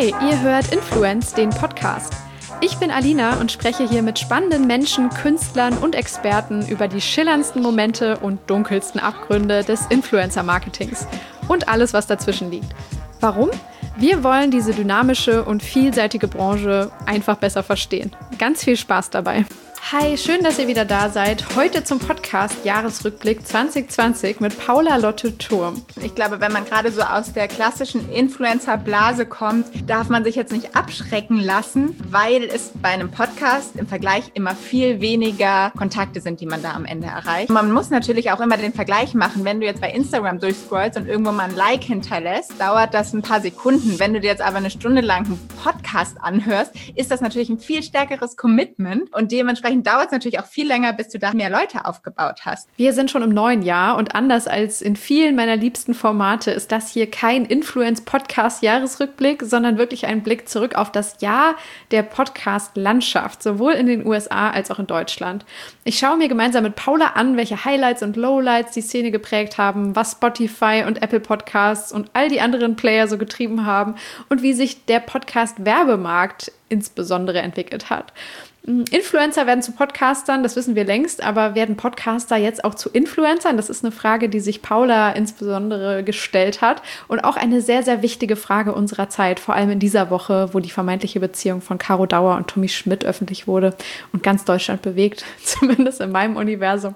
Hi, ihr hört Influence, den Podcast. Ich bin Alina und spreche hier mit spannenden Menschen, Künstlern und Experten über die schillerndsten Momente und dunkelsten Abgründe des Influencer-Marketings und alles, was dazwischen liegt. Warum? Wir wollen diese dynamische und vielseitige Branche einfach besser verstehen. Ganz viel Spaß dabei. Hi, schön, dass ihr wieder da seid. Heute zum Podcast Jahresrückblick 2020 mit Paula Lotte Thurm. Ich glaube, wenn man gerade so aus der klassischen Influencer-Blase kommt, darf man sich jetzt nicht abschrecken lassen, weil es bei einem Podcast im Vergleich immer viel weniger Kontakte sind, die man da am Ende erreicht. Man muss natürlich auch immer den Vergleich machen. Wenn du jetzt bei Instagram durchscrollst und irgendwo mal ein Like hinterlässt, dauert das ein paar Sekunden. Wenn du dir jetzt aber eine Stunde lang einen Podcast anhörst, ist das natürlich ein viel stärkeres Commitment und dementsprechend dauert es natürlich auch viel länger, bis du da mehr Leute aufgebaut hast. Wir sind schon im neuen Jahr und anders als in vielen meiner liebsten Formate ist das hier kein Influence-Podcast-Jahresrückblick, sondern wirklich ein Blick zurück auf das Jahr der Podcast-Landschaft, sowohl in den USA als auch in Deutschland. Ich schaue mir gemeinsam mit Paula an, welche Highlights und Lowlights die Szene geprägt haben, was Spotify und Apple Podcasts und all die anderen Player so getrieben haben und wie sich der Podcast-Werbemarkt insbesondere entwickelt hat. Influencer werden zu Podcastern, das wissen wir längst, aber werden Podcaster jetzt auch zu Influencern? Das ist eine Frage, die sich Paula insbesondere gestellt hat und auch eine sehr, sehr wichtige Frage unserer Zeit, vor allem in dieser Woche, wo die vermeintliche Beziehung von Caro Dauer und Tommy Schmidt öffentlich wurde und ganz Deutschland bewegt, zumindest in meinem Universum.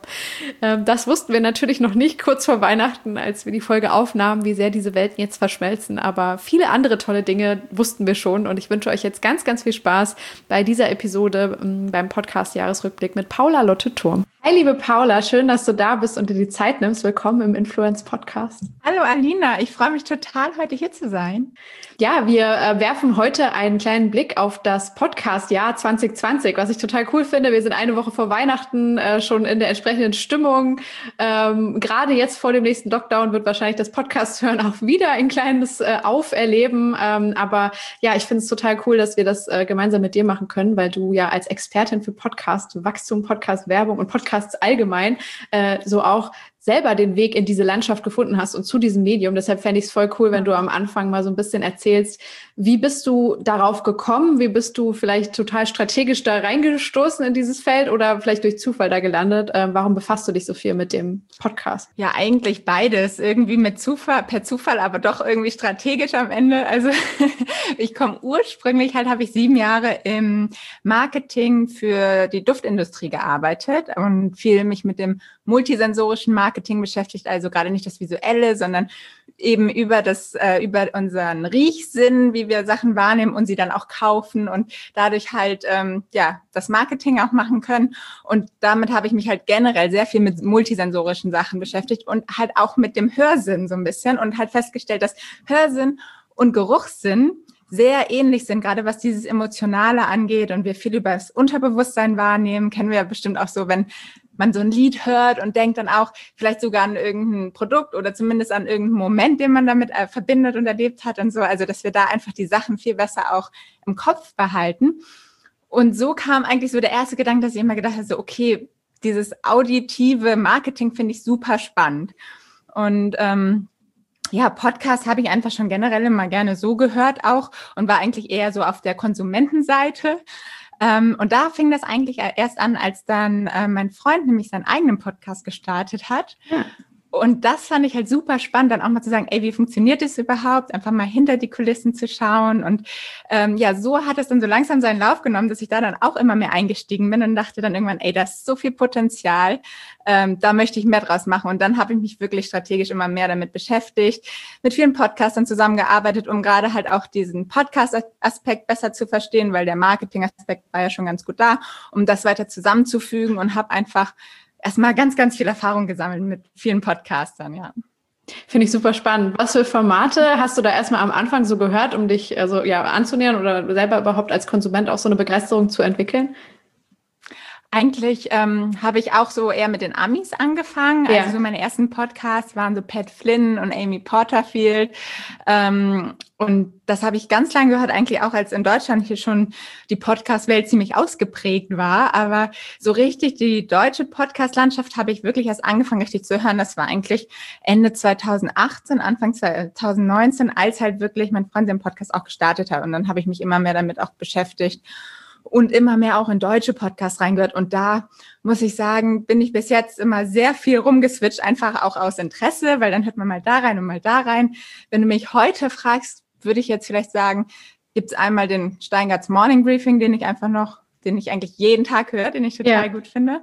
Das wussten wir natürlich noch nicht kurz vor Weihnachten, als wir die Folge aufnahmen, wie sehr diese Welten jetzt verschmelzen, aber viele andere tolle Dinge wussten wir schon und ich wünsche euch jetzt ganz, ganz viel Spaß bei dieser Episode beim Podcast Jahresrückblick mit Paula Lotte Thurm. Hi, liebe Paula, schön, dass du da bist und dir die Zeit nimmst. Willkommen im Influence Podcast. Hallo Alina, ich freue mich total, heute hier zu sein. Ja, wir werfen heute einen kleinen Blick auf das Podcast-Jahr 2020, was ich total cool finde. Wir sind eine Woche vor Weihnachten schon in der entsprechenden Stimmung. Gerade jetzt vor dem nächsten Lockdown wird wahrscheinlich das Podcast-Hören auch wieder ein kleines Auferleben. Aber ja, ich finde es total cool, dass wir das gemeinsam mit dir machen können, weil du ja als Expertin für Podcast, Wachstum, Podcast-Werbung und Podcasts allgemein so auch selber den Weg in diese Landschaft gefunden hast und zu diesem Medium. Deshalb fände ich es voll cool, wenn du am Anfang mal so ein bisschen erzählst, wie bist du darauf gekommen? Wie bist du vielleicht total strategisch da reingestoßen in dieses Feld oder vielleicht durch Zufall da gelandet? Warum befasst du dich so viel mit dem Podcast? Ja, eigentlich beides. Irgendwie mit Zufall, per Zufall, aber doch irgendwie strategisch am Ende. Also ich komme ursprünglich habe ich 7 Jahre im Marketing für die Duftindustrie gearbeitet und viel mich mit dem multisensorischen Marketing beschäftigt, also gerade nicht das Visuelle, sondern eben über unseren Riechsinn, wie wir Sachen wahrnehmen und sie dann auch kaufen und dadurch halt das Marketing auch machen können. Und damit habe ich mich halt generell sehr viel mit multisensorischen Sachen beschäftigt und halt auch mit dem Hörsinn so ein bisschen und halt festgestellt, dass Hörsinn und Geruchssinn sehr ähnlich sind, gerade was dieses Emotionale angeht und wir viel über das Unterbewusstsein wahrnehmen, kennen wir ja bestimmt auch so, wenn man so ein Lied hört und denkt dann auch vielleicht sogar an irgendein Produkt oder zumindest an irgendeinen Moment, den man damit verbindet und erlebt hat und so. Also, dass wir da einfach die Sachen viel besser auch im Kopf behalten. Und so kam eigentlich so der erste Gedanke, dass ich immer gedacht habe, so okay, dieses auditive Marketing finde ich super spannend. Und Podcast habe ich einfach schon generell immer gerne so gehört auch und war eigentlich eher so auf der Konsumentenseite. Und da fing das eigentlich erst an, als dann mein Freund nämlich seinen eigenen Podcast gestartet hat. Ja. Und das fand ich halt super spannend, dann auch mal zu sagen, ey, wie funktioniert das überhaupt? Einfach mal hinter die Kulissen zu schauen. Und so hat es dann so langsam seinen Lauf genommen, dass ich da dann auch immer mehr eingestiegen bin und dachte dann irgendwann, ey, da ist so viel Potenzial, da möchte ich mehr draus machen. Und dann habe ich mich wirklich strategisch immer mehr damit beschäftigt, mit vielen Podcastern zusammengearbeitet, um gerade halt auch diesen Podcast-Aspekt besser zu verstehen, weil der Marketing-Aspekt war ja schon ganz gut da, um das weiter zusammenzufügen und habe einfach erstmal ganz, ganz viel Erfahrung gesammelt mit vielen Podcastern, ja. Finde ich super spannend. Was für Formate hast du da erstmal am Anfang so gehört, um dich anzunähern oder selber überhaupt als Konsument auch so eine Begeisterung zu entwickeln? Eigentlich habe ich auch so eher mit den Amis angefangen. Ja. Also so meine ersten Podcasts waren so Pat Flynn und Amy Porterfield. Und das habe ich ganz lange gehört, eigentlich auch als in Deutschland hier schon die Podcast-Welt ziemlich ausgeprägt war. Aber so richtig die deutsche Podcast-Landschaft habe ich wirklich erst angefangen, richtig zu hören. Das war eigentlich Ende 2018, Anfang 2019, als halt wirklich mein Freund den Podcast auch gestartet hat. Und dann habe ich mich immer mehr damit auch beschäftigt und immer mehr auch in deutsche Podcasts reingehört. Und da muss ich sagen, bin ich bis jetzt immer sehr viel rumgeswitcht, einfach auch aus Interesse, weil dann hört man mal da rein und mal da rein. Wenn du mich heute fragst, würde ich jetzt vielleicht sagen, gibt es einmal den Steingarts Morning Briefing, den ich eigentlich jeden Tag höre, den ich total gut finde.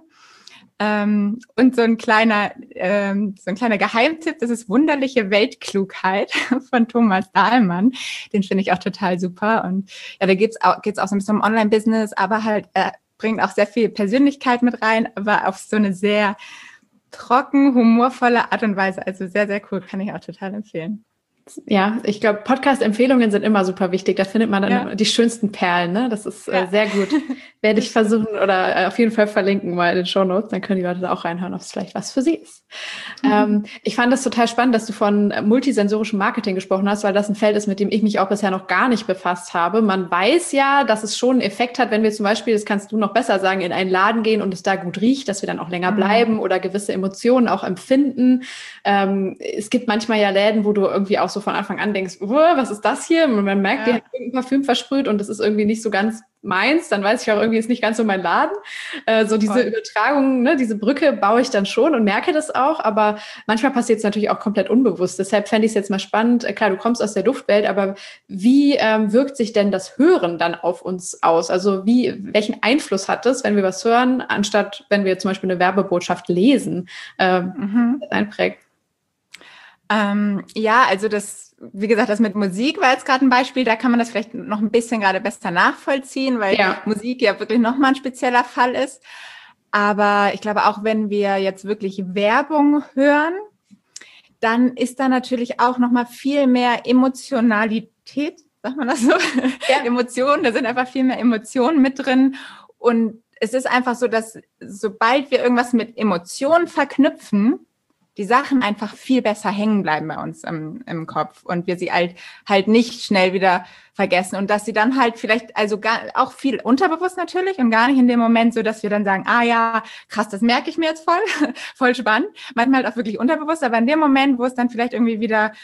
Und so ein kleiner Geheimtipp, das ist Wunderliche Weltklugheit von Thomas Dahlmann. Den finde ich auch total super. Und ja, da geht's auch so ein bisschen um Online-Business, aber halt bringt auch sehr viel Persönlichkeit mit rein, aber auf so eine sehr trocken, humorvolle Art und Weise. Also sehr, sehr cool, kann ich auch total empfehlen. Ja, ich glaube, Podcast-Empfehlungen sind immer super wichtig. Da findet man dann die schönsten Perlen, ne? Das ist sehr gut. Werde ich versuchen oder auf jeden Fall verlinken mal in den Shownotes. Dann können die Leute da auch reinhören, ob es vielleicht was für sie ist. Ich fand das total spannend, dass du von multisensorischem Marketing gesprochen hast, weil das ein Feld ist, mit dem ich mich auch bisher noch gar nicht befasst habe. Man weiß ja, dass es schon einen Effekt hat, wenn wir zum Beispiel, das kannst du noch besser sagen, in einen Laden gehen und es da gut riecht, dass wir dann auch länger bleiben oder gewisse Emotionen auch empfinden. Es gibt manchmal ja Läden, wo du irgendwie auch so von Anfang an denkst, was ist das hier? Und man merkt, die hat irgendein Parfüm versprüht und das ist irgendwie nicht so ganz meins, dann weiß ich auch irgendwie, ist nicht ganz so mein Laden. So diese Übertragung, ne, diese Brücke baue ich dann schon und merke das auch, aber manchmal passiert es natürlich auch komplett unbewusst. Deshalb fände ich es jetzt mal spannend. Klar, du kommst aus der Duftwelt, aber wie wirkt sich denn das Hören dann auf uns aus? Also welchen Einfluss hat das, wenn wir was hören, anstatt wenn wir zum Beispiel eine Werbebotschaft lesen, einprägt? Also wie gesagt, das mit Musik war jetzt gerade ein Beispiel, da kann man das vielleicht noch ein bisschen gerade besser nachvollziehen, weil Musik ja wirklich nochmal ein spezieller Fall ist. Aber ich glaube auch, wenn wir jetzt wirklich Werbung hören, dann ist da natürlich auch nochmal viel mehr Emotionalität, sagt man das so? Emotionen, da sind einfach viel mehr Emotionen mit drin. Und es ist einfach so, dass sobald wir irgendwas mit Emotionen verknüpfen, die Sachen einfach viel besser hängen bleiben bei uns im Kopf und wir sie halt nicht schnell wieder vergessen und dass sie dann halt vielleicht, also auch viel unterbewusst natürlich und gar nicht in dem Moment so, dass wir dann sagen, ja, krass, das merke ich mir jetzt voll spannend. Manchmal halt auch wirklich unterbewusst, aber in dem Moment, wo es dann vielleicht irgendwie wieder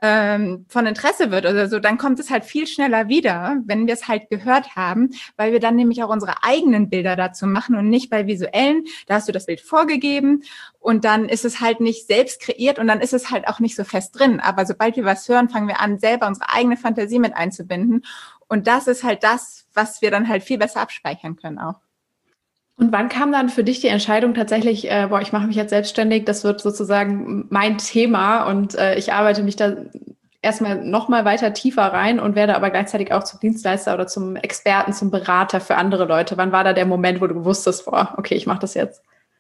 von Interesse wird oder so, dann kommt es halt viel schneller wieder, wenn wir es halt gehört haben, weil wir dann nämlich auch unsere eigenen Bilder dazu machen und nicht bei visuellen, da hast du das Bild vorgegeben und dann ist es halt nicht selbst kreiert und dann ist es halt auch nicht so fest drin, aber sobald wir was hören, fangen wir an, selber unsere eigene Fantasie mit einzubinden und das ist halt das, was wir dann halt viel besser abspeichern können auch. Und wann kam dann für dich die Entscheidung tatsächlich, ich mache mich jetzt selbstständig, das wird sozusagen mein Thema und ich arbeite mich da erstmal nochmal weiter tiefer rein und werde aber gleichzeitig auch zum Dienstleister oder zum Experten, zum Berater für andere Leute. Wann war da der Moment, wo du wusstest, okay, ich mache das jetzt?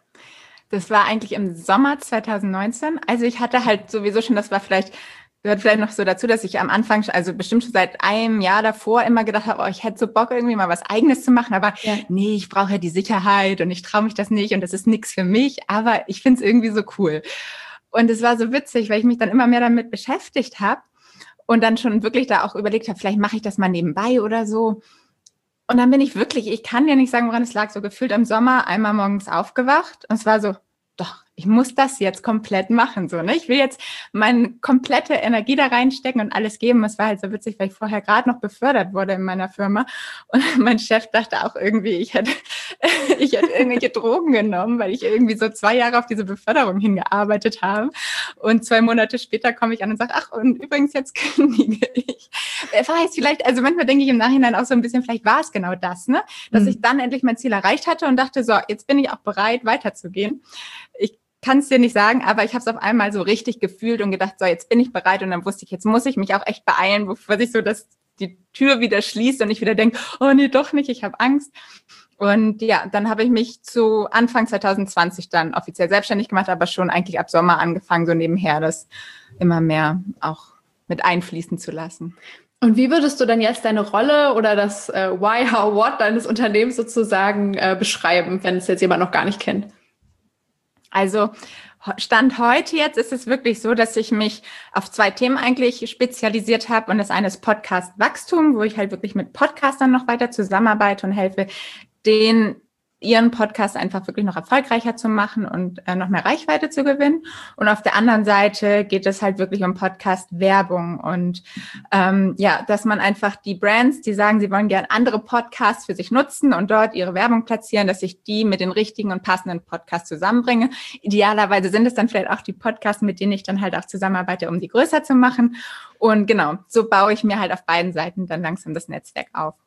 Das war eigentlich im Sommer 2019. Also ich hatte halt sowieso schon, gehört vielleicht noch so dazu, dass ich am Anfang, also bestimmt schon seit einem Jahr davor immer gedacht habe, ich hätte so Bock irgendwie mal was Eigenes zu machen, aber nee, ich brauche ja die Sicherheit und ich traue mich das nicht und das ist nichts für mich, aber ich finde es irgendwie so cool. Und es war so witzig, weil ich mich dann immer mehr damit beschäftigt habe und dann schon wirklich da auch überlegt habe, vielleicht mache ich das mal nebenbei oder so. Und dann bin ich kann dir nicht sagen, woran es lag, so gefühlt im Sommer einmal morgens aufgewacht und es war so, doch, ich muss das jetzt komplett machen, so, ne? Ich will jetzt meine komplette Energie da reinstecken und alles geben. Es war halt so witzig, weil ich vorher gerade noch befördert wurde in meiner Firma und mein Chef dachte auch irgendwie, ich hätte irgendwelche Drogen genommen, weil ich irgendwie so 2 Jahre auf diese Beförderung hingearbeitet habe und 2 Monate später komme ich an und sage, und übrigens jetzt kündige ich. War jetzt vielleicht, also manchmal denke ich im Nachhinein auch so ein bisschen, vielleicht war es genau das, ne? Dass ich dann endlich mein Ziel erreicht hatte und dachte, so, jetzt bin ich auch bereit, weiterzugehen. Ich kann es dir nicht sagen, aber ich habe es auf einmal so richtig gefühlt und gedacht, so, jetzt bin ich bereit und dann wusste ich, jetzt muss ich mich auch echt beeilen, bevor sich so die Tür wieder schließt und ich wieder denke, oh nee, doch nicht, ich habe Angst. Und ja, dann habe ich mich zu Anfang 2020 dann offiziell selbstständig gemacht, aber schon eigentlich ab Sommer angefangen, so nebenher das immer mehr auch mit einfließen zu lassen. Und wie würdest du denn jetzt deine Rolle oder das Why, How, What deines Unternehmens sozusagen beschreiben, wenn es jetzt jemand noch gar nicht kennt? Also Stand heute jetzt ist es wirklich so, dass ich mich auf 2 Themen eigentlich spezialisiert habe. Und das eine ist Podcast-Wachstum, wo ich halt wirklich mit Podcastern noch weiter zusammenarbeite und helfe, ihren Podcast einfach wirklich noch erfolgreicher zu machen und noch mehr Reichweite zu gewinnen. Und auf der anderen Seite geht es halt wirklich um Podcast-Werbung und dass man einfach die Brands, die sagen, sie wollen gerne andere Podcasts für sich nutzen und dort ihre Werbung platzieren, dass ich die mit den richtigen und passenden Podcasts zusammenbringe. Idealerweise sind es dann vielleicht auch die Podcasts, mit denen ich dann halt auch zusammenarbeite, um die größer zu machen. Und genau, so baue ich mir halt auf beiden Seiten dann langsam das Netzwerk auf.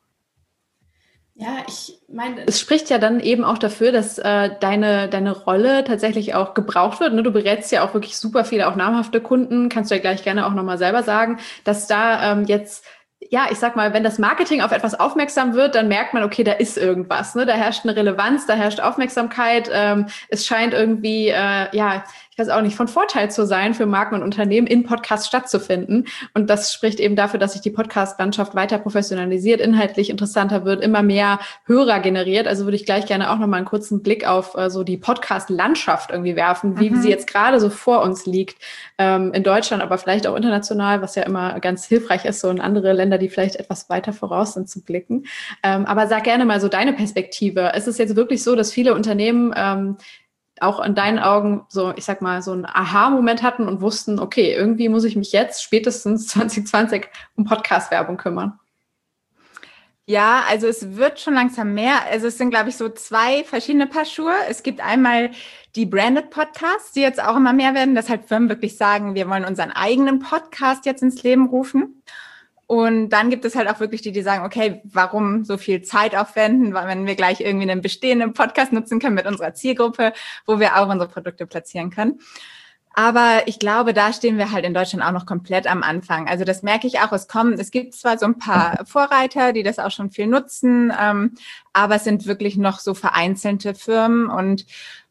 Ja, ich meine, es spricht ja dann eben auch dafür, dass deine Rolle tatsächlich auch gebraucht wird. Ne? Du berätst ja auch wirklich super viele, auch namhafte Kunden. Kannst du ja gleich gerne auch nochmal selber sagen, dass da jetzt, ja, ich sag mal, wenn das Marketing auf etwas aufmerksam wird, dann merkt man, okay, da ist irgendwas. Ne? Da herrscht eine Relevanz, da herrscht Aufmerksamkeit. Es scheint irgendwie, ich weiß auch nicht, von Vorteil zu sein für Marken und Unternehmen, in Podcasts stattzufinden. Und das spricht eben dafür, dass sich die Podcast-Landschaft weiter professionalisiert, inhaltlich interessanter wird, immer mehr Hörer generiert. Also würde ich gleich gerne auch noch mal einen kurzen Blick auf so die Podcast-Landschaft irgendwie werfen, wie sie jetzt gerade so vor uns liegt, in Deutschland, aber vielleicht auch international, was ja immer ganz hilfreich ist, so in andere Länder, die vielleicht etwas weiter voraus sind, zu blicken. Aber sag gerne mal so deine Perspektive. Ist es jetzt wirklich so, dass viele Unternehmen auch in deinen Augen so, ich sag mal, so einen Aha-Moment hatten und wussten, okay, irgendwie muss ich mich jetzt spätestens 2020 um Podcast-Werbung kümmern? Ja, also es wird schon langsam mehr. Also es sind, glaube ich, so 2 verschiedene Paar Schuhe. Es gibt einmal die Branded Podcasts, die jetzt auch immer mehr werden, dass halt Firmen wirklich sagen, wir wollen unseren eigenen Podcast jetzt ins Leben rufen. Und dann gibt es halt auch wirklich die sagen, okay, warum so viel Zeit aufwenden, weil wenn wir gleich irgendwie einen bestehenden Podcast nutzen können mit unserer Zielgruppe, wo wir auch unsere Produkte platzieren können. Aber ich glaube, da stehen wir halt in Deutschland auch noch komplett am Anfang. Also das merke ich auch, es gibt zwar so ein paar Vorreiter, die das auch schon viel nutzen, aber es sind wirklich noch so vereinzelte Firmen und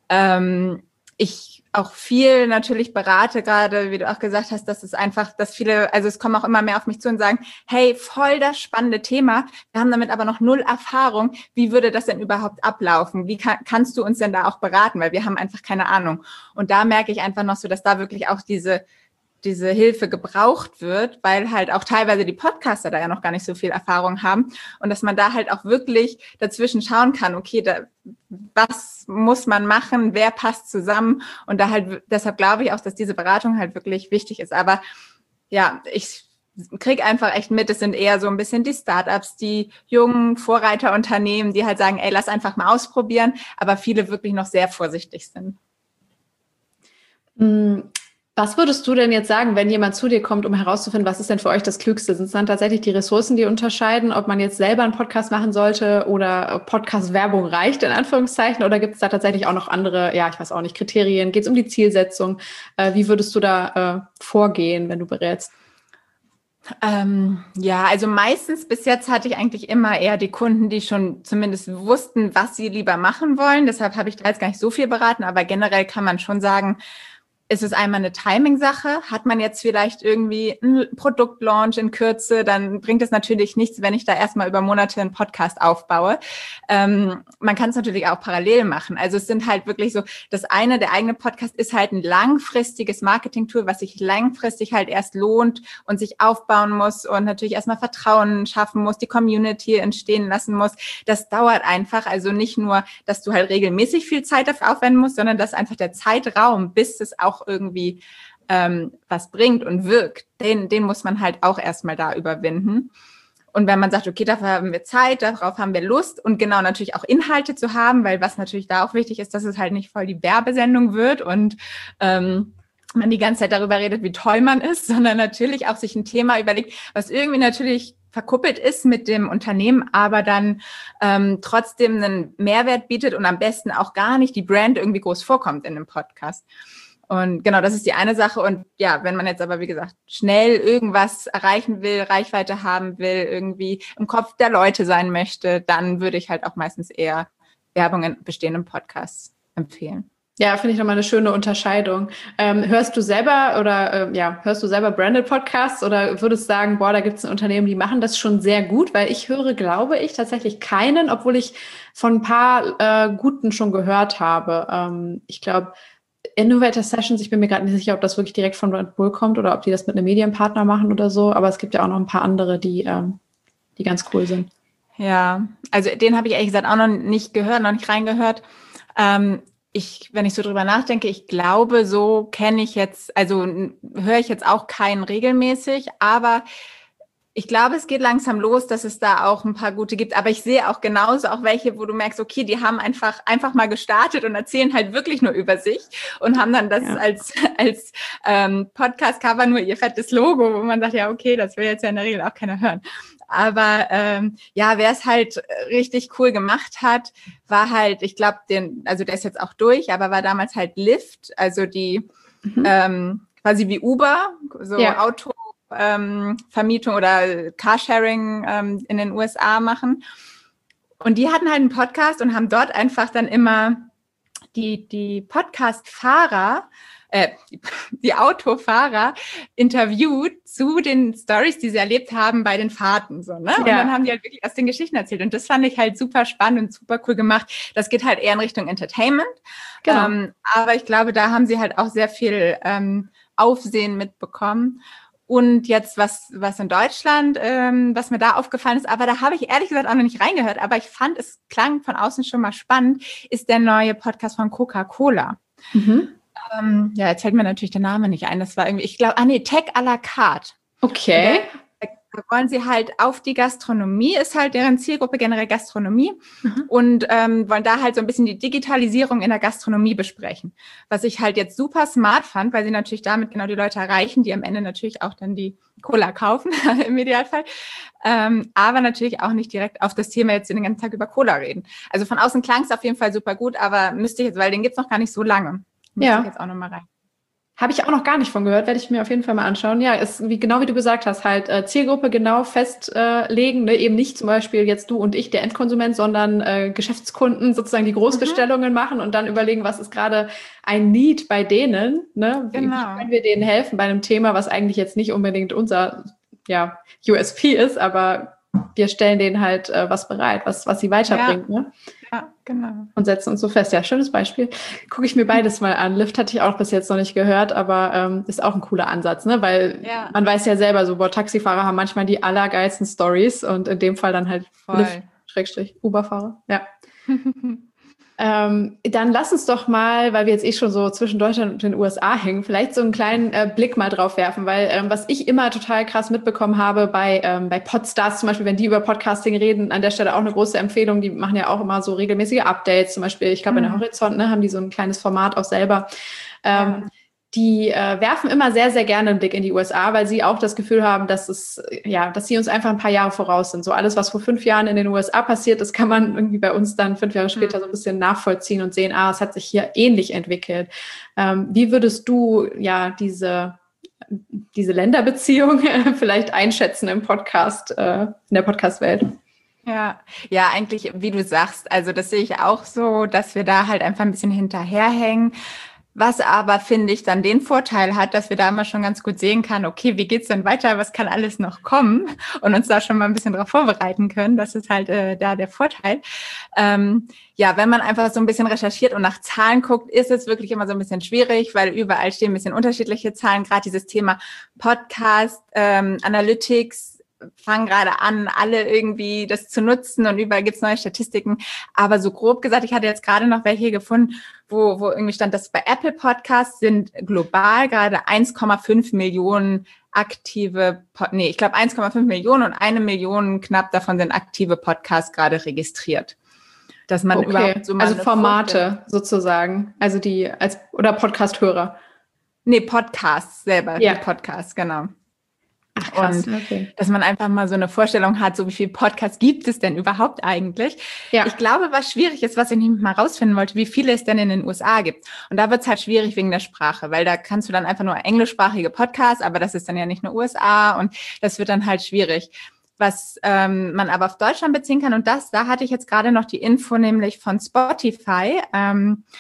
ich auch viel natürlich berate gerade, wie du auch gesagt hast, dass es einfach, dass viele, also es kommen auch immer mehr auf mich zu und sagen, hey, voll das spannende Thema, wir haben damit aber noch 0 Erfahrung, wie würde das denn überhaupt ablaufen? Wie kannst du uns denn da auch beraten? Weil wir haben einfach keine Ahnung. Und da merke ich einfach noch so, dass da wirklich auch diese Hilfe gebraucht wird, weil halt auch teilweise die Podcaster da ja noch gar nicht so viel Erfahrung haben und dass man da halt auch wirklich dazwischen schauen kann, okay, was muss man machen, wer passt zusammen und da halt, deshalb glaube ich auch, dass diese Beratung halt wirklich wichtig ist. Aber ja, ich kriege einfach echt mit, es sind eher so ein bisschen die Startups, die jungen Vorreiterunternehmen, die halt sagen, ey, lass einfach mal ausprobieren, aber viele wirklich noch sehr vorsichtig sind. Was würdest du denn jetzt sagen, wenn jemand zu dir kommt, um herauszufinden, was ist denn für euch das Klügste? Sind es dann tatsächlich die Ressourcen, die unterscheiden, ob man jetzt selber einen Podcast machen sollte oder Podcast-Werbung reicht, in Anführungszeichen? Oder gibt es da tatsächlich auch noch andere, ja, ich weiß auch nicht, Kriterien? Geht es um die Zielsetzung? Wie würdest du da vorgehen, wenn du berätst? Also meistens bis jetzt hatte ich eigentlich immer eher die Kunden, die schon zumindest wussten, was sie lieber machen wollen. Deshalb habe ich da jetzt gar nicht so viel beraten, aber generell kann man schon sagen, ist es einmal eine Timing-Sache? Hat man jetzt vielleicht irgendwie einen Produktlaunch in Kürze, dann bringt es natürlich nichts, wenn ich da erstmal über Monate einen Podcast aufbaue. Man kann es natürlich auch parallel machen. Also es sind halt wirklich so, der eigene Podcast ist halt ein langfristiges Marketing-Tool, was sich langfristig halt erst lohnt und sich aufbauen muss und natürlich erstmal Vertrauen schaffen muss, die Community entstehen lassen muss. Das dauert einfach. Also nicht nur, dass du halt regelmäßig viel Zeit dafür aufwenden musst, sondern dass einfach der Zeitraum, bis es auch irgendwie was bringt und wirkt, den muss man halt auch erstmal da überwinden. Und wenn man sagt, okay, dafür haben wir Zeit, darauf haben wir Lust und genau natürlich auch Inhalte zu haben, weil was natürlich da auch wichtig ist, dass es halt nicht voll die Werbesendung wird und man die ganze Zeit darüber redet, wie toll man ist, sondern natürlich auch sich ein Thema überlegt, was irgendwie natürlich verkuppelt ist mit dem Unternehmen, aber dann trotzdem einen Mehrwert bietet und am besten auch gar nicht die Brand irgendwie groß vorkommt in einem Podcast. Und genau, das ist die eine Sache. Und ja, wenn man jetzt aber, wie gesagt, schnell irgendwas erreichen will, Reichweite haben will, irgendwie im Kopf der Leute sein möchte, dann würde ich halt auch meistens eher Werbung in bestehenden Podcasts empfehlen. Ja, finde ich nochmal eine schöne Unterscheidung. Hörst du selber hörst du selber Branded Podcasts oder würdest sagen, boah, da gibt es ein Unternehmen, die machen das schon sehr gut? Weil ich höre, glaube ich, tatsächlich keinen, obwohl ich von ein paar guten schon gehört habe. Ich glaube, Innovator Sessions, ich bin mir gerade nicht sicher, ob das wirklich direkt von Red Bull kommt oder ob die das mit einem Medienpartner machen oder so, aber es gibt ja auch noch ein paar andere, die ganz cool sind. Ja, also den habe ich ehrlich gesagt auch noch nicht gehört, noch nicht reingehört. Wenn ich so drüber nachdenke, ich glaube, so kenne ich jetzt, also höre ich jetzt auch keinen regelmäßig, aber ich glaube, es geht langsam los, dass es da auch ein paar gute gibt. Aber ich sehe auch genauso auch welche, wo du merkst, okay, die haben einfach mal gestartet und erzählen halt wirklich nur über sich und haben dann das als Podcast-Cover nur ihr fettes Logo, wo man sagt, ja, okay, das will jetzt ja in der Regel auch keiner hören. Aber wer es halt richtig cool gemacht hat, war halt, ich glaube, also der ist jetzt auch durch, aber war damals halt Lyft, also die quasi wie Uber, so Autovermietung oder Carsharing in den USA machen. Und die hatten halt einen Podcast und haben dort einfach dann immer die Podcast-Fahrer, die Autofahrer interviewt zu den Stories, die sie erlebt haben bei den Fahrten. So, ne? Und dann haben die halt wirklich aus den Geschichten erzählt. Und das fand ich halt super spannend und super cool gemacht. Das geht halt eher in Richtung Entertainment. Genau. Aber ich glaube, da haben sie halt auch sehr viel Aufsehen mitbekommen. Und jetzt was in Deutschland, was mir da aufgefallen ist, aber da habe ich ehrlich gesagt auch noch nicht reingehört, aber ich fand, es klang von außen schon mal spannend, ist der neue Podcast von Coca-Cola. Mhm. Jetzt fällt mir natürlich der Name nicht ein. Das war irgendwie, ich glaube, Tech à la carte. Okay. Da wollen sie halt auf die Gastronomie, ist halt deren Zielgruppe generell Gastronomie und wollen da halt so ein bisschen die Digitalisierung in der Gastronomie besprechen. Was ich halt jetzt super smart fand, weil sie natürlich damit genau die Leute erreichen, die am Ende natürlich auch dann die Cola kaufen, im Idealfall. Aber natürlich auch nicht direkt auf das Thema jetzt den ganzen Tag über Cola reden. Also von außen klang es auf jeden Fall super gut, aber müsste ich jetzt, weil den gibt's noch gar nicht so lange. Müsste ich jetzt auch noch mal rein. Habe ich auch noch gar nicht von gehört, werde ich mir auf jeden Fall mal anschauen. Ja, ist genau wie du gesagt hast, halt Zielgruppe genau festlegen, ne? Eben nicht zum Beispiel jetzt du und ich, der Endkonsument, sondern Geschäftskunden sozusagen die Großbestellungen machen und dann überlegen, was ist gerade ein Need bei denen, ne? Wie können wir denen helfen bei einem Thema, was eigentlich jetzt nicht unbedingt unser USP ist, aber wir stellen denen halt was bereit, was sie weiterbringt, ne? Ja, genau. Und setzen uns so fest. Ja, schönes Beispiel. Gucke ich mir beides mal an. Lyft hatte ich auch bis jetzt noch nicht gehört, aber ist auch ein cooler Ansatz, ne? Weil man weiß ja selber, so Taxifahrer haben manchmal die allergeilsten Stories und in dem Fall dann halt Lyft-Uber-Fahrer. Ja. Dann lass uns doch mal, weil wir jetzt schon so zwischen Deutschland und den USA hängen, vielleicht so einen kleinen Blick mal drauf werfen, weil was ich immer total krass mitbekommen habe bei Podstars zum Beispiel, wenn die über Podcasting reden, an der Stelle auch eine große Empfehlung, die machen ja auch immer so regelmäßige Updates, zum Beispiel, ich glaube in der Horizont, ne, haben die so ein kleines Format auch selber. Die werfen immer sehr, sehr gerne einen Blick in die USA, weil sie auch das Gefühl haben, dass sie uns einfach ein paar Jahre voraus sind. So alles, was vor 5 Jahren in den USA passiert, das kann man irgendwie bei uns dann 5 Jahre später so ein bisschen nachvollziehen und sehen, es hat sich hier ähnlich entwickelt. Wie würdest du diese Länderbeziehung vielleicht einschätzen im Podcast, in der Podcast-Welt? Ja, eigentlich, wie du sagst, also das sehe ich auch so, dass wir da halt einfach ein bisschen hinterherhängen. Was aber, finde ich, dann den Vorteil hat, dass wir da immer schon ganz gut sehen kann, okay, wie geht's denn weiter, was kann alles noch kommen und uns da schon mal ein bisschen darauf vorbereiten können. Das ist halt da der Vorteil. Wenn man einfach so ein bisschen recherchiert und nach Zahlen guckt, ist es wirklich immer so ein bisschen schwierig, weil überall stehen ein bisschen unterschiedliche Zahlen. Gerade dieses Thema Podcast, Analytics, fangen gerade an, alle irgendwie das zu nutzen und überall gibt's neue Statistiken. Aber so grob gesagt, ich hatte jetzt gerade noch welche gefunden, wo irgendwie stand, dass bei Apple Podcasts sind global gerade 1,5 Millionen aktive, ich glaube 1,5 Millionen und 1 Million knapp davon sind aktive Podcasts gerade registriert. Dass man überhaupt so mal also Formate sozusagen, also oder Podcast-Hörer. Nee, Podcasts selber, die Podcasts, genau. Ach, krass, und dass man einfach mal so eine Vorstellung hat, so wie viele Podcasts gibt es denn überhaupt eigentlich? Ja. Ich glaube, was schwierig ist, was ich nicht mal rausfinden wollte, wie viele es denn in den USA gibt. Und da wird es halt schwierig wegen der Sprache, weil da kannst du dann einfach nur englischsprachige Podcasts, aber das ist dann ja nicht nur USA und das wird dann halt schwierig. Was man aber auf Deutschland beziehen kann und da hatte ich jetzt gerade noch die Info nämlich von Spotify,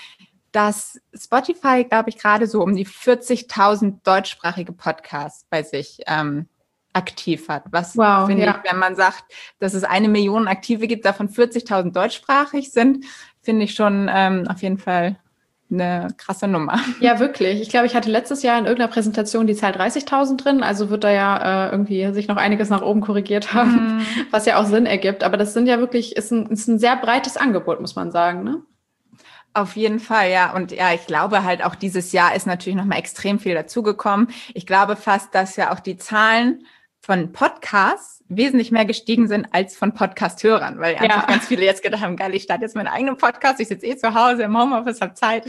dass Spotify, glaube ich, gerade so um die 40.000 deutschsprachige Podcasts bei sich aktiv hat. Was finde ich, wenn man sagt, dass es 1 Million Aktive gibt, davon 40.000 deutschsprachig sind, finde ich schon auf jeden Fall eine krasse Nummer. Ja, wirklich. Ich glaube, ich hatte letztes Jahr in irgendeiner Präsentation die Zahl 30.000 drin, also wird da ja irgendwie sich noch einiges nach oben korrigiert haben, was ja auch Sinn ergibt. Aber das sind ja wirklich, ist ein sehr breites Angebot, muss man sagen, ne? Auf jeden Fall, ja. Und ja, ich glaube halt auch dieses Jahr ist natürlich nochmal extrem viel dazugekommen. Ich glaube fast, dass ja auch die Zahlen von Podcasts wesentlich mehr gestiegen sind als von Podcast-Hörern, weil einfach ganz viele jetzt gedacht haben, geil, ich starte jetzt meinen eigenen Podcast, ich sitze zu Hause im Homeoffice, habe Zeit.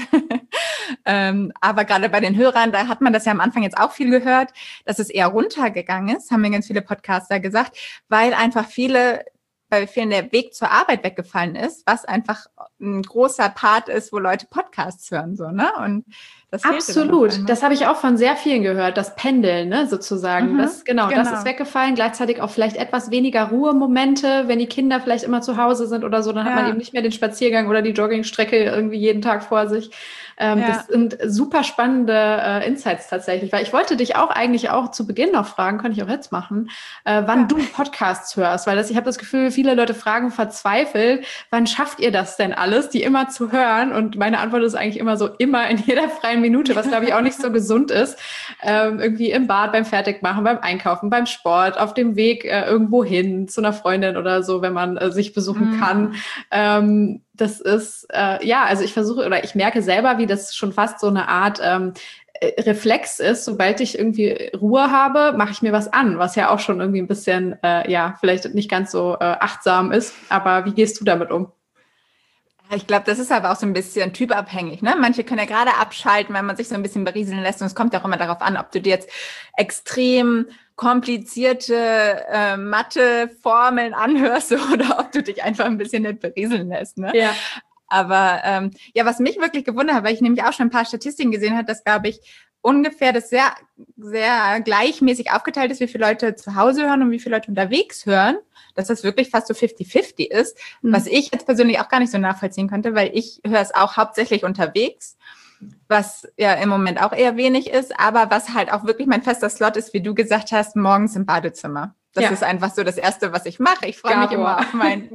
Aber gerade bei den Hörern, da hat man das ja am Anfang jetzt auch viel gehört, dass es eher runtergegangen ist, haben mir ganz viele Podcaster gesagt, weil einfach bei vielen der Weg zur Arbeit weggefallen ist, was einfach ein großer Part ist, wo Leute Podcasts hören, so, ne? Und das absolut. Das habe ich auch von sehr vielen gehört, das Pendeln, ne, sozusagen. Das ist weggefallen. Gleichzeitig auch vielleicht etwas weniger Ruhemomente, wenn die Kinder vielleicht immer zu Hause sind oder so, dann hat man eben nicht mehr den Spaziergang oder die Joggingstrecke irgendwie jeden Tag vor sich. Das sind super spannende Insights tatsächlich, weil ich wollte dich auch eigentlich auch zu Beginn noch fragen, kann ich auch jetzt machen, wann du Podcasts hörst, weil ich habe das Gefühl, viele Leute fragen verzweifelt, wann schafft ihr das denn alles, die immer zu hören? Und meine Antwort ist eigentlich immer so, immer in jeder freien Minute, was glaube ich auch nicht so gesund ist, irgendwie im Bad, beim Fertigmachen, beim Einkaufen, beim Sport, auf dem Weg irgendwo hin zu einer Freundin oder so, wenn man sich besuchen kann. Das ist, also ich merke selber, wie das schon fast so eine Art Reflex ist. Sobald ich irgendwie Ruhe habe, mache ich mir was an, was ja auch schon irgendwie ein bisschen, vielleicht nicht ganz so achtsam ist. Aber wie gehst du damit um? Ich glaube, das ist aber auch so ein bisschen typabhängig, ne? Manche können ja gerade abschalten, wenn man sich so ein bisschen berieseln lässt. Und es kommt ja auch immer darauf an, ob du dir jetzt extrem komplizierte Mathe-Formeln anhörst oder ob du dich einfach ein bisschen nicht berieseln lässt, ne? Ja. Aber was mich wirklich gewundert hat, weil ich nämlich auch schon ein paar Statistiken gesehen habe, dass, glaube ich, ungefähr das sehr, sehr gleichmäßig aufgeteilt ist, wie viele Leute zu Hause hören und wie viele Leute unterwegs hören, dass das wirklich fast so 50-50 ist, was ich jetzt persönlich auch gar nicht so nachvollziehen konnte, weil ich höre es auch hauptsächlich unterwegs, was ja im Moment auch eher wenig ist, aber was halt auch wirklich mein fester Slot ist, wie du gesagt hast, morgens im Badezimmer. Das ist einfach so das Erste, was ich mache. Ich freue mich immer auf mein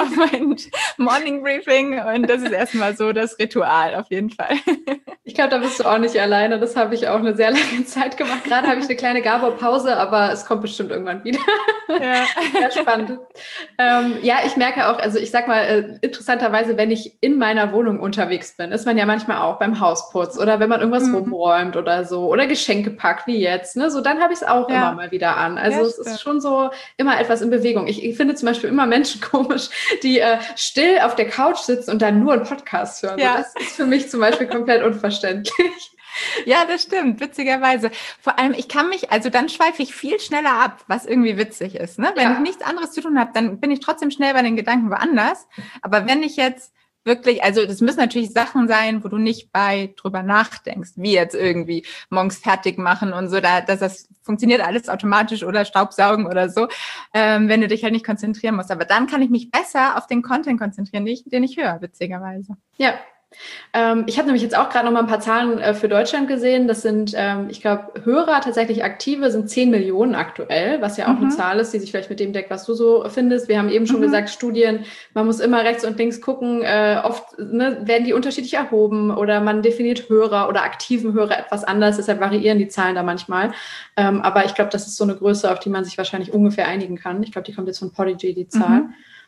Morning Briefing und das ist erstmal so das Ritual auf jeden Fall. Ich glaube, da bist du auch nicht alleine. Das habe ich auch eine sehr lange Zeit gemacht. Gerade habe ich eine kleine Gabor-Pause, aber es kommt bestimmt irgendwann wieder. Ja, sehr spannend. Ich merke auch, also ich sag mal, interessanterweise, wenn ich in meiner Wohnung unterwegs bin, ist man ja manchmal auch beim Hausputz oder wenn man irgendwas rumräumt oder so oder Geschenke packt, wie jetzt, ne? So, dann habe ich es auch immer mal wieder an. Also es ist schon so immer etwas in Bewegung. Ich finde zum Beispiel immer Menschen komisch, die still auf der Couch sitzen und dann nur einen Podcast hören. Ja. So, das ist für mich zum Beispiel komplett unverständlich. Ja, das stimmt, witzigerweise. Vor allem, dann schweife ich viel schneller ab, was irgendwie witzig ist. Ne? Wenn ich nichts anderes zu tun habe, dann bin ich trotzdem schnell bei den Gedanken woanders. Aber wenn ich jetzt wirklich, also das müssen natürlich Sachen sein, wo du nicht drüber nachdenkst, wie jetzt irgendwie morgens fertig machen und so, das funktioniert alles automatisch oder Staubsaugen oder so, wenn du dich halt nicht konzentrieren musst. Aber dann kann ich mich besser auf den Content konzentrieren, den ich höre, witzigerweise. Ja. Ich habe nämlich jetzt auch gerade noch mal ein paar Zahlen für Deutschland gesehen. Das sind, ich glaube, Hörer, tatsächlich Aktive, sind 10 Millionen aktuell, was ja auch eine Zahl ist, die sich vielleicht mit dem deckt, was du so findest. Wir haben eben schon gesagt, Studien, man muss immer rechts und links gucken. Oft werden die unterschiedlich erhoben oder man definiert Hörer oder aktiven Hörer etwas anders. Deshalb variieren die Zahlen da manchmal. Aber ich glaube, das ist so eine Größe, auf die man sich wahrscheinlich ungefähr einigen kann. Ich glaube, die kommt jetzt von Podigy, die Zahl.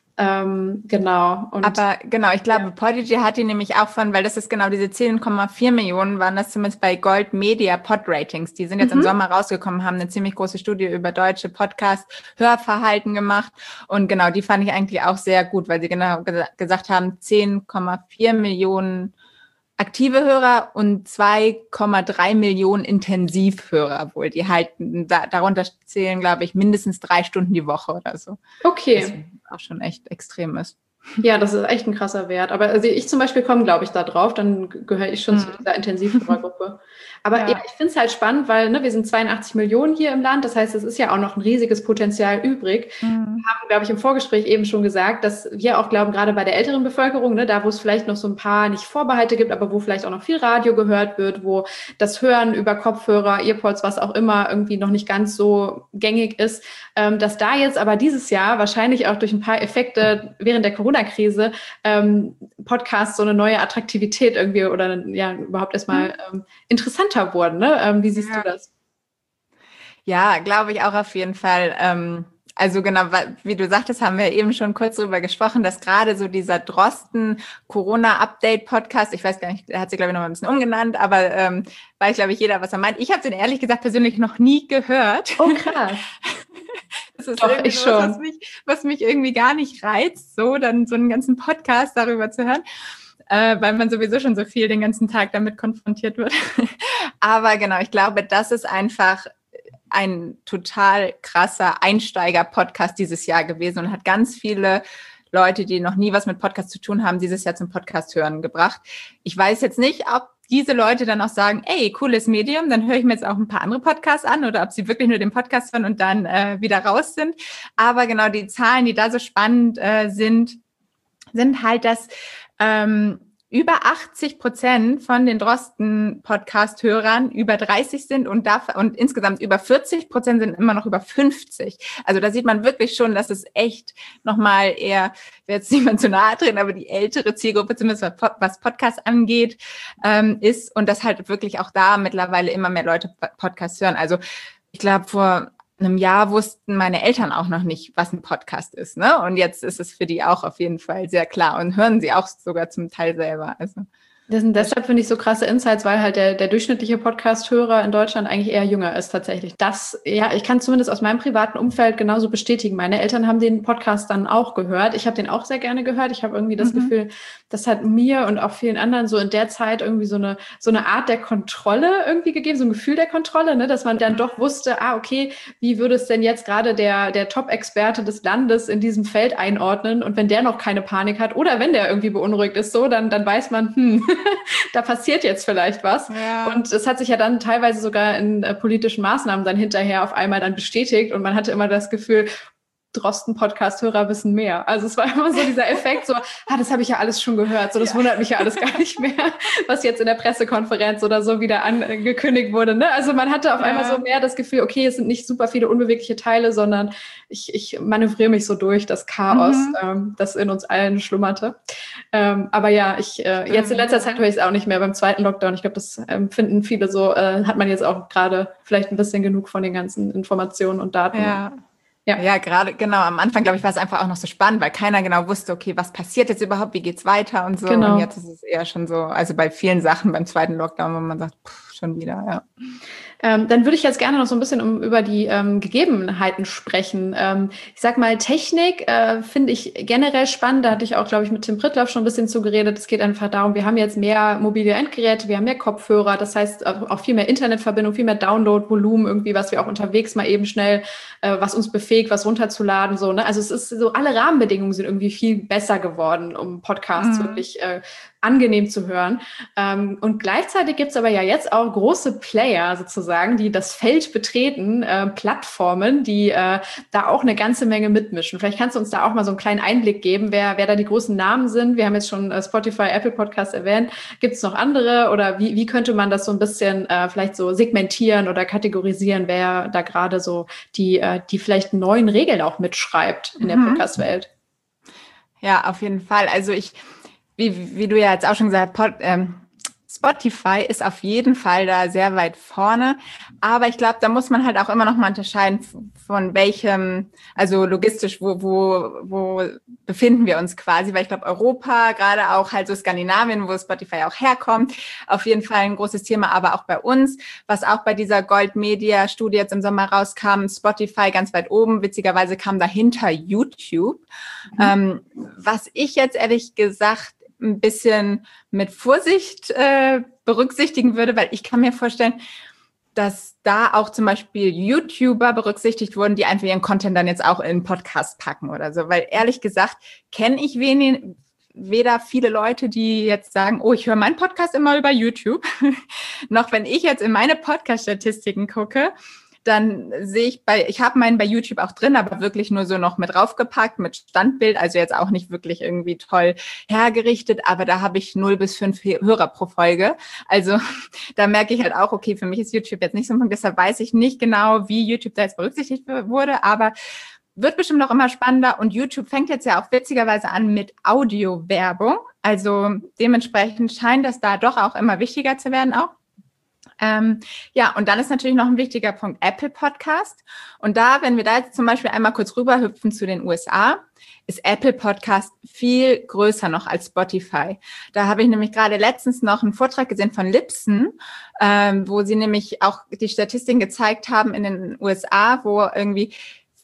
Genau. Aber genau, ich glaube, Podigy hat die nämlich auch weil das ist genau diese 10,4 Millionen waren das zumindest bei Gold Media Pod Ratings. Die sind jetzt im Sommer rausgekommen, haben eine ziemlich große Studie über deutsche Podcast-Hörverhalten gemacht. Und genau, die fand ich eigentlich auch sehr gut, weil sie genau gesagt haben, 10,4 Millionen aktive Hörer und 2,3 Millionen Intensivhörer wohl. Die halten, darunter zählen, glaube ich, mindestens 3 Stunden die Woche oder so. Okay. Das auch schon echt extrem ist. Ja, das ist echt ein krasser Wert. Aber also ich zum Beispiel komme, glaube ich, da drauf. Dann gehöre ich schon zu dieser Intensivhörergruppe. Aber ja, ich finde es halt spannend, weil wir sind 82 Millionen hier im Land. Das heißt, es ist ja auch noch ein riesiges Potenzial übrig. Wir haben, glaube ich, im Vorgespräch eben schon gesagt, dass wir auch glauben, gerade bei der älteren Bevölkerung, da wo es vielleicht noch so ein paar nicht Vorbehalte gibt, aber wo vielleicht auch noch viel Radio gehört wird, wo das Hören über Kopfhörer, Earpods, was auch immer irgendwie noch nicht ganz so gängig ist, dass da jetzt aber dieses Jahr wahrscheinlich auch durch ein paar Effekte während der Corona-Krise Podcasts so eine neue Attraktivität irgendwie oder ja überhaupt erstmal interessanter wurden. Ne? Wie siehst du das? Ja, glaube ich auch auf jeden Fall. Also genau, wie du sagtest, haben wir eben schon kurz darüber gesprochen, dass gerade so dieser Drosten-Corona-Update-Podcast, ich weiß gar nicht, der hat sich, glaube ich, noch mal ein bisschen umgenannt, aber weiß, glaube ich, jeder, was er meint. Ich habe den ehrlich gesagt persönlich noch nie gehört. Oh, krass. Das ist doch, ich schon. Was mich irgendwie gar nicht reizt, so dann so einen ganzen Podcast darüber zu hören, weil man sowieso schon so viel den ganzen Tag damit konfrontiert wird. Aber genau, ich glaube, das ist einfach ein total krasser Einsteiger-Podcast dieses Jahr gewesen und hat ganz viele Leute, die noch nie was mit Podcast zu tun haben, dieses Jahr zum Podcast hören gebracht. Ich weiß jetzt nicht, ob diese Leute dann auch sagen, ey, cooles Medium, dann höre ich mir jetzt auch ein paar andere Podcasts an oder ob sie wirklich nur den Podcast hören und dann wieder raus sind. Aber genau die Zahlen, die da so spannend sind halt, dass über 80% von den Drosten-Podcast-Hörern über 30 sind und insgesamt über 40% sind immer noch über 50. Also da sieht man wirklich schon, dass es echt nochmal eher, ich will jetzt niemand zu nahe treten, aber die ältere Zielgruppe, zumindest was Podcasts angeht, ist und dass halt wirklich auch da mittlerweile immer mehr Leute Podcasts hören. Also ich glaube, vor einem Jahr wussten meine Eltern auch noch nicht, was ein Podcast ist, ne? Und jetzt ist es für die auch auf jeden Fall sehr klar und hören sie auch sogar zum Teil selber. Also Deshalb finde ich so krasse Insights, weil halt der durchschnittliche Podcast-Hörer in Deutschland eigentlich eher jünger ist tatsächlich. Ich kann zumindest aus meinem privaten Umfeld genauso bestätigen. Meine Eltern haben den Podcast dann auch gehört. Ich habe den auch sehr gerne gehört. Ich habe irgendwie das Gefühl, das hat mir und auch vielen anderen so in der Zeit irgendwie so eine Art der Kontrolle irgendwie gegeben, so ein Gefühl der Kontrolle, ne, dass man dann doch wusste, okay, wie würde es denn jetzt gerade der Top-Experte des Landes in diesem Feld einordnen? Und wenn der noch keine Panik hat oder wenn der irgendwie beunruhigt ist, so, dann weiß man, da passiert jetzt vielleicht was. Ja. Und es hat sich ja dann teilweise sogar in politischen Maßnahmen dann hinterher auf einmal dann bestätigt und man hatte immer das Gefühl, Drosten-Podcast-Hörer wissen mehr. Also es war immer so dieser Effekt, so, das habe ich ja alles schon gehört, so das wundert mich ja alles gar nicht mehr, was jetzt in der Pressekonferenz oder so wieder angekündigt wurde. Ne? Also man hatte auf einmal so mehr das Gefühl, okay, es sind nicht super viele unbewegliche Teile, sondern ich manövriere mich so durch das Chaos, das in uns allen schlummerte. Aber ja, jetzt in letzter Zeit höre ich es auch nicht mehr beim zweiten Lockdown. Ich glaube, das finden viele so, hat man jetzt auch gerade vielleicht ein bisschen genug von den ganzen Informationen und Daten. Ja, gerade genau. Am Anfang, glaube ich, war es einfach auch noch so spannend, weil keiner genau wusste, okay, was passiert jetzt überhaupt, wie geht's weiter und so. Genau. Und jetzt ist es eher schon so, also bei vielen Sachen beim zweiten Lockdown, wo man sagt, schon wieder, ja. Dann würde ich jetzt gerne noch so ein bisschen über die Gegebenheiten sprechen. Ich sag mal, Technik finde ich generell spannend. Da hatte ich auch, glaube ich, mit Tim Prittlaff schon ein bisschen zugeredet. Es geht einfach darum, wir haben jetzt mehr mobile Endgeräte, wir haben mehr Kopfhörer. Das heißt, auch viel mehr Internetverbindung, viel mehr Download-Volumen irgendwie, was wir auch unterwegs mal eben schnell, was uns befähigt, was runterzuladen. So, ne? Also es ist so, alle Rahmenbedingungen sind irgendwie viel besser geworden, um Podcasts wirklich angenehm zu hören. Und gleichzeitig gibt's aber ja jetzt auch große Player sozusagen, die das Feld betreten, Plattformen, die da auch eine ganze Menge mitmischen. Vielleicht kannst du uns da auch mal so einen kleinen Einblick geben, wer da die großen Namen sind. Wir haben jetzt schon Spotify, Apple Podcasts erwähnt. Gibt's noch andere oder wie könnte man das so ein bisschen vielleicht so segmentieren oder kategorisieren, wer da gerade so die vielleicht neuen Regeln auch mitschreibt in der Podcast-Welt? Ja, auf jeden Fall. Also wie du ja jetzt auch schon gesagt hast, Spotify ist auf jeden Fall da sehr weit vorne. Aber ich glaube, da muss man halt auch immer noch mal unterscheiden, von welchem, also logistisch, wo befinden wir uns quasi. Weil ich glaube, Europa, gerade auch halt so Skandinavien, wo Spotify auch herkommt, auf jeden Fall ein großes Thema. Aber auch bei uns, was auch bei dieser Gold-Media-Studie jetzt im Sommer rauskam, Spotify ganz weit oben. Witzigerweise kam dahinter YouTube. Was ich jetzt ehrlich gesagt ein bisschen mit Vorsicht berücksichtigen würde, weil ich kann mir vorstellen, dass da auch zum Beispiel YouTuber berücksichtigt wurden, die einfach ihren Content dann jetzt auch in einen Podcast packen oder so. Weil ehrlich gesagt kenne ich weder viele Leute, die jetzt sagen, oh, ich höre meinen Podcast immer über YouTube, noch wenn ich jetzt in meine Podcast-Statistiken gucke, dann sehe ich habe meinen bei YouTube auch drin, aber wirklich nur so noch mit draufgepackt, mit Standbild, also jetzt auch nicht wirklich irgendwie toll hergerichtet, aber da habe ich 0 bis 5 Hörer pro Folge. Also da merke ich halt auch, okay, für mich ist YouTube jetzt nicht so ein Punkt, deshalb weiß ich nicht genau, wie YouTube da jetzt berücksichtigt wurde, aber wird bestimmt noch immer spannender und YouTube fängt jetzt ja auch witzigerweise an mit Audio-Werbung, also dementsprechend scheint das da doch auch immer wichtiger zu werden auch. Ja, und dann ist natürlich noch ein wichtiger Punkt Apple Podcast. Und da, wenn wir da jetzt zum Beispiel einmal kurz rüberhüpfen zu den USA, ist Apple Podcast viel größer noch als Spotify. Da habe ich nämlich gerade letztens noch einen Vortrag gesehen von Libsyn, wo sie nämlich auch die Statistiken gezeigt haben in den USA, wo irgendwie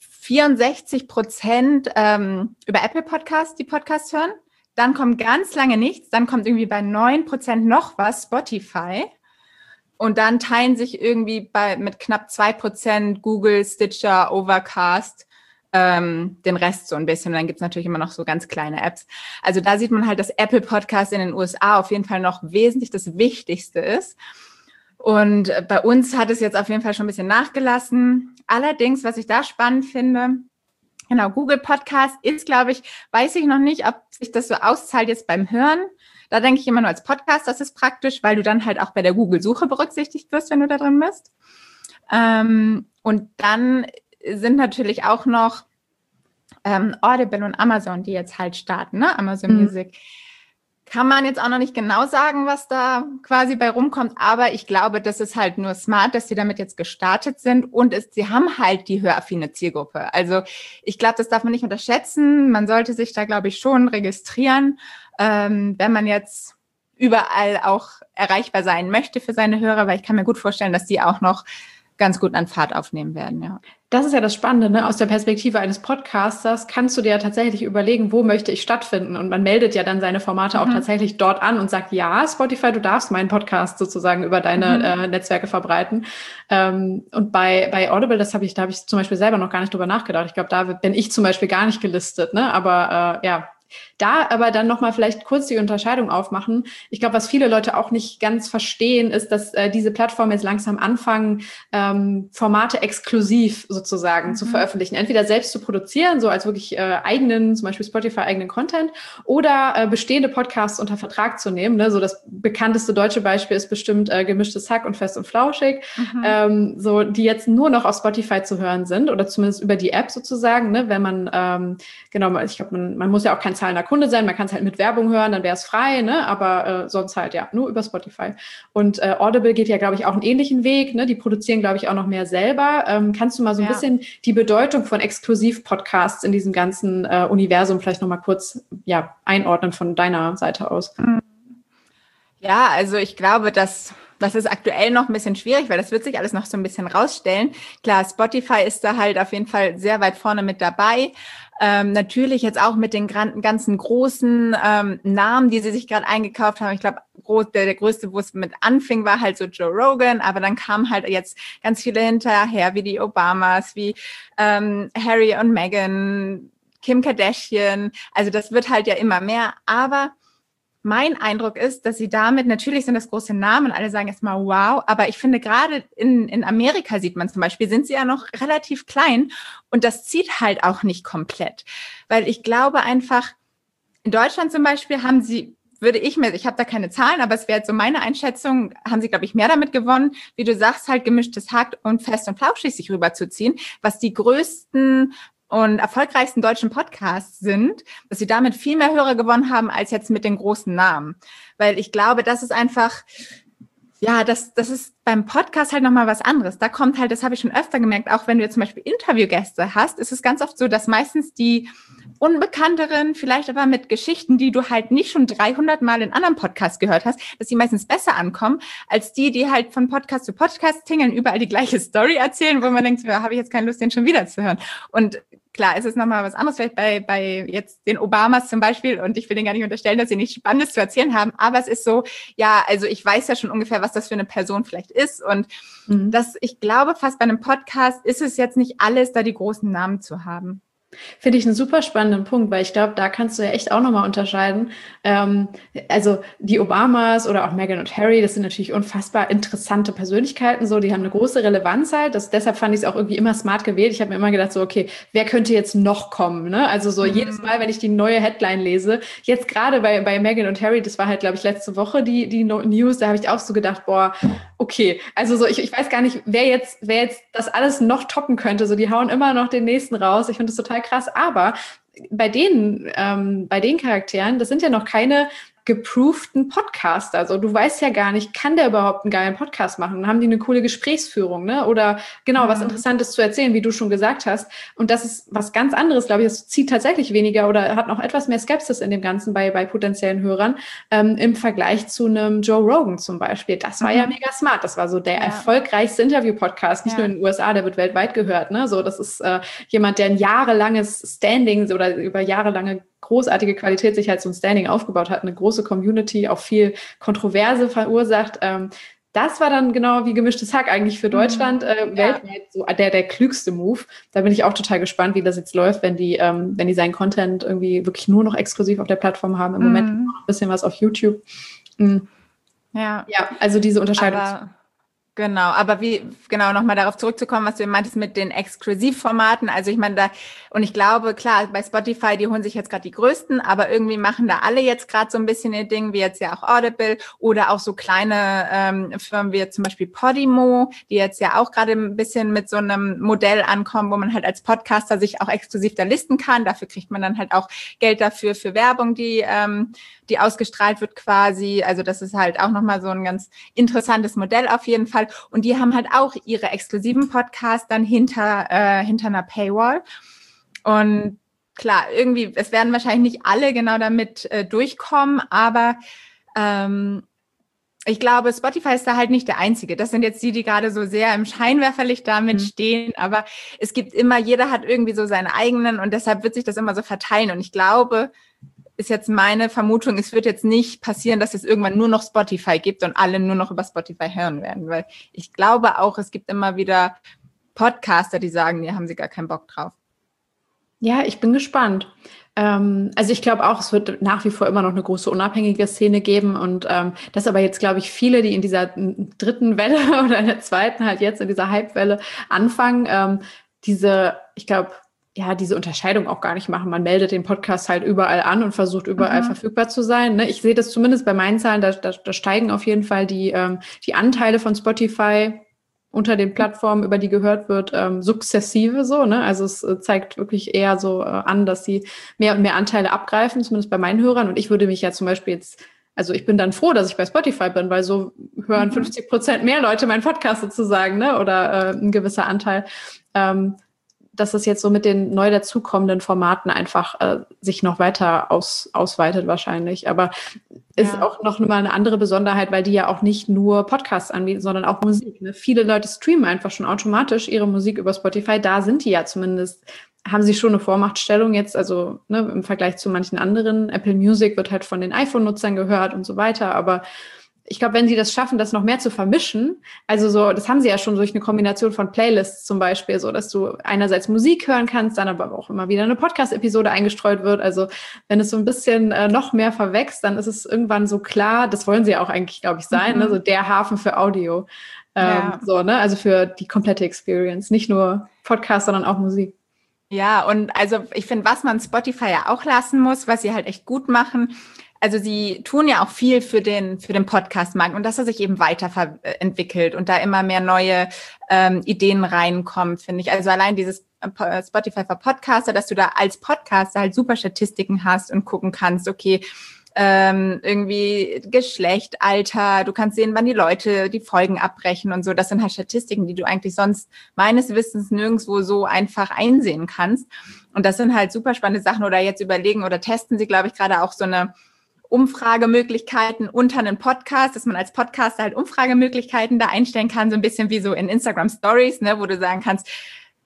64% über Apple Podcast die Podcasts hören. Dann kommt ganz lange nichts. Dann kommt irgendwie bei 9% noch was Spotify. Und dann teilen sich irgendwie mit knapp 2% Google, Stitcher, Overcast, den Rest so ein bisschen. Und dann gibt's natürlich immer noch so ganz kleine Apps. Also da sieht man halt, dass Apple Podcast in den USA auf jeden Fall noch wesentlich das Wichtigste ist. Und bei uns hat es jetzt auf jeden Fall schon ein bisschen nachgelassen. Allerdings, was ich da spannend finde, genau, Google Podcast ist, glaube ich, weiß ich noch nicht, ob sich das so auszahlt jetzt beim Hören. Da denke ich immer nur als Podcast, das ist praktisch, weil du dann halt auch bei der Google-Suche berücksichtigt wirst, wenn du da drin bist. Und dann sind natürlich auch noch Audible und Amazon, die jetzt halt starten, ne? Amazon Music. Kann man jetzt auch noch nicht genau sagen, was da quasi bei rumkommt, aber ich glaube, das ist halt nur smart, dass sie damit jetzt gestartet sind und sie haben halt die höraffine Zielgruppe. Also ich glaube, das darf man nicht unterschätzen. Man sollte sich da, glaube ich, schon registrieren, wenn man jetzt überall auch erreichbar sein möchte für seine Hörer, weil ich kann mir gut vorstellen, dass die auch noch ganz gut an Fahrt aufnehmen werden, ja. Das ist ja das Spannende, ne? Aus der Perspektive eines Podcasters kannst du dir ja tatsächlich überlegen, wo möchte ich stattfinden? Und man meldet ja dann seine Formate auch tatsächlich dort an und sagt, ja, Spotify, du darfst meinen Podcast sozusagen über deine Netzwerke verbreiten. Und bei Audible, da habe ich zum Beispiel selber noch gar nicht drüber nachgedacht. Ich glaube, da bin ich zum Beispiel gar nicht gelistet, ne? Aber ja, da aber dann nochmal vielleicht kurz die Unterscheidung aufmachen. Ich glaube, was viele Leute auch nicht ganz verstehen, ist, dass diese Plattformen jetzt langsam anfangen, Formate exklusiv sozusagen zu veröffentlichen. Entweder selbst zu produzieren, so als wirklich eigenen, zum Beispiel Spotify eigenen Content, oder bestehende Podcasts unter Vertrag zu nehmen. Ne? So das bekannteste deutsche Beispiel ist bestimmt Gemischtes Hack und Fest und Flauschig, so die jetzt nur noch auf Spotify zu hören sind oder zumindest über die App sozusagen. Ne? Wenn man, genau, ich glaube, man muss ja auch kein zahlender Kunde sein, man kann es halt mit Werbung hören, dann wäre es frei, ne? Aber sonst halt ja nur über Spotify. Und Audible geht ja, glaube ich, auch einen ähnlichen Weg, ne? Die produzieren, glaube ich, auch noch mehr selber. Kannst du mal so ein bisschen die Bedeutung von Exklusiv-Podcasts in diesem ganzen Universum vielleicht noch mal kurz einordnen von deiner Seite aus? Ja, also ich glaube, das ist aktuell noch ein bisschen schwierig, weil das wird sich alles noch so ein bisschen rausstellen. Klar, Spotify ist da halt auf jeden Fall sehr weit vorne mit dabei. Natürlich jetzt auch mit den ganzen großen Namen, die sie sich gerade eingekauft haben. Ich glaube, der größte, wo es mit anfing, war halt so Joe Rogan, aber dann kamen halt jetzt ganz viele hinterher, wie die Obamas, wie Harry und Meghan, Kim Kardashian. Also das wird halt ja immer mehr, aber mein Eindruck ist, dass sie damit, natürlich sind das große Namen, alle sagen erstmal wow, aber ich finde gerade in Amerika sieht man zum Beispiel, sind sie ja noch relativ klein und das zieht halt auch nicht komplett. Weil ich glaube einfach, in Deutschland zum Beispiel haben sie, ich habe da keine Zahlen, aber es wäre jetzt so meine Einschätzung, haben sie, glaube ich, mehr damit gewonnen, wie du sagst, halt Gemischtes Hack und Fest und Flauschig sich rüberzuziehen, was die größten und erfolgreichsten deutschen Podcasts sind, dass sie damit viel mehr Hörer gewonnen haben als jetzt mit den großen Namen. Weil ich glaube, das ist einfach, ja, das ist beim Podcast halt nochmal was anderes. Da kommt halt, das habe ich schon öfter gemerkt, auch wenn du jetzt zum Beispiel Interviewgäste hast, ist es ganz oft so, dass meistens die Unbekannteren, vielleicht aber mit Geschichten, die du halt nicht schon 300 Mal in anderen Podcasts gehört hast, dass die meistens besser ankommen, als die halt von Podcast zu Podcast tingeln, überall die gleiche Story erzählen, wo man denkt, ja, habe ich jetzt keine Lust, den schon wieder zu hören. Und klar, es ist nochmal was anderes, vielleicht bei jetzt den Obamas zum Beispiel, und ich will denen gar nicht unterstellen, dass sie nichts Spannendes zu erzählen haben, aber es ist so, ja, also ich weiß ja schon ungefähr, was das für eine Person vielleicht ist. Und ich glaube, fast bei einem Podcast ist es jetzt nicht alles, da die großen Namen zu haben. Finde ich einen super spannenden Punkt, weil ich glaube, da kannst du ja echt auch nochmal unterscheiden. Also die Obamas oder auch Meghan und Harry, das sind natürlich unfassbar interessante Persönlichkeiten, so, die haben eine große Relevanz halt. Deshalb fand ich es auch irgendwie immer smart gewählt. Ich habe mir immer gedacht, so, okay, wer könnte jetzt noch kommen? Ne? Also so jedes Mal, wenn ich die neue Headline lese, jetzt gerade bei Meghan und Harry, das war halt, glaube ich, letzte Woche die News, da habe ich auch so gedacht, boah, okay, also so, ich weiß gar nicht, wer jetzt das alles noch toppen könnte. So, die hauen immer noch den nächsten raus. Ich finde das total krass. Aber bei den Charakteren, das sind ja noch keine geprooften Podcaster. Also du weißt ja gar nicht, kann der überhaupt einen geilen Podcast machen? Dann haben die eine coole Gesprächsführung, ne? Oder genau, was Interessantes zu erzählen, wie du schon gesagt hast. Und das ist was ganz anderes, glaube ich. Das zieht tatsächlich weniger oder hat noch etwas mehr Skepsis in dem Ganzen bei potenziellen Hörern im Vergleich zu einem Joe Rogan zum Beispiel. Das war ja mega smart. Das war so der erfolgreichste Interview-Podcast, nicht nur in den USA, der wird weltweit gehört, ne? So, das ist jemand, der ein jahrelanges Standing oder über jahrelange großartige Qualität sich halt so ein Standing aufgebaut hat, eine große Community, auch viel Kontroverse verursacht. Das war dann genau wie gemischtes Hack eigentlich für Deutschland weltweit so der klügste Move. Da bin ich auch total gespannt, wie das jetzt läuft, wenn die seinen Content irgendwie wirklich nur noch exklusiv auf der Plattform haben. Im Moment noch ein bisschen was auf YouTube. Ja, also diese Unterscheidung. Genau, aber nochmal darauf zurückzukommen, was du eben meintest mit den Exklusivformaten. Also ich meine, ich glaube, klar, bei Spotify, die holen sich jetzt gerade die größten, aber irgendwie machen da alle jetzt gerade so ein bisschen ihr Ding, wie jetzt ja auch Audible oder auch so kleine Firmen wie jetzt zum Beispiel Podimo, die jetzt ja auch gerade ein bisschen mit so einem Modell ankommen, wo man halt als Podcaster sich auch exklusiv da listen kann. Dafür kriegt man dann halt auch Geld dafür für Werbung, die ausgestrahlt wird quasi. Also das ist halt auch nochmal so ein ganz interessantes Modell auf jeden Fall. Und die haben halt auch ihre exklusiven Podcasts dann hinter einer Paywall. Und klar, irgendwie, es werden wahrscheinlich nicht alle genau damit durchkommen, aber ich glaube, Spotify ist da halt nicht der Einzige. Das sind jetzt die gerade so sehr im Scheinwerferlicht damit stehen, aber es gibt immer, jeder hat irgendwie so seine eigenen und deshalb wird sich das immer so verteilen. Und ich glaube, ist jetzt meine Vermutung, es wird jetzt nicht passieren, dass es irgendwann nur noch Spotify gibt und alle nur noch über Spotify hören werden, weil ich glaube auch, es gibt immer wieder Podcaster, die sagen, nee, haben sie gar keinen Bock drauf. Ja, ich bin gespannt. Also ich glaube auch, es wird nach wie vor immer noch eine große unabhängige Szene geben und dass aber jetzt, glaube ich, viele, die in dieser dritten Welle oder in der zweiten halt jetzt in dieser Hype-Welle anfangen, diese Unterscheidung auch gar nicht machen. Man meldet den Podcast halt überall an und versucht überall verfügbar zu sein. Ne? Ich sehe das zumindest bei meinen Zahlen, da steigen auf jeden Fall die Anteile von Spotify unter den Plattformen, über die gehört wird, sukzessive so. Ne? Also es zeigt wirklich eher so an, dass sie mehr und mehr Anteile abgreifen, zumindest bei meinen Hörern. Und ich würde mich ja zum Beispiel jetzt, also ich bin dann froh, dass ich bei Spotify bin, weil so hören 50% mehr Leute meinen Podcast sozusagen, ne? Oder ein gewisser Anteil. Dass es jetzt so mit den neu dazukommenden Formaten einfach sich noch weiter ausweitet wahrscheinlich. Aber ist auch noch mal eine andere Besonderheit, weil die ja auch nicht nur Podcasts anbieten, sondern auch Musik. Ne? Viele Leute streamen einfach schon automatisch ihre Musik über Spotify. Da sind die ja zumindest, haben sie schon eine Vormachtstellung jetzt, also ne, im Vergleich zu manchen anderen. Apple Music wird halt von den iPhone-Nutzern gehört und so weiter. Aber ich glaube, wenn sie das schaffen, das noch mehr zu vermischen, also so, das haben sie ja schon durch eine Kombination von Playlists zum Beispiel, so dass du einerseits Musik hören kannst, dann aber auch immer wieder eine Podcast-Episode eingestreut wird. Also wenn es so ein bisschen noch mehr verwächst, dann ist es irgendwann so klar, das wollen sie ja auch eigentlich, glaube ich, sein, ne? So der Hafen für Audio. So, ne? Also für die komplette Experience, nicht nur Podcast, sondern auch Musik. Ja, und also ich finde, was man Spotify ja auch lassen muss, was sie halt echt gut machen, also sie tun ja auch viel für den Podcast-Markt und dass er sich eben weiterentwickelt und da immer mehr neue Ideen reinkommen, finde ich. Also allein dieses Spotify für Podcaster, dass du da als Podcaster halt super Statistiken hast und gucken kannst, okay, irgendwie Geschlecht, Alter, du kannst sehen, wann die Leute die Folgen abbrechen und so. Das sind halt Statistiken, die du eigentlich sonst meines Wissens nirgendwo so einfach einsehen kannst. Und das sind halt super spannende Sachen. Oder jetzt überlegen oder testen sie, glaube ich, gerade auch so eine Umfragemöglichkeiten unter einem Podcast, dass man als Podcaster halt Umfragemöglichkeiten da einstellen kann, so ein bisschen wie so in Instagram Stories, ne, wo du sagen kannst,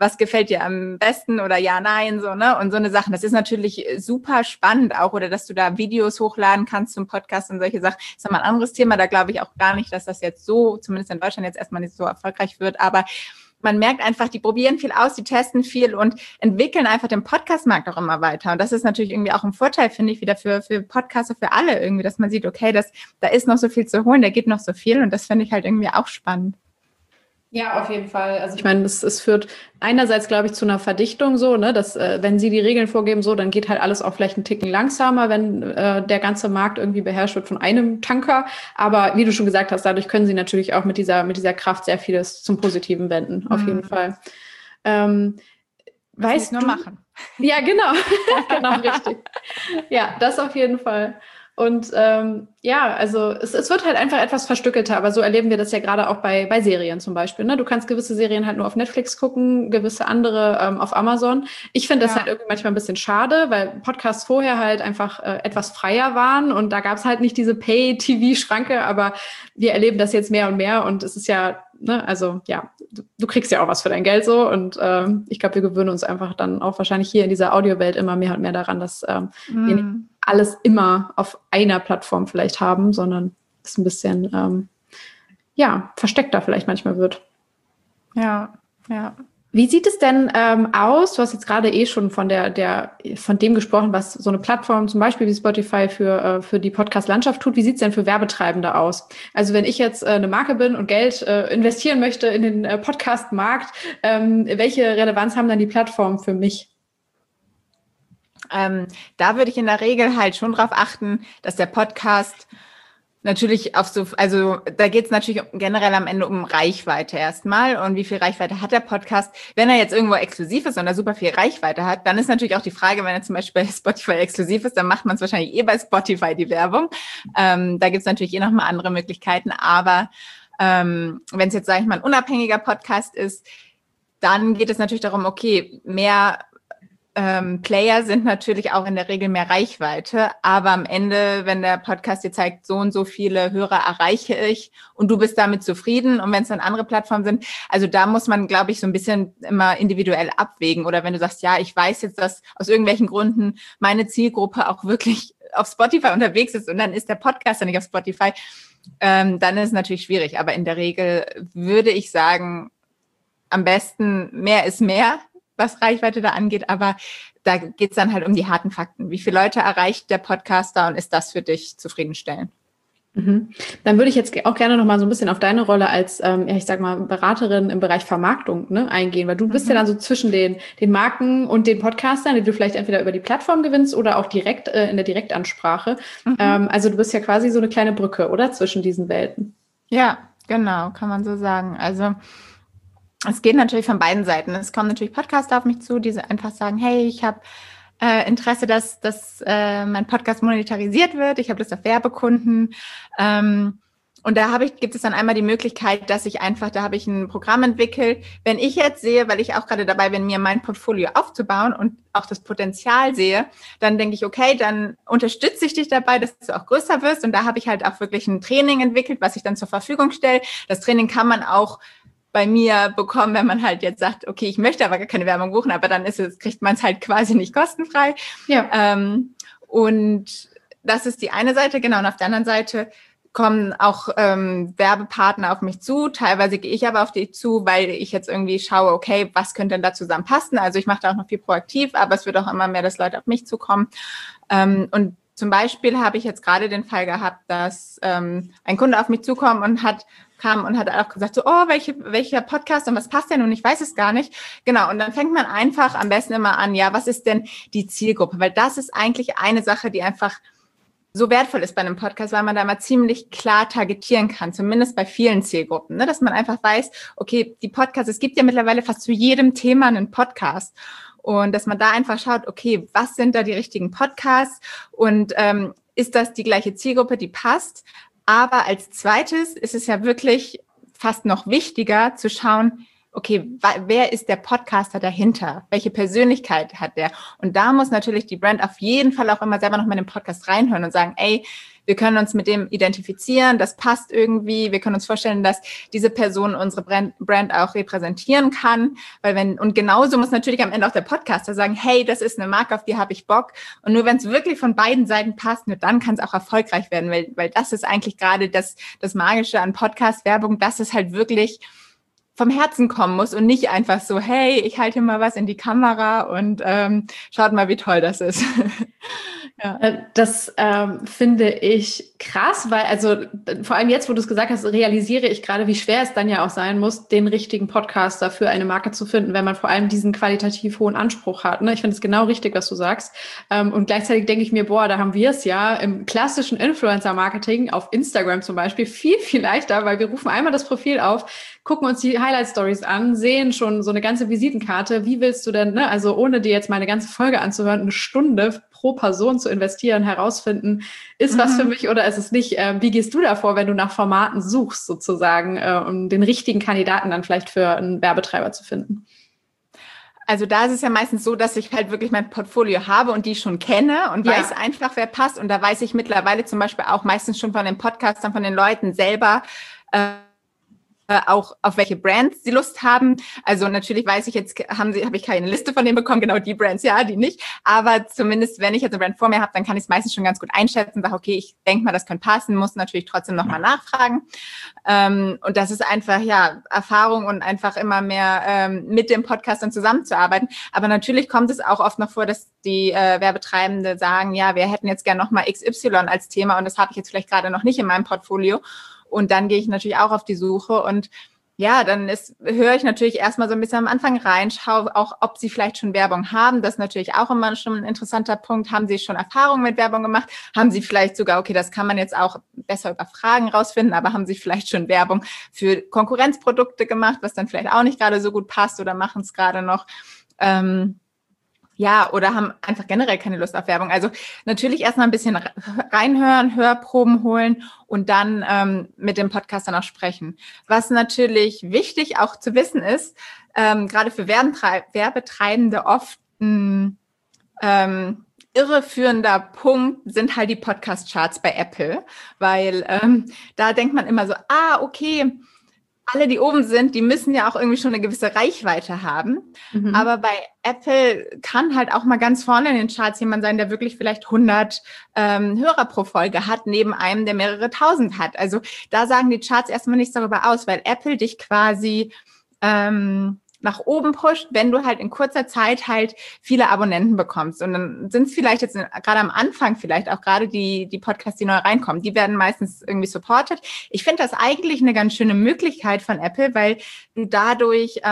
was gefällt dir am besten oder ja, nein, so, ne? Und so eine Sachen. Das ist natürlich super spannend auch, oder dass du da Videos hochladen kannst zum Podcast und solche Sachen. Das ist nochmal ein anderes Thema. Da glaube ich auch gar nicht, dass das jetzt so, zumindest in Deutschland jetzt erstmal nicht so erfolgreich wird. Aber man merkt einfach, die probieren viel aus, die testen viel und entwickeln einfach den Podcast-Markt auch immer weiter. Und das ist natürlich irgendwie auch ein Vorteil, finde ich, wieder für Podcaster, für alle irgendwie, dass man sieht, okay, da ist noch so viel zu holen, da geht noch so viel. Und das finde ich halt irgendwie auch spannend. Ja, auf jeden Fall. Also ich meine, es führt einerseits, glaube ich, zu einer Verdichtung so, ne, dass wenn sie die Regeln vorgeben, so, dann geht halt alles auch vielleicht einen Ticken langsamer, wenn der ganze Markt irgendwie beherrscht wird von einem Tanker. Aber wie du schon gesagt hast, dadurch können sie natürlich auch mit dieser Kraft sehr vieles zum Positiven wenden, auf jeden Fall. Weißt du? Nur machen. Ja, genau. Genau, richtig. Ja, das auf jeden Fall. Und also es wird halt einfach etwas verstückelter, aber so erleben wir das ja gerade auch bei Serien zum Beispiel. Ne? Du kannst gewisse Serien halt nur auf Netflix gucken, gewisse andere auf Amazon. Ich finde das halt irgendwie manchmal ein bisschen schade, weil Podcasts vorher halt einfach etwas freier waren und da gab es halt nicht diese Pay-TV-Schranke, aber wir erleben das jetzt mehr und mehr und es ist ja, ne, also ja, du kriegst ja auch was für dein Geld so und ich glaube, wir gewöhnen uns einfach dann auch wahrscheinlich hier in dieser Audiowelt immer mehr und mehr daran, dass wir nicht alles immer auf einer Plattform vielleicht haben, sondern es ein bisschen versteckter vielleicht manchmal wird. Ja. Wie sieht es denn aus? Du hast jetzt gerade schon von dem gesprochen, was so eine Plattform zum Beispiel wie Spotify für die Podcast-Landschaft tut. Wie sieht es denn für Werbetreibende aus? Also wenn ich jetzt eine Marke bin und Geld investieren möchte in den Podcast-Markt, welche Relevanz haben dann die Plattformen für mich? Da würde ich in der Regel halt schon drauf achten, dass der Podcast natürlich also da geht es natürlich generell am Ende um Reichweite erstmal und wie viel Reichweite hat der Podcast. Wenn er jetzt irgendwo exklusiv ist und er super viel Reichweite hat, dann ist natürlich auch die Frage, wenn er zum Beispiel bei Spotify exklusiv ist, dann macht man es wahrscheinlich bei Spotify die Werbung. Da gibt es natürlich nochmal andere Möglichkeiten, aber wenn es jetzt, sage ich mal, ein unabhängiger Podcast ist, dann geht es natürlich darum, okay, mehr Player sind natürlich auch in der Regel mehr Reichweite, aber am Ende, wenn der Podcast dir zeigt, so und so viele Hörer erreiche ich und du bist damit zufrieden und wenn es dann andere Plattformen sind, also da muss man, glaube ich, so ein bisschen immer individuell abwägen oder wenn du sagst, ja, ich weiß jetzt, dass aus irgendwelchen Gründen meine Zielgruppe auch wirklich auf Spotify unterwegs ist und dann ist der Podcast dann nicht auf Spotify, dann ist es natürlich schwierig, aber in der Regel würde ich sagen, am besten mehr ist mehr, was Reichweite da angeht, aber da geht es dann halt um die harten Fakten. Wie viele Leute erreicht der Podcaster und ist das für dich zufriedenstellend? Mhm. Dann würde ich jetzt auch gerne noch mal so ein bisschen auf deine Rolle als, ich sag mal, Beraterin im Bereich Vermarktung eingehen, weil du bist ja dann so zwischen den Marken und den Podcastern, die du vielleicht entweder über die Plattform gewinnst oder auch direkt in der Direktansprache. Also du bist ja quasi so eine kleine Brücke, oder? Zwischen diesen Welten. Ja, genau, kann man so sagen. Also es geht natürlich von beiden Seiten. Es kommen natürlich Podcaster auf mich zu, die einfach sagen, hey, ich habe Interesse, dass mein Podcast monetarisiert wird. Ich habe Lust auf Werbekunden. Und da gibt es dann einmal die Möglichkeit, dass da habe ich ein Programm entwickelt. Wenn ich jetzt sehe, weil ich auch gerade dabei bin, mir mein Portfolio aufzubauen und auch das Potenzial sehe, dann denke ich, okay, dann unterstütze ich dich dabei, dass du auch größer wirst. Und da habe ich halt auch wirklich ein Training entwickelt, was ich dann zur Verfügung stelle. Das Training kann man auch bei mir bekommen, wenn man halt jetzt sagt, okay, ich möchte aber gar keine Werbung buchen, aber dann kriegt man es halt quasi nicht kostenfrei. Ja. Und das ist die eine Seite, genau. Und auf der anderen Seite kommen auch Werbepartner auf mich zu. Teilweise gehe ich aber auf die zu, weil ich jetzt irgendwie schaue, okay, was könnte denn da zusammenpassen? Also ich mache da auch noch viel proaktiv, aber es wird auch immer mehr, dass Leute auf mich zukommen. Und zum Beispiel habe ich jetzt gerade den Fall gehabt, dass ein Kunde auf mich zukommt und kam und hat auch gesagt, so, oh, welcher Podcast und was passt denn? Und ich weiß es gar nicht. Genau, und dann fängt man einfach am besten immer an, ja, was ist denn die Zielgruppe? Weil das ist eigentlich eine Sache, die einfach so wertvoll ist bei einem Podcast, weil man da mal ziemlich klar targetieren kann, zumindest bei vielen Zielgruppen, ne? Dass man einfach weiß, okay, es gibt ja mittlerweile fast zu jedem Thema einen Podcast. Und dass man da einfach schaut, okay, was sind da die richtigen Podcasts und ist das die gleiche Zielgruppe, die passt? Aber als zweites ist es ja wirklich fast noch wichtiger zu schauen, okay, wer ist der Podcaster dahinter? Welche Persönlichkeit hat der? Und da muss natürlich die Brand auf jeden Fall auch immer selber noch mal in den Podcast reinhören und sagen, ey, wir können uns mit dem identifizieren, das passt irgendwie, wir können uns vorstellen, dass diese Person unsere Brand auch repräsentieren kann, und genauso muss natürlich am Ende auch der Podcaster sagen, hey, das ist eine Marke, auf die habe ich Bock, und nur wenn es wirklich von beiden Seiten passt, nur dann kann es auch erfolgreich werden, weil das ist eigentlich gerade das Magische an Podcast-Werbung, dass es halt wirklich vom Herzen kommen muss und nicht einfach so, hey, ich halte mal was in die Kamera und schaut mal, wie toll das ist. Ja. Das finde ich krass, weil also vor allem jetzt, wo du es gesagt hast, realisiere ich gerade, wie schwer es dann ja auch sein muss, den richtigen Podcaster für eine Marke zu finden, wenn man vor allem diesen qualitativ hohen Anspruch hat. Ne? Ich finde es genau richtig, was du sagst. Und gleichzeitig denke ich mir, boah, da haben wir es ja im klassischen Influencer-Marketing auf Instagram zum Beispiel viel, viel leichter, weil wir rufen einmal das Profil auf, gucken uns die Highlight-Stories an, sehen schon so eine ganze Visitenkarte. Wie willst du denn, ne, also ohne dir jetzt mal eine ganze Folge anzuhören, eine Stunde pro Person zu investieren, herausfinden, ist was für mich oder ist es nicht? Wie gehst du da vor, wenn du nach Formaten suchst, sozusagen, um den richtigen Kandidaten dann vielleicht für einen Werbetreiber zu finden? Also da ist es ja meistens so, dass ich halt wirklich mein Portfolio habe und die schon kenne und weiß einfach, wer passt. Und da weiß ich mittlerweile zum Beispiel auch meistens schon von den Podcastern, von den Leuten selber, auch auf welche Brands sie Lust haben. Also natürlich weiß ich jetzt, habe ich keine Liste von denen bekommen, genau die Brands, ja, die nicht. Aber zumindest, wenn ich jetzt eine Brand vor mir habe, dann kann ich es meistens schon ganz gut einschätzen, sage, okay, ich denke mal, das könnte passen, muss natürlich trotzdem nochmal nachfragen. Und das ist einfach, ja, Erfahrung und einfach immer mehr mit dem Podcastern zusammenzuarbeiten. Aber natürlich kommt es auch oft noch vor, dass die Werbetreibende sagen, ja, wir hätten jetzt gerne nochmal XY als Thema und das habe ich jetzt vielleicht gerade noch nicht in meinem Portfolio. Und dann gehe ich natürlich auch auf die Suche und ja, dann höre ich natürlich erstmal so ein bisschen am Anfang rein, schaue auch, ob sie vielleicht schon Werbung haben. Das ist natürlich auch immer schon ein interessanter Punkt. Haben sie schon Erfahrungen mit Werbung gemacht? Haben sie vielleicht sogar, okay, das kann man jetzt auch besser über Fragen rausfinden, aber haben sie vielleicht schon Werbung für Konkurrenzprodukte gemacht, was dann vielleicht auch nicht gerade so gut passt oder machen es gerade noch? Ja, oder haben einfach generell keine Lust auf Werbung. Also natürlich erstmal ein bisschen reinhören, Hörproben holen und dann mit dem Podcaster noch sprechen. Was natürlich wichtig auch zu wissen ist, gerade für Werbetreibende oft ein irreführender Punkt sind halt die Podcast-Charts bei Apple, weil da denkt man immer so, okay, alle, die oben sind, die müssen ja auch irgendwie schon eine gewisse Reichweite haben. Mhm. Aber bei Apple kann halt auch mal ganz vorne in den Charts jemand sein, der wirklich vielleicht 100 Hörer pro Folge hat, neben einem, der mehrere tausend hat. Also da sagen die Charts erstmal nichts darüber aus, weil Apple dich quasi nach oben pusht, wenn du halt in kurzer Zeit halt viele Abonnenten bekommst. Und dann sind es vielleicht jetzt gerade am Anfang vielleicht auch gerade die Podcasts, die neu reinkommen, die werden meistens irgendwie supported. Ich finde das eigentlich eine ganz schöne Möglichkeit von Apple, weil du dadurch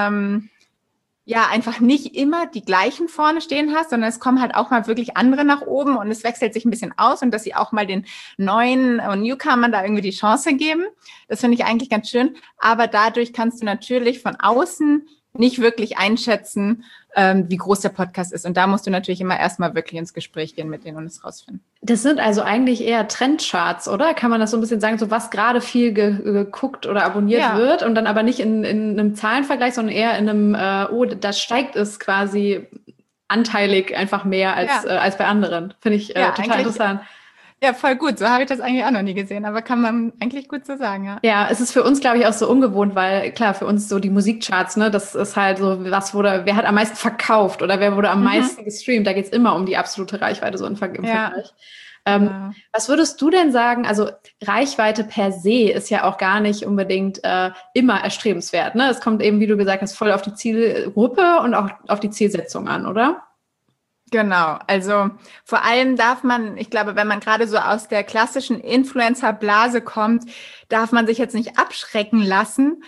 einfach nicht immer die gleichen vorne stehen hast, sondern es kommen halt auch mal wirklich andere nach oben und es wechselt sich ein bisschen aus und dass sie auch mal den neuen und Newcomern da irgendwie die Chance geben. Das finde ich eigentlich ganz schön. Aber dadurch kannst du natürlich von außen nicht wirklich einschätzen, wie groß der Podcast ist. Und da musst du natürlich immer erstmal wirklich ins Gespräch gehen mit denen und es rausfinden. Das sind also eigentlich eher Trendcharts, oder? Kann man das so ein bisschen sagen, so was gerade viel geguckt oder abonniert wird und dann aber nicht in einem Zahlenvergleich, sondern eher in einem, da steigt es quasi anteilig einfach mehr als bei anderen. Finde ich total interessant. Ja, voll gut. So habe ich das eigentlich auch noch nie gesehen, aber kann man eigentlich gut so sagen, ja. Ja, es ist für uns, glaube ich, auch so ungewohnt, weil klar, für uns so die Musikcharts, ne, das ist halt so, wer hat am meisten verkauft oder wer wurde am meisten gestreamt? Da geht's immer um die absolute Reichweite so im Vergleich. Genau. Was würdest du denn sagen, also Reichweite per se ist ja auch gar nicht unbedingt immer erstrebenswert, ne? Es kommt eben, wie du gesagt hast, voll auf die Zielgruppe und auch auf die Zielsetzung an, oder? Genau, also vor allem darf man, ich glaube, wenn man gerade so aus der klassischen Influencer-Blase kommt, darf man sich jetzt nicht abschrecken lassen,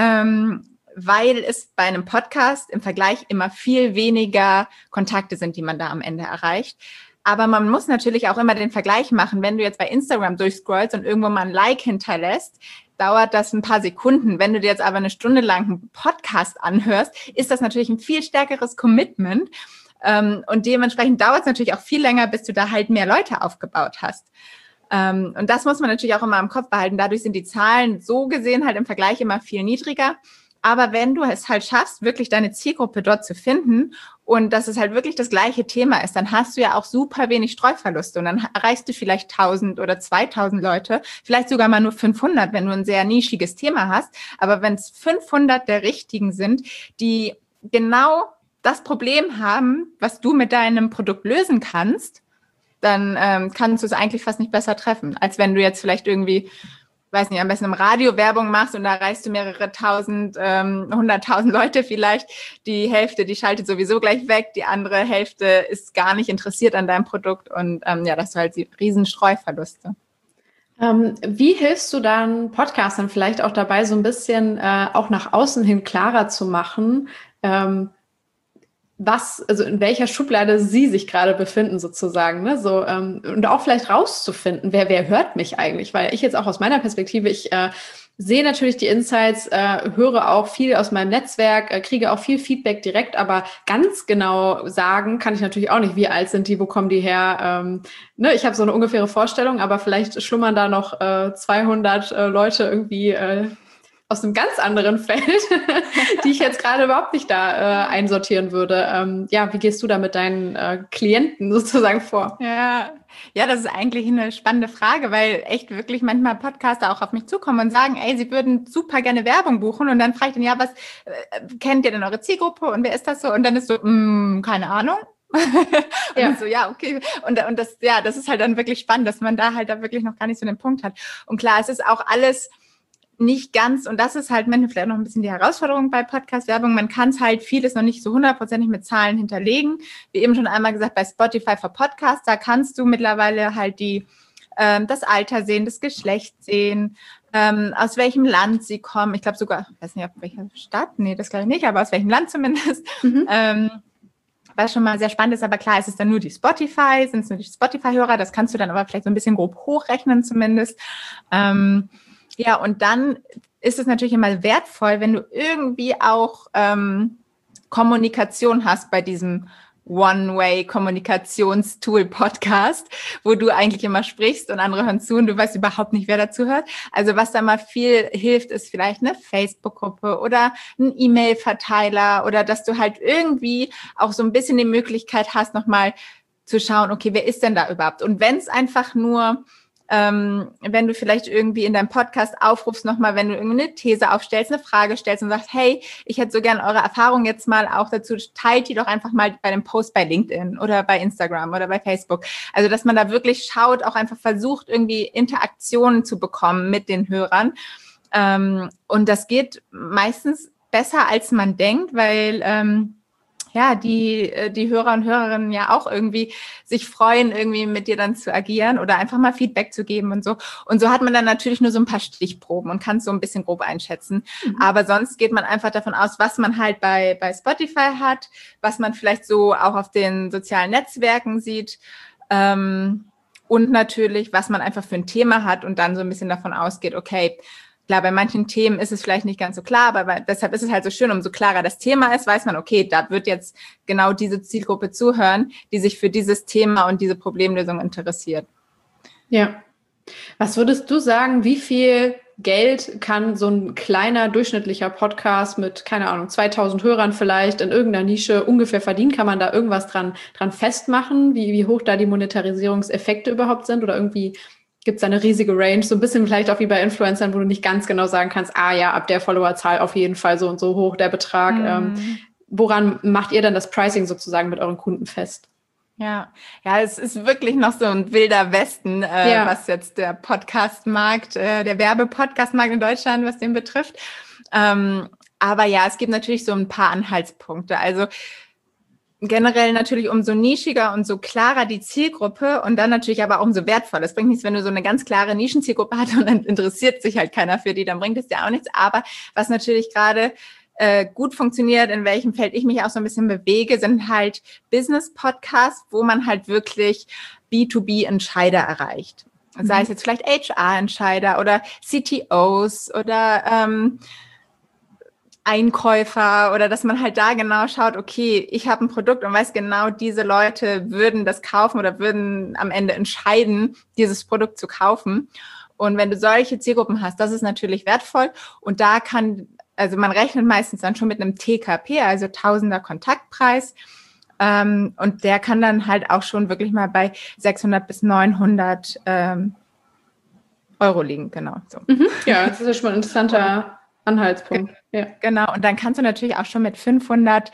weil es bei einem Podcast im Vergleich immer viel weniger Kontakte sind, die man da am Ende erreicht. Aber man muss natürlich auch immer den Vergleich machen, wenn du jetzt bei Instagram durchscrollst und irgendwo mal ein Like hinterlässt, dauert das ein paar Sekunden. Wenn du dir jetzt aber eine Stunde lang einen Podcast anhörst, ist das natürlich ein viel stärkeres Commitment. Und dementsprechend dauert es natürlich auch viel länger, bis du da halt mehr Leute aufgebaut hast. Und das muss man natürlich auch immer im Kopf behalten. Dadurch sind die Zahlen so gesehen halt im Vergleich immer viel niedriger. Aber wenn du es halt schaffst, wirklich deine Zielgruppe dort zu finden und dass es halt wirklich das gleiche Thema ist, dann hast du ja auch super wenig Streuverluste und dann erreichst du vielleicht 1000 oder 2000 Leute, vielleicht sogar mal nur 500, wenn du ein sehr nischiges Thema hast. Aber wenn es 500 der Richtigen sind, die genau das Problem haben, was du mit deinem Produkt lösen kannst, dann kannst du es eigentlich fast nicht besser treffen, als wenn du jetzt vielleicht irgendwie, weiß nicht, am besten im Radio Werbung machst und da erreichst du mehrere tausend, 100.000 Leute vielleicht. Die Hälfte, die schaltet sowieso gleich weg, die andere Hälfte ist gar nicht interessiert an deinem Produkt und das hast du halt die riesen Streuverluste. Wie hilfst du dann Podcastern vielleicht auch dabei, so ein bisschen auch nach außen hin klarer zu machen, also in welcher Schublade sie sich gerade befinden sozusagen, ne? So, und auch vielleicht rauszufinden, wer hört mich eigentlich, weil ich jetzt auch aus meiner Perspektive, ich sehe natürlich die Insights, höre auch viel aus meinem Netzwerk, kriege auch viel Feedback direkt, aber ganz genau sagen kann ich natürlich auch nicht, wie alt sind die, wo kommen die her, ne? Ich habe so eine ungefähre Vorstellung, aber vielleicht schlummern da noch 200 Leute irgendwie aus einem ganz anderen Feld, die ich jetzt gerade überhaupt nicht da einsortieren würde. Wie gehst du da mit deinen Klienten sozusagen vor? Ja, das ist eigentlich eine spannende Frage, weil echt wirklich manchmal Podcaster auch auf mich zukommen und sagen, ey, sie würden super gerne Werbung buchen und dann frage ich dann, ja, was kennt ihr denn eure Zielgruppe und wer ist das so? Und dann ist so, keine Ahnung. Und dann so, ja, okay. Und das ist halt dann wirklich spannend, dass man da halt wirklich noch gar nicht so den Punkt hat. Und klar, es ist auch alles nicht ganz, und das ist halt vielleicht noch ein bisschen die Herausforderung bei Podcast-Werbung, man kann es halt vieles noch nicht so hundertprozentig mit Zahlen hinterlegen. Wie eben schon einmal gesagt, bei Spotify for Podcasts, da kannst du mittlerweile halt das Alter sehen, das Geschlecht sehen, aus welchem Land sie kommen. Ich glaube sogar, ich weiß nicht, auf welcher Stadt, nee, das glaube ich nicht, aber aus welchem Land zumindest. Was schon mal sehr spannend ist, aber klar, ist es dann nur die Spotify, sind es nur die Spotify-Hörer, das kannst du dann aber vielleicht so ein bisschen grob hochrechnen zumindest. Ja, und dann ist es natürlich immer wertvoll, wenn du irgendwie auch Kommunikation hast bei diesem One-Way-Kommunikationstool-Podcast, wo du eigentlich immer sprichst und andere hören zu und du weißt überhaupt nicht, wer dazu hört. Also was da mal viel hilft, ist vielleicht eine Facebook-Gruppe oder ein E-Mail-Verteiler oder dass du halt irgendwie auch so ein bisschen die Möglichkeit hast, nochmal zu schauen, okay, wer ist denn da überhaupt? Und wenn es einfach nur wenn du vielleicht irgendwie in deinem Podcast aufrufst nochmal, wenn du irgendwie eine These aufstellst, eine Frage stellst und sagst, hey, ich hätte so gern eure Erfahrung jetzt mal auch dazu, teilt die doch einfach mal bei dem Post bei LinkedIn oder bei Instagram oder bei Facebook. Also, dass man da wirklich schaut, auch einfach versucht, irgendwie Interaktionen zu bekommen mit den Hörern. Und das geht meistens besser, als man denkt, weil die Hörer und Hörerinnen ja auch irgendwie sich freuen, irgendwie mit dir dann zu agieren oder einfach mal Feedback zu geben und so. Und so hat man dann natürlich nur so ein paar Stichproben und kann es so ein bisschen grob einschätzen. Aber sonst geht man einfach davon aus, was man halt bei Spotify hat, was man vielleicht so auch auf den sozialen Netzwerken sieht, und natürlich, was man einfach für ein Thema hat und dann so ein bisschen davon ausgeht, okay, klar, bei manchen Themen ist es vielleicht nicht ganz so klar, aber deshalb ist es halt so schön, umso klarer das Thema ist, weiß man, okay, da wird jetzt genau diese Zielgruppe zuhören, die sich für dieses Thema und diese Problemlösung interessiert. Ja. Was würdest du sagen, wie viel Geld kann so ein kleiner, durchschnittlicher Podcast mit, keine Ahnung, 2000 Hörern vielleicht in irgendeiner Nische ungefähr verdienen? Kann man da irgendwas dran festmachen, wie hoch da die Monetarisierungseffekte überhaupt sind oder irgendwie gibt es eine riesige Range, so ein bisschen vielleicht auch wie bei Influencern, wo du nicht ganz genau sagen kannst, ab der Followerzahl auf jeden Fall so und so hoch der Betrag. Woran macht ihr dann das Pricing sozusagen mit euren Kunden fest? Ja, es ist wirklich noch so ein wilder Westen, was jetzt der Podcast-Markt, der Werbe-Podcast-Markt in Deutschland, was den betrifft. Aber ja, es gibt natürlich so ein paar Anhaltspunkte. Also generell natürlich umso nischiger und so klarer die Zielgruppe und dann natürlich aber auch umso wertvoller. Es bringt nichts, wenn du so eine ganz klare Nischenzielgruppe hast und dann interessiert sich halt keiner für die, dann bringt es dir auch nichts. Aber was natürlich gerade gut funktioniert, in welchem Feld ich mich auch so ein bisschen bewege, sind halt Business-Podcasts, wo man halt wirklich B2B-Entscheider erreicht. Sei es jetzt vielleicht HR-Entscheider oder CTOs oder Einkäufer oder dass man halt da genau schaut, okay, ich habe ein Produkt und weiß genau, diese Leute würden das kaufen oder würden am Ende entscheiden, dieses Produkt zu kaufen. Und wenn du solche Zielgruppen hast, das ist natürlich wertvoll und da kann also man rechnet meistens dann schon mit einem TKP, also Tausender Kontaktpreis. Und der kann dann halt auch schon wirklich mal bei 600 bis 900 Euro liegen, genau. So. Ja, das ist ja schon mal ein interessanter Anhaltspunkt. Ja. Genau, und dann kannst du natürlich auch schon mit 500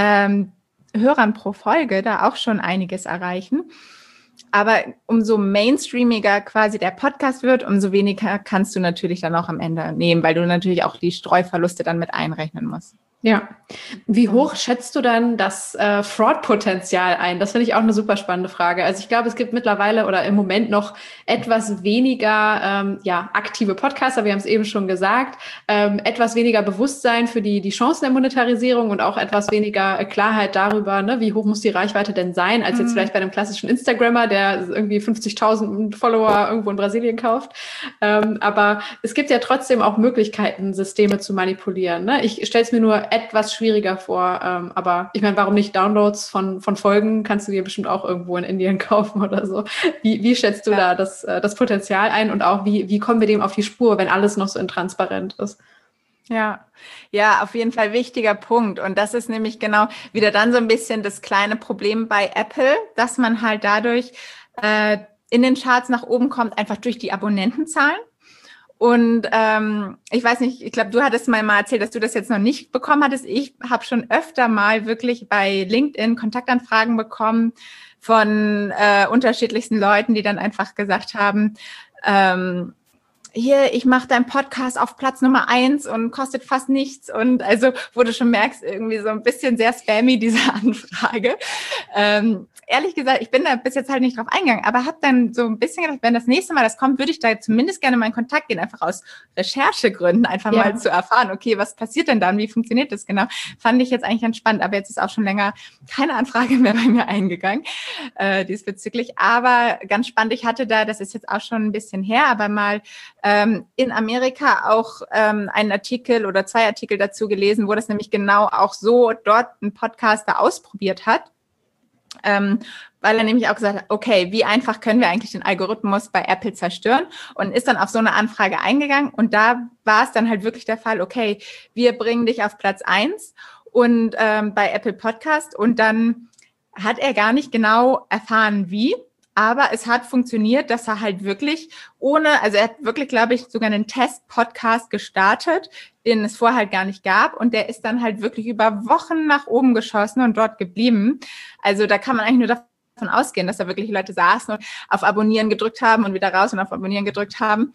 Hörern pro Folge da auch schon einiges erreichen. Aber umso mainstreamiger quasi der Podcast wird, umso weniger kannst du natürlich dann auch am Ende nehmen, weil du natürlich auch die Streuverluste dann mit einrechnen musst. Ja. Wie hoch schätzt du dann das Fraud-Potenzial ein? Das finde ich auch eine super spannende Frage. Also ich glaube, es gibt mittlerweile oder im Moment noch etwas weniger aktive Podcaster, wir haben es eben schon gesagt, etwas weniger Bewusstsein für die Chancen der Monetarisierung und auch etwas weniger Klarheit darüber, ne, wie hoch muss die Reichweite denn sein, als jetzt vielleicht bei einem klassischen Instagrammer, der irgendwie 50.000 Follower irgendwo in Brasilien kauft. Aber es gibt ja trotzdem auch Möglichkeiten, Systeme zu manipulieren. Ne? Ich stelle es mir nur etwas schwieriger vor, aber ich meine, warum nicht Downloads von Folgen kannst du dir bestimmt auch irgendwo in Indien kaufen oder so. Wie schätzt du da das Potenzial ein und auch wie kommen wir dem auf die Spur, wenn alles noch so intransparent ist? Ja, auf jeden Fall wichtiger Punkt. Und das ist nämlich genau wieder dann so ein bisschen das kleine Problem bei Apple, dass man halt dadurch in den Charts nach oben kommt, einfach durch die Abonnentenzahlen. Und ich weiß nicht, ich glaube, du hattest mal erzählt, dass du das jetzt noch nicht bekommen hattest. Ich habe schon öfter mal wirklich bei LinkedIn Kontaktanfragen bekommen von unterschiedlichsten Leuten, die dann einfach gesagt haben, hier, ich mache deinen Podcast auf Platz Nummer 1 und kostet fast nichts. Und also, wo du schon merkst, irgendwie so ein bisschen sehr spammy, diese Anfrage. Ehrlich gesagt, ich bin da bis jetzt halt nicht drauf eingegangen, aber habe dann so ein bisschen gedacht, wenn das nächste Mal das kommt, würde ich da zumindest gerne mal in Kontakt gehen, einfach aus Recherchegründen, einfach mal zu erfahren, okay, was passiert denn dann, wie funktioniert das genau? Fand ich jetzt eigentlich ganz spannend, aber jetzt ist auch schon länger keine Anfrage mehr bei mir eingegangen diesbezüglich. Aber ganz spannend, ich hatte da, das ist jetzt auch schon ein bisschen her, aber mal in Amerika auch einen Artikel oder 2 Artikel dazu gelesen, wo das nämlich genau auch so dort ein Podcaster ausprobiert hat. Weil er nämlich auch gesagt hat, okay, wie einfach können wir eigentlich den Algorithmus bei Apple zerstören, und ist dann auf so eine Anfrage eingegangen, und da war es dann halt wirklich der Fall, okay, wir bringen dich auf Platz 1 und bei Apple Podcast, und dann hat er gar nicht genau erfahren, wie, aber es hat funktioniert, dass er halt wirklich also er hat wirklich, glaube ich, sogar einen Test-Podcast gestartet, den es vorher halt gar nicht gab, und der ist dann halt wirklich über Wochen nach oben geschossen und dort geblieben. Also da kann man eigentlich nur davon ausgehen, dass da wirklich Leute saßen und auf Abonnieren gedrückt haben und wieder raus und auf Abonnieren gedrückt haben.